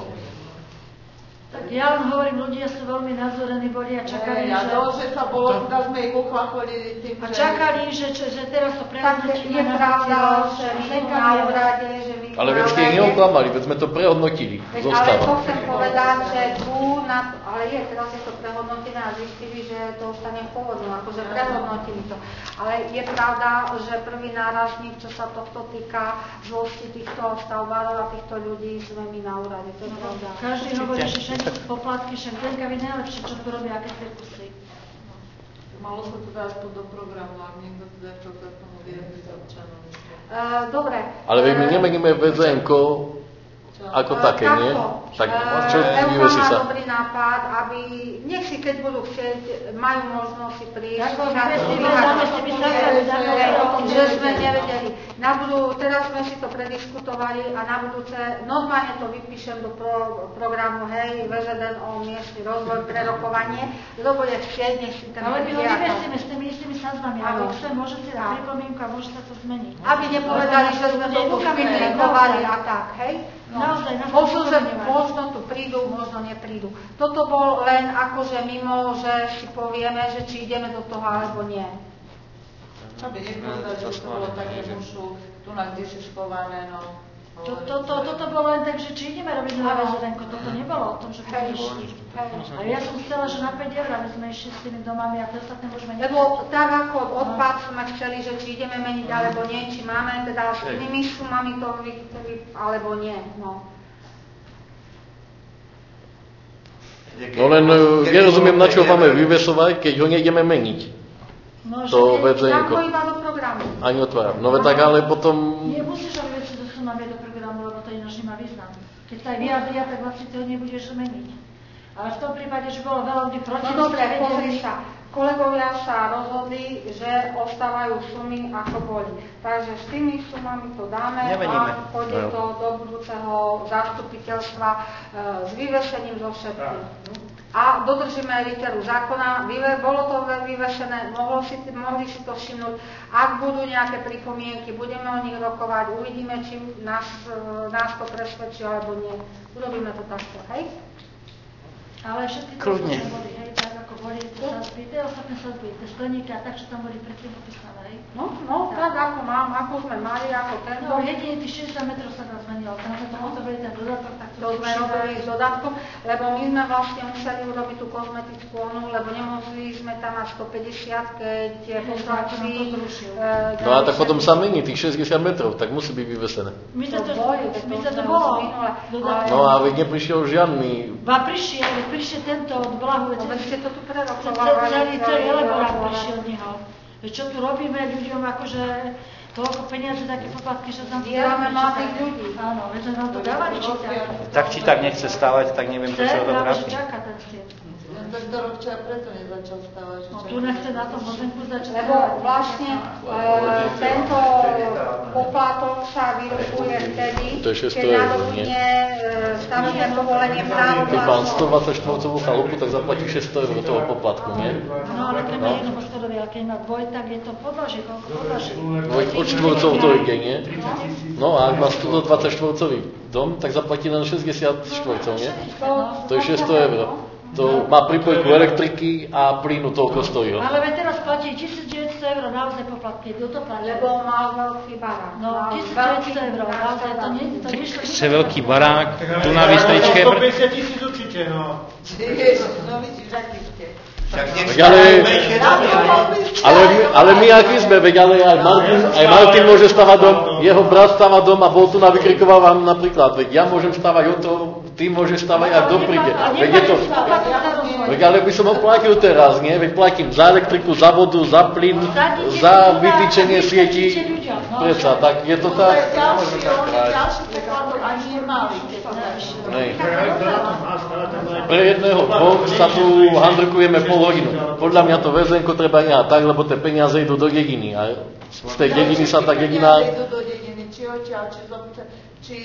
Ja len hovorím, ľudia sú veľmi nazorení, boli a čakali, ja že... Ja že sa bolo, teda sme ich uchlacholi tým, a čakali, že, že, že teraz to prehodnotíme. Tak je pravda, že my na úrade, že my... Ale veď ste ich neoklamali, veď sme to prehodnotili. Veď, ale to chcem povedať, že tu, na, ale je, teraz je to prehodnotené a zistili, že to ostane v pôvodnom, akože prehodnotili to. Ale je pravda, že prvý nárazník, čo sa tohto týka zlosti týchto stavbárov a týchto ľudí, sme my na úrade, to je pravda. Každý hovorí, že všetky poplatky, však Zdenka vy najlepšie, čo tu robia, aké cirkusy. Malo sa to dať aspoň do programu, ak niekto teda čo k tomu vyjadriť občanom. Uh, dobre. Ale my nemeníme vé zet enko Ako také, nie? Tak čo vyvesí sa? Má dobrý nápad, aby, nech si keď budú chcieť, majú možnosť si prísť. Ako vyvesíme, dáme si my sa že sme nevedeli. Na budú, teraz sme si to prediskutovali a na budúce normálne to vypíšem do pro, programu, hej, vé zet en o miestny rozvoj, prerokovanie, lebo je chcieť, nech si ten... Ale my ho vyvesíme s tými istými sadzbami, ale chce, môže si dať pripomienku a môže sa to zmeniť. Aby nepovedali, že sme to tu vypinkovali a tak, hej? No, naozaj, možno, že možno tu prídu, možno neprídu. Toto bol len akože mimo, že si povieme, že či ideme do toho alebo nie. Aby nepovedali, že to bolo také mušu, tu na kde si schované, no. To, to, to, toto bolo len tak, že či ideme robiť nové zrenko, toto nebolo o tom, že by sme išli. A ja som chcela, že na päť eur, aby sme išli s tými domami a to ostatné môžeme nechať. Lebo tak ako odpad sme chceli, že či ideme meniť alebo nie, či máme teda s inými sumami to vytvoriť alebo nie. No. No len nerozumiem, na čo ho máme vyvesovať, keď ho nejdeme meniť. No, to vedzenko. Iba do programu. Ani otváram. No tak ale potom... Nemusíš ho vyvesiť do sumami do programu, lebo to ináč nemá význam. Keď sa aj vyjadria, tak vlastne to nebudeš meniť. Ale v tom prípade, že bolo veľa ľudí proti... No dobre, pozri sa. Kolegovia sa rozhodli, že ostávajú sumy, ako boli. Takže s tými sumami to dáme Nemeníme. A pôjde to do budúceho zastupiteľstva e, s vyvesením zo všetkých. A dodržíme literu zákona, Vyve, bolo to vyvesené, mohlo si, mohli si to všimnúť. Ak budú nejaké pripomienky, budeme o nich rokovať, uvidíme, či nás, nás to presvedčí alebo nie. Urobíme to takto, hej? Ale všetky to boli, hej, tak ako boli tie sadzby, tie ostatné sadzby, tie skleníky a tak, čo tam boli predtým popísané, hej? No, no, tak, tak ako mám, ako sme mali, ako tento. No, jedine tých šesťdesiat metrov sa nás zmenilo, tam sme to hotovili ten dodatok, tak to, to sme robili s dodatkom, lebo my sme vlastne museli urobiť tú kozmetickú onu, lebo nemohli sme tam mať stopäťdesiat, keď tie poslanci... No a tak potom sa mení tých šesťdesiat metrov, tak musí byť vyvesené. My to, to, my to, to bolo. No a veď neprišiel žiadny... Ba prišiel, veď prišiel tento od Blahu, veď ste to tu prerokovali. Celý, celý Eleborát prišiel od neho. Veď čo tu robíme ľuďom, akože toľko peniaze, také poplatky, že tam... Dierame mladých ľudí. Áno, veď nám to dávali, či tak. Tak či tak nechce stávať, tak neviem, prečo ho to trápi. Čaká ten stien. Tak do ročia preto nezačal stávať. No tu nechce na tom pozemku začať. Lebo vlastne e, tento poplatok sa vyrokuje vtedy, keď nadobudne stavebné povolenie právo Keď mám stodvadsať štvorcovú chalupu, tak zaplatí šesťsto eur toho poplatku, nie? No ale keď má jedno poschodové, ale keď má dvoj, tak je to podlažie, koľko podlaží? Od štvorcov to ide, nie? No a ak má stodvadsať štvorcový dom, tak zaplatí len šesťdesiat štvorcov, nie? To je šesťsto eur. To má pripojku elektriky a plynu toľko stojí. Ale veď teraz platí tisícdeväťsto eur naozaj poplatky, kto to platí? Lebo mal veľký barák. No, tisícdeväťsto eur, naozaj to nie to nešlo. Chce veľký barák, tu na výstečke. stopäťdesiat tisíc určite, no. No vidíš, aký ste. Ale, ale, ale my aký sme, veď ale aj Martin, aj Martin môže stavať dom, jeho brat stáva dom a bol tu navykrikoval vám napríklad, veď ja môžem stavať o to, ty môžeš stavať a kto príde. Veď je to, veď ale by som ho platil teraz, nie? Veď platím za elektriku, za vodu, za plyn, za vytýčenie sietí, predsa, tak je to tak. Pre jedného dvoch sa tu handrkujeme pol hodinu. Podľa mňa to väzenko treba nehať tak, lebo tie peniaze idú do dediny. A z tej dediny sa tá dedina... Idú do dediny, či odtiaľ, či z obce, či...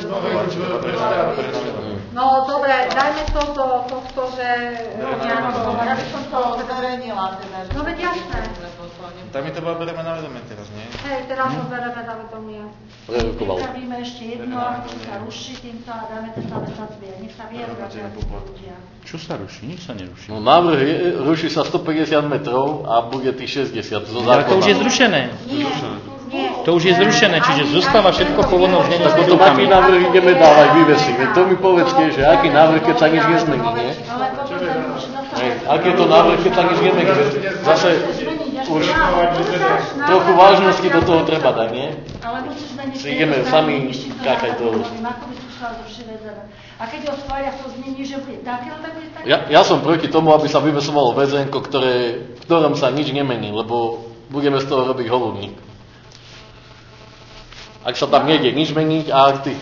No dobre, dajme to do tohto, že... Ja by som to zverejnila. No veď jasné. Tak my to bereme na vedomie teraz, nie? Hej, teraz to bereme na vedomie. Pripravíme ešte jedno, ako sa ruší týmto a dáme to samé sadzby. Nech sa vyjadria ľudia. Čo sa ruší? Nič sa neruší. No návrh je, ruší sa stopäťdesiat metrov a bude tých šesťdesiat zo zákona. Ale to už je zrušené. Nie, nie. To už je zrušené, čiže zostáva všetko povodné, už nie je s potom aký návrh ideme dávať, vyvesiť. To mi povedzte, že aký návrh, keď sa nič nezmení, nie? Aký je to návrh, keď sa nič nemení? Zase už trochu vážnosti do toho treba dať, nie? Ale musíš zmeniť... Si ideme sami kákať dolu. Ako by si šla zo Šivezera. A keď ho schvália to znení, že bude také, tak bude také? Ja, ja som proti tomu, aby sa vyvesovalo väzenko, ktoré, v ktorom sa nič nemení, lebo budeme z toho robiť holubník. Ak sa tam nejde nič meniť a ak tých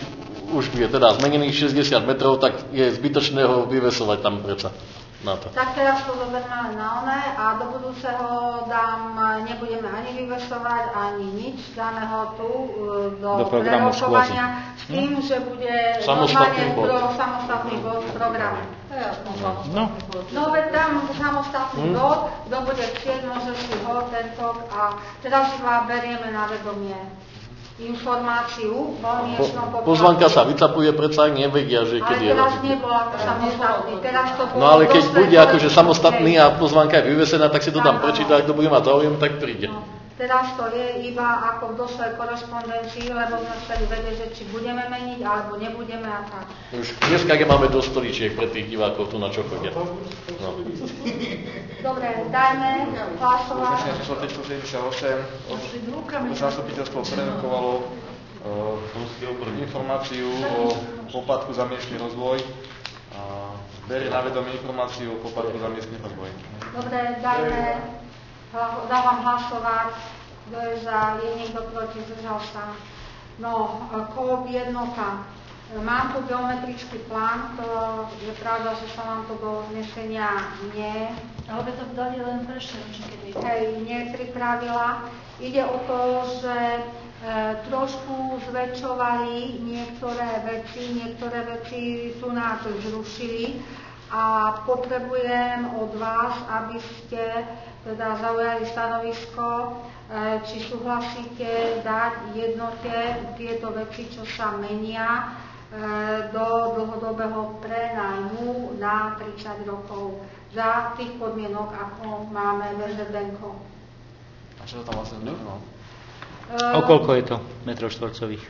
už je teda zmenených šesťdesiat metrov, tak je zbytočné ho vyvesovať tam predsa na to. Tak teraz to zoberme na oné a do budúceho dám, nebudeme ani vyvesovať, ani nič, dáme ho tu do, do programu prerokovania s tým, hm? že bude samostatný bod. Pro samostatný bod v programe. No, no veď tam samostatný hm? bod, kto bude chcieť, môže si ho tento a teraz iba berieme na vedomie informáciu o miestnom poplatku. Pozvanka sa vycapuje, predsa nevedia, že keď je. Ale teraz nebol ako samostatný, teraz to bolo... No ale keď bude akože samostatný a pozvanka je vyvesená, tak si to dám prečítať, kto bude mať záujem, tak príde. No, teraz to je iba ako v došlej korespondencii, lebo sme chceli vedieť, že či budeme meniť, alebo nebudeme a tak. Už dneska máme dosť stoličiek pre tých divákov tu na čo chodia. No. Dobre, dajme hlasovať. Zrušenie číslo tristosedemdesiatosem. Zastupiteľstvo prerokovalo uh, informáciu o poplatku za miestny rozvoj a berie na vedomie informáciu o poplatku za miestny rozvoj. Dobre, dajme, dávam hlasovať, kto je za, je niekto proti, zdržal sa. No, kóp jednota. Mám tu geometrický plán, to je pravda, že sa vám to do znesenia nie... Ale by to dali len prešli, kedy... Hej, nepripravila. Ide o to, že e, trošku zväčšovali niektoré veci, niektoré veci tu nás zrušili a potrebujem od vás, aby ste teda zaujali stanovisko, e, či súhlasíte dať jednote tieto veci, čo sa menia, do dlhodobého prenájmu na tridsať rokov za tých podmienok, ako máme vé zet benko. A čo to tam vlastne no? O koľko je to metrov štvorcových?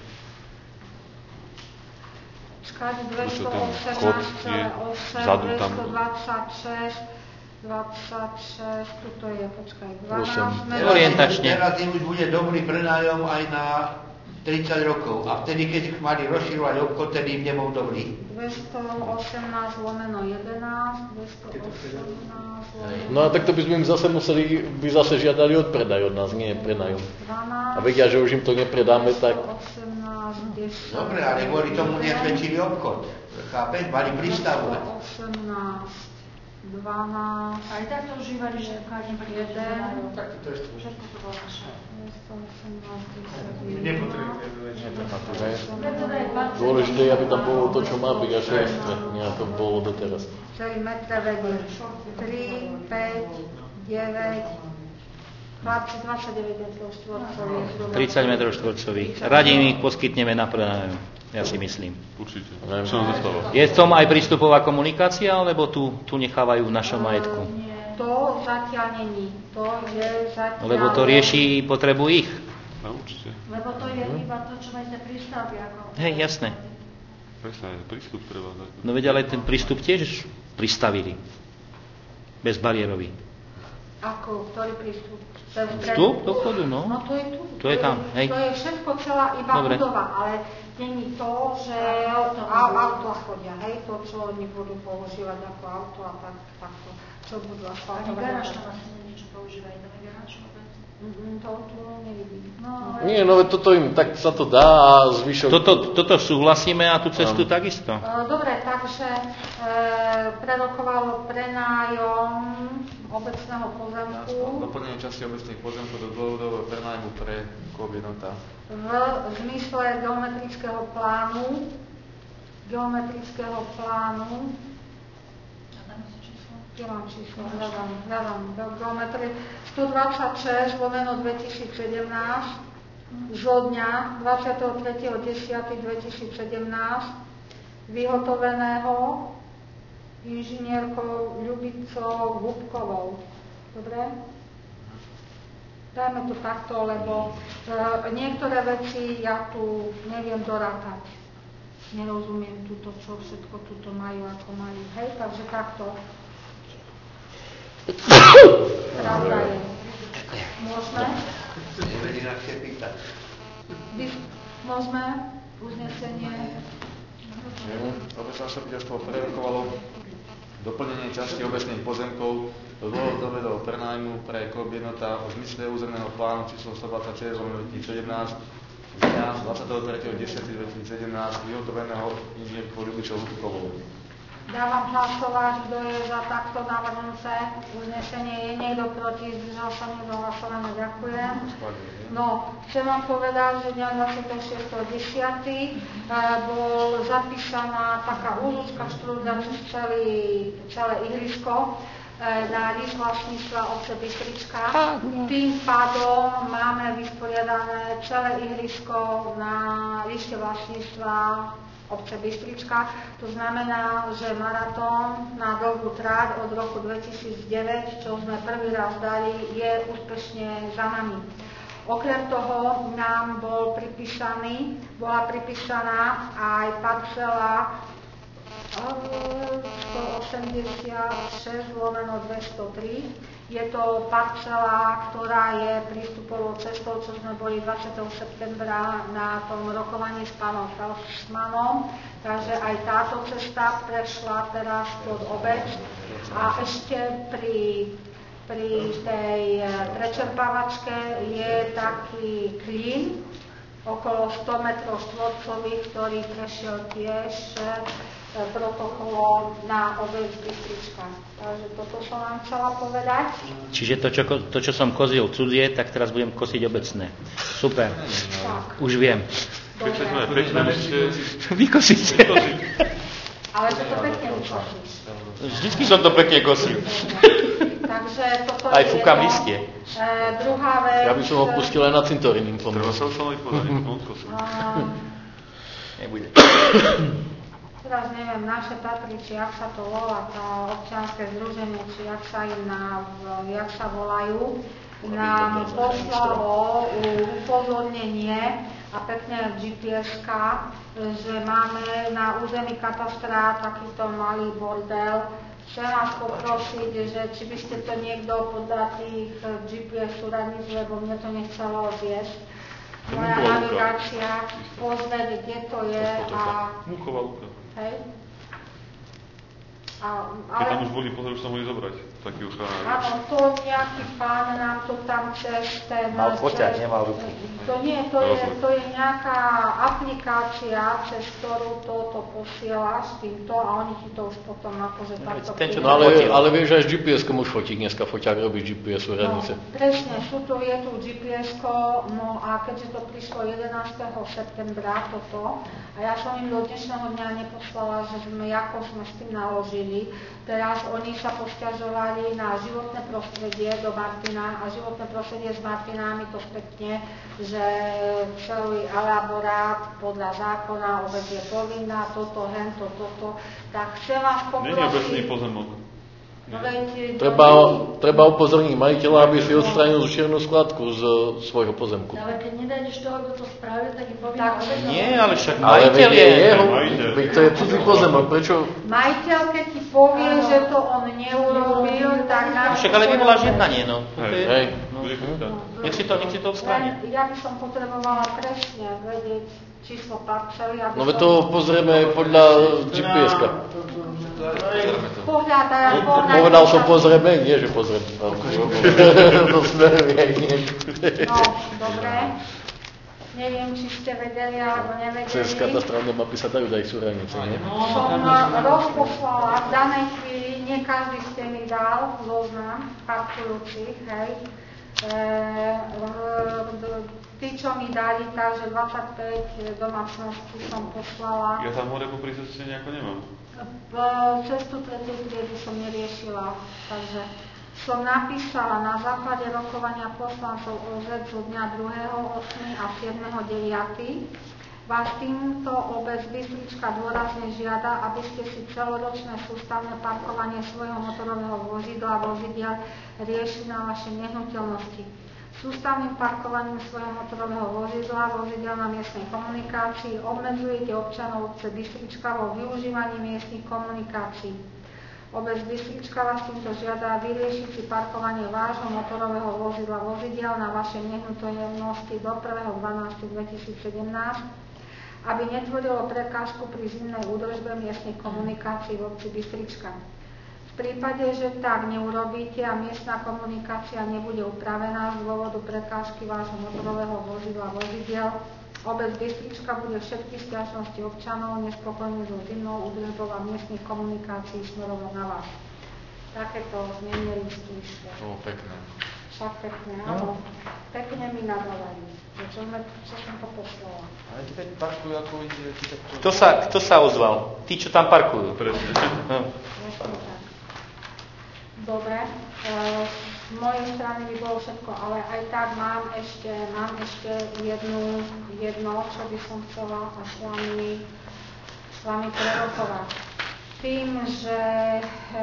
Skáď dvestoosemnásť celá osem, dvestodvadsaťšesť, dvadsaťšesť, tuto je, počkaj, dvanásť. Orientačne. Teraz im už bude dobrý prenájom aj na tridsať rokov. A vtedy, keď mali rozširovať obchod, tedy im nebol dobrý. dvestoosemnásť lomeno jedenásť, dvestoosemnásť lomeno... No a takto by sme im zase museli, by zase žiadali odpredaj od nás, nie prenajom. A vedia, že už im to nepredáme, tak... osemnásť, desať... Dobre, ale kvôli tomu nezväčšili obchod. Chápeš? Mali prístavu. osemnásť, dvanásť... Aj tak to užívali, že každý jeden... Tak to je to. Všetko to bolo naše. Dôležité je, aby tam bolo to, čo má byť, až jasné, nejako bolo doteraz. štyri metre vedie. tri, päť, deväť, dvadsaťdeväť metrov štvorcových. tridsať metrov štvorcových. Radi im ich poskytneme na prenájom, ja si myslím. Určite. Čo nám zostáva? Je v tom aj prístupová komunikácia, alebo tu, tu nechávajú v našom majetku? To zatiaľ není. To je zatiaľ... Lebo to rieši potrebu ich. No, určite. Lebo to je iba to, čo máte prístavy. Ako... Hej, jasné. Presne, prístup treba dať. No veď ale ten prístup tiež pristavili. Bezbariérový. Ako? Ktorý prístup? Vstup do vchodu, no. No to je tu. To je tam, hej. To je všetko celá iba Dobre. budova, ale není to, že auto chodia, hej, to, čo oni budú používať ako auto a tak, takto. Čo budú asfaltovať. Ani garáž tam asi niečo používajú, tam je garáž vôbec. Mm, to tu nevidím. No, ale... Nie, no toto im, tak sa to dá a zvyšok... Toto, toto súhlasíme a tú cestu um. takisto. Dobre, takže e, prerokovalo prenájom obecného pozemku. Doplnenie časti obecných pozemkov do dlhodobého prenájmu pre kóp jednota. V zmysle geometrického plánu, geometrického plánu, ja mám číslo, hľadám, hľadám, geometrii, stodvadsaťšesť lomeno dvetisícsedemnásť, zo dňa dvadsiateho tretieho októbra dvetisícsedemnásť, vyhotoveného inžinierkou Ľubicou Hubkovou. Dobre? Dajme to takto, lebo e, niektoré veci ja tu neviem dorátať. Nerozumiem túto, čo všetko túto majú, ako majú. Hej, takže takto. Pravda je. Môžeme? Môžeme? Uznesenie? Obecné zastupiteľstvo prerokovalo doplnenie časti obecných pozemkov do dlhodobého prenájmu pre kóp jednota v zmysle územného plánu číslo stodvadsaťšesť lomeno dvetisícsedemnásť dňa dvadsiateho tretieho októbra dvetisícsedemnásť vyhotoveného inžinierkou Ľubičou Lutkovou. Dávam hlasovať, kto je za takto navrhnuté uznesenie. Je niekto proti? Zdržal sa niekto hlasovania? Ďakujem. No, chcem vám povedať, že dňa dvadsiateho šiesteho októbra bol zapísaná taká úľudská štúdia cez celé ihrisko na list vlastníctva obce Bystrička. Tým pádom máme vysporiadané celé ihrisko na liste vlastníctva obce Bystrička. To znamená, že maratón na dlhú tráť od roku dvetisícdeväť, čo sme prvý raz dali, je úspešne za nami. Okrem toho nám bol pripísaný, bola pripísaná aj parcela stoosemdesiatšesť lomeno dvestotri. Je to parcela, ktorá je prístupovou cestou, čo sme boli dvadsiateho septembra na tom rokovaní s pánom Felsmanom. Takže aj táto cesta prešla teraz pod obec. A ešte pri, pri tej prečerpávačke je taký klín okolo sto metrov štvorcových, ktorý prešiel tiež protokolom na obec Bystrička. Takže toto som vám chcela povedať. Čiže to, čo, to, čo som kozil cudzie, tak teraz budem kosiť obecné. Super. Tak. Už viem. Keď sme pekné, musíte vykosiť. Ale to pekne vykosíš. Vždycky som to pekne kosil. Takže toto aj je fúkam jedno. listie. E, druhá vec... Ja by som ho pustil aj na cintorín informovať. Treba sa ustanoviť podanie, on kosil. Nebude. Teraz neviem, naše Tatry, či jak sa to volá, tá občianske združenie, či jak sa im na, jak sa volajú, nám poslalo upozornenie a pekne gé pé eska, že máme na území katastra takýto malý bordel. Chcem vás poprosiť, že či by ste to niekto podľa tých gé pé es súradníc, lebo mne to nechcelo viesť. Moja navigácia pozrie, kde to je a... Muchová lúka. Hej. A, ale... Keď tam už boli, pozor, už sa mohli zobrať. Taký ochránár. Áno, to nejaký pán nám to tam cez ten... Mal foťať, nemal ruky. To nie, to je, to je nejaká aplikácia, cez ktorú toto posielaš týmto a oni ti to už potom akože takto... No ale, ale vieš, aj s gé pé eskom už fotí dneska, foťák robí gé pé es úradnice. No, presne, sú tu, je tu gé pé esko, no a keďže to prišlo jedenásteho septembra toto, a ja som im do dnešného dňa neposlala, že sme, ako sme s tým naložili, teraz oni sa posťažovali na životné prostredie do Martina a životné prostredie s Martina mi to spätne, že celý elaborát podľa zákona obec je povinná, toto, hento, toto, tak chcem vás poprosiť... Není obecný pozemok. No, veď, Treba, treba upozorniť majiteľa, aby si odstránil čiernu skladku z svojho pozemku. Ale keď nedájdeš toho, kto to spravil, tak je povinná obec. Nie, ale však Ale majiteľ je... jeho, veď to je cudzí pozemok, prečo? Majiteľ, keď ti povie, že to on neurobil, tak... Však ale nevoláš jednanie, no. Hej, hej. No. Nech si to, nech si to odstráni. Ja by som potrebovala presne vedieť číslo parcely, aby No veď som... to pozrieme podľa gé pé eska. Pohľadaj, Povedal som pozrieme, nie že pozrieme. To smeruje nie. No, dobre. Neviem, či ste vedeli, alebo nevedeli. Cez katastrálne mapy sa dajú dať súradnice, nie? Som rozposlala v danej chvíli, nie každý ste mi dal zoznam parkujúcich, hej. E, tí, čo mi dali, takže dvadsaťpäť domácností som poslala. Ja tam hore po príceste nejako nemám. Cestu tretej triedy som neriešila, takže som napísala na základe rokovania poslancov ó zet z dňa druhého ôsmeho a siedmeho deviateho Vás týmto obec Bystrička dôrazne žiada, aby ste si celoročné sústavné parkovanie svojho motorového vozidla a vozidiel riešili na vašej nehnuteľnosti. Sústavným parkovaním svojho motorového vozidla, vozidel na miestnej komunikácii obmedzujete občanov obce Bystrička vo využívaní miestnych komunikácií. Obec Bystrička vás týmto žiada vyriešiť si parkovanie vášho motorového vozidla vozidiel na vašej nehnuteľnosti do prvého dvanásteho dvetisícsedemnásť, aby netvorilo prekážku pri zimnej údržbe miestnych komunikácií v obci Bystrička. V prípade, že tak neurobíte a miestna komunikácia nebude upravená z dôvodu prekážky vášho motorového vozidla vozidiel, Obec Bystrička bude všetky sťažnosti občanov nespokojných so zimnou údržbou a miestnych komunikácií smerovať na vás. Takéto znenie listu išlo. No, pekné. Však pekné, áno. Pekne mi nadávajú. Čo, sme, čo som to poslala. Ale teď parkujú, ako ide... Kto sa, kto sa ozval? Tí, čo tam parkujú. Presne. Dobre. E, z mojej strany by bolo všetko, ale aj tak mám ešte, mám ešte jednu, jedno, čo by som chcela s vami, s vami prerokovať. Tým, že e,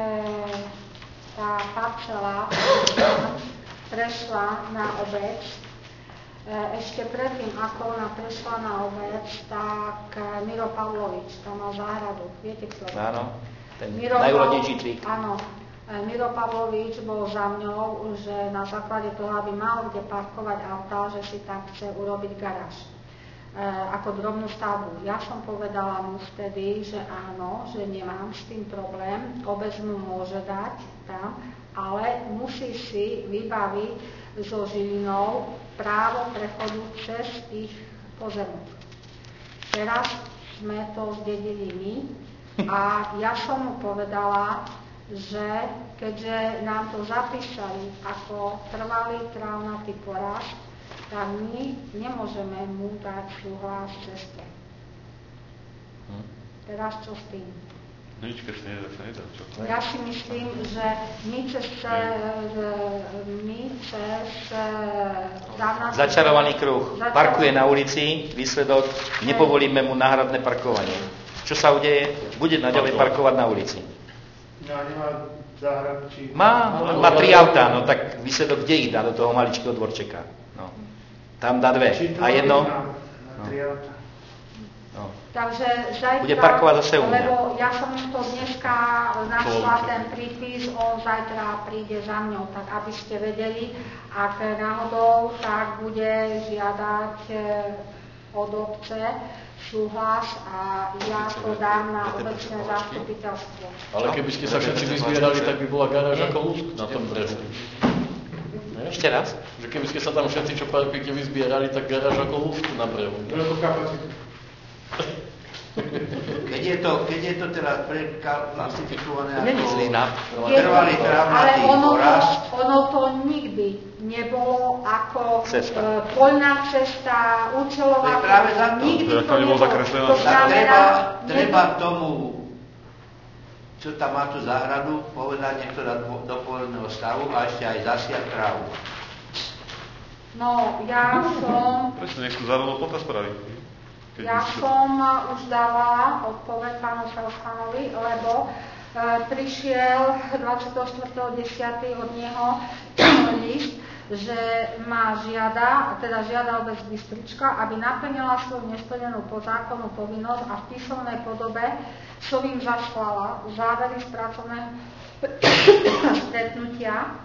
tá parcela prešla na obec, ešte predtým, ako ona prešla na obec, tak Miro Pavlovič tam mal záhradu. Viete, kto? Áno, ten Miro najúrodnejší trík. Áno. Miro Pavlovič bol za mňou, že na základe toho, aby mal kde parkovať autá, že si tam chce urobiť garáž. E, ako drobnú stavbu. Ja som povedala mu vtedy, že áno, že nemám s tým problém, obec mu môže dať tam, ale musí si vybaviť so Žilinou právo prechodu cez ich pozemok. Teraz sme to zdedili my a ja som mu povedala, že keďže nám to zapísali ako trvalý trávnatý porast, tak my nemôžeme mu dať súhlas cez to. Teraz čo s tým? Nič, keď sa nedá, sa nedá. Čo? Ja si myslím, že my cez, my cez trávnatý... Začarovaný kruh. Začarovaný. Parkuje na ulici, výsledok, nepovolíme mu náhradné parkovanie. Čo sa udeje? Bude naďalej parkovať na ulici. No, nemá záhradu, či... Má, má tri autá, no tak výsledok kde ich dá do toho maličkého dvorčeka? No. Tam dá dve. A jedno? Na, na tri autá. No. Takže zajtra, bude parkovať zase u mňa. Lebo ja som to dneska našla ten prípis, on zajtra príde za mňou, tak aby ste vedeli, ak náhodou, tak bude žiadať od obce súhlas a ja to dám na obecné zastupiteľstvo. Ale keby ste sa všetci vyzbierali, tak by bola garáž ako lusk na tom brehu. Ešte raz? Že keby ste sa tam všetci, čo parkujete, vyzbierali, tak garáž ako lusk na brehu. Veľkú kapacitu. Keď je to, keď je to teraz preklasifikované ako trvalý trávnatý porast. Ono to nikdy nebolo ako cesta. E, poľná cesta, účelová cesta. Nikdy to, to nebolo. To treba, treba k tomu, čo tam má tú záhradu, povedať niekto do poľného stavu a ešte aj zasiať trávu. No, ja som... Presne, nech tú zároveň potaz spraviť. Ja som už dávala odpoveď pánu Felchanovi, lebo e, prišiel dvadsiateho štvrtého desiateho od neho list, že ma žiada, teda žiada obec Bystrička, aby naplnila svoju nesplnenú podzákonnú povinnosť a v písomnej podobe som im zaslala závery z pracovného stretnutia,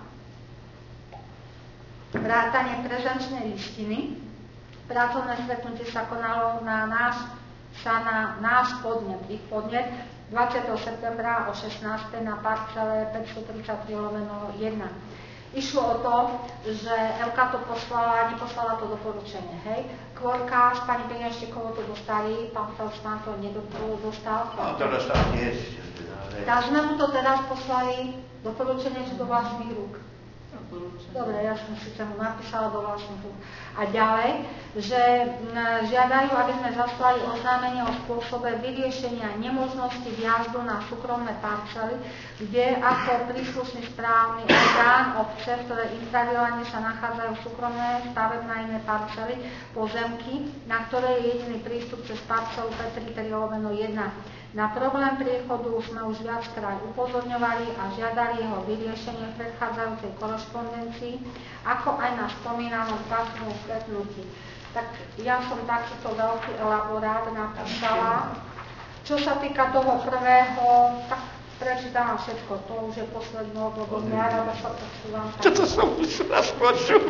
vrátanie prezenčnej listiny. Pracovné stretnutie sa konalo na náš, sa na náš podnet, ich podnet, dvadsiateho septembra o šestnástej na parcele päťstotridsaťtri lomeno jeden. Išlo o to, že Elka to poslala, neposlala to doporučenie, hej. Kvorka s pani Peniaštekovou to dostali, pán Felsman to nedostal. No, to dostal tiež. Tak sme mu to teraz poslali doporučenie, že do vlastných rúk. Dobre, ja som síce mu napísala do vlastných rúk. A ďalej, že žiadajú, aby sme zaslali oznámenie o spôsobe vyriešenia nemožnosti vjazdu na súkromné parcely, kde ako príslušný správny orgán obce, ktoré intraviláne sa nachádzajú súkromné stavebné iné parcely, pozemky, na ktoré je jediný prístup cez parcelu P tridsaťtri lomeno jeden. Na problém priechodu sme už viackrát upozorňovali a žiadali jeho vyriešenie v predchádzajúcej korešpondencii, ako aj na spomínanom pracovnom stretnutí. Tak ja som takýto veľký elaborát napísala. Čo sa týka toho prvého, tak prečítam všetko, to už je posledný obdobie, ja rada sa počúvam. Čo to som už raz počul?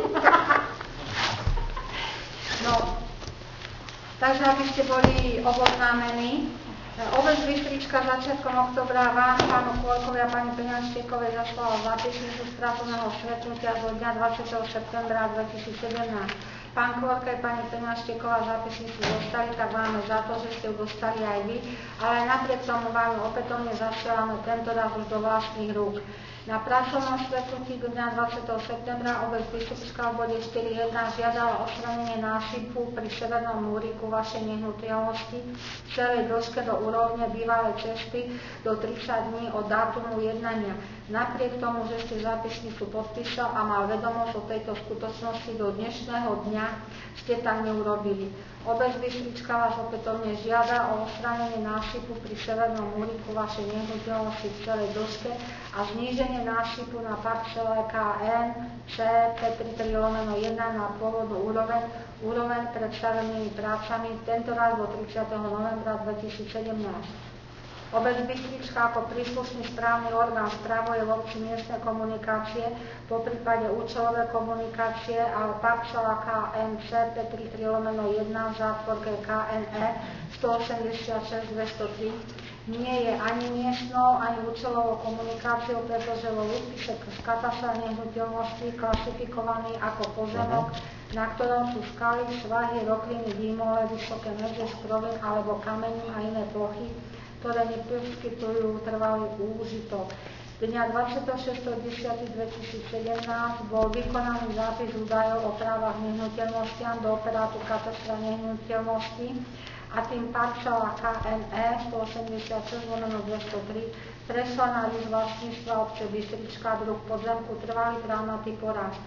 No, takže aby ste boli oboznámení, obec Bystrička začiatkom oktobra vám, pánu Kvorkovi a pani Peňaštekovej zaslala zápisnicu z pracovného stretnutia zo dňa dvadsiateho septembra dvetisícsedemnásť. pán Kvorka aj pani Peňašteková zápisnicu dostali, tak máme za to, že ste ju dostali aj vy, ale napriek tomu vám ju opätovne zastrávame tento raz už do vlastných rúk. Na pracovnom stretnutí dňa dvadsiateho septembra obec Biskupská v bode štyri jedna žiadala odstranenie násypu pri severnom múriku vašej nehnuteľnosti v celej dĺžke do úrovne bývalej cesty do tridsať dní od dátumu jednania. Napriek tomu, že ste zápisnicu podpísal a mal vedomosť o tejto skutočnosti do dnešného dňa, ste tak neurobili. Obec Bystrička vás opätovne žiada o odstránenie násypu pri severnom múriku vašej nehnuteľnosti v celej dĺžke a zníženie násypu na parcele ká en C P tridsaťtri lomeno jeden na pôvodnú úroveň, úroveň pred stavebnými prácami, tentoraz do tridsiateho novembra dvetisícsedemnásť. Obec Bystrička ako príslušný správny orgán spravuje v obci miestne komunikácie, po prípade účelové komunikácie, ale parcela ká en C P tridsaťtri lomeno jeden v zátvorke ká en E stoosemdesiatšesť dvestotri nie je ani miestnou, ani účelovou komunikáciou, pretože vo výpise z katastra nehnuteľnosti klasifikovaný ako pozemok, na ktorom sú skaly, svahy, rokliny, výmole, vysoké medze, skrovín alebo kamení a iné plochy, ktoré neposkytujú trvalý úžitok. Dňa dvadsiateho šiesteho októbra dvetisícsedemnásť bol vykonaný zápis údajov o právach nehnuteľnostiam do operátu katastra nehnuteľnosti a tým parcela ká en E stoosemdesiatšesť lomeno dvestotri prešla na list vlastníctva obce Bystrička, druh podzemku trvalý trávnatý porast.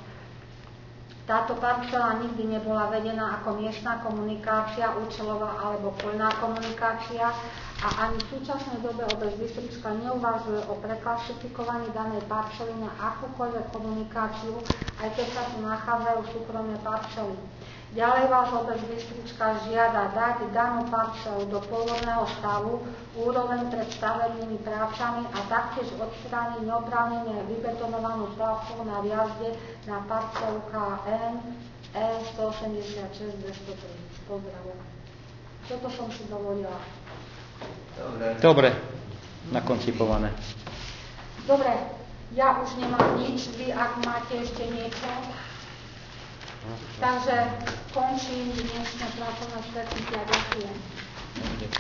Táto parcela nikdy nebola vedená ako miestna komunikácia, účelová alebo poľná komunikácia a ani v súčasnej dobe obec Bystrička neuvažuje o preklasifikovaní danej parcely na akúkoľvek komunikáciu, aj keď sa tu nachádzajú súkromné parcely. Ďalej vás obec Bystrička žiada dať danú parcelu do pôvodného stavu, úroveň pred stavebnými prácami a taktiež odstrániť neoprávnene vybetonovanú plavku na viazde na parcelu ká en E stoosemdesiatšesť dvestotri. Pozdravujem. Toto som si dovolila. Dobre. Dobre, nakoncipované. Dobre, ja už nemám nič, vy ak máte ešte niečo. Takže končím dnešné pracovné stretnutie a ďakujem.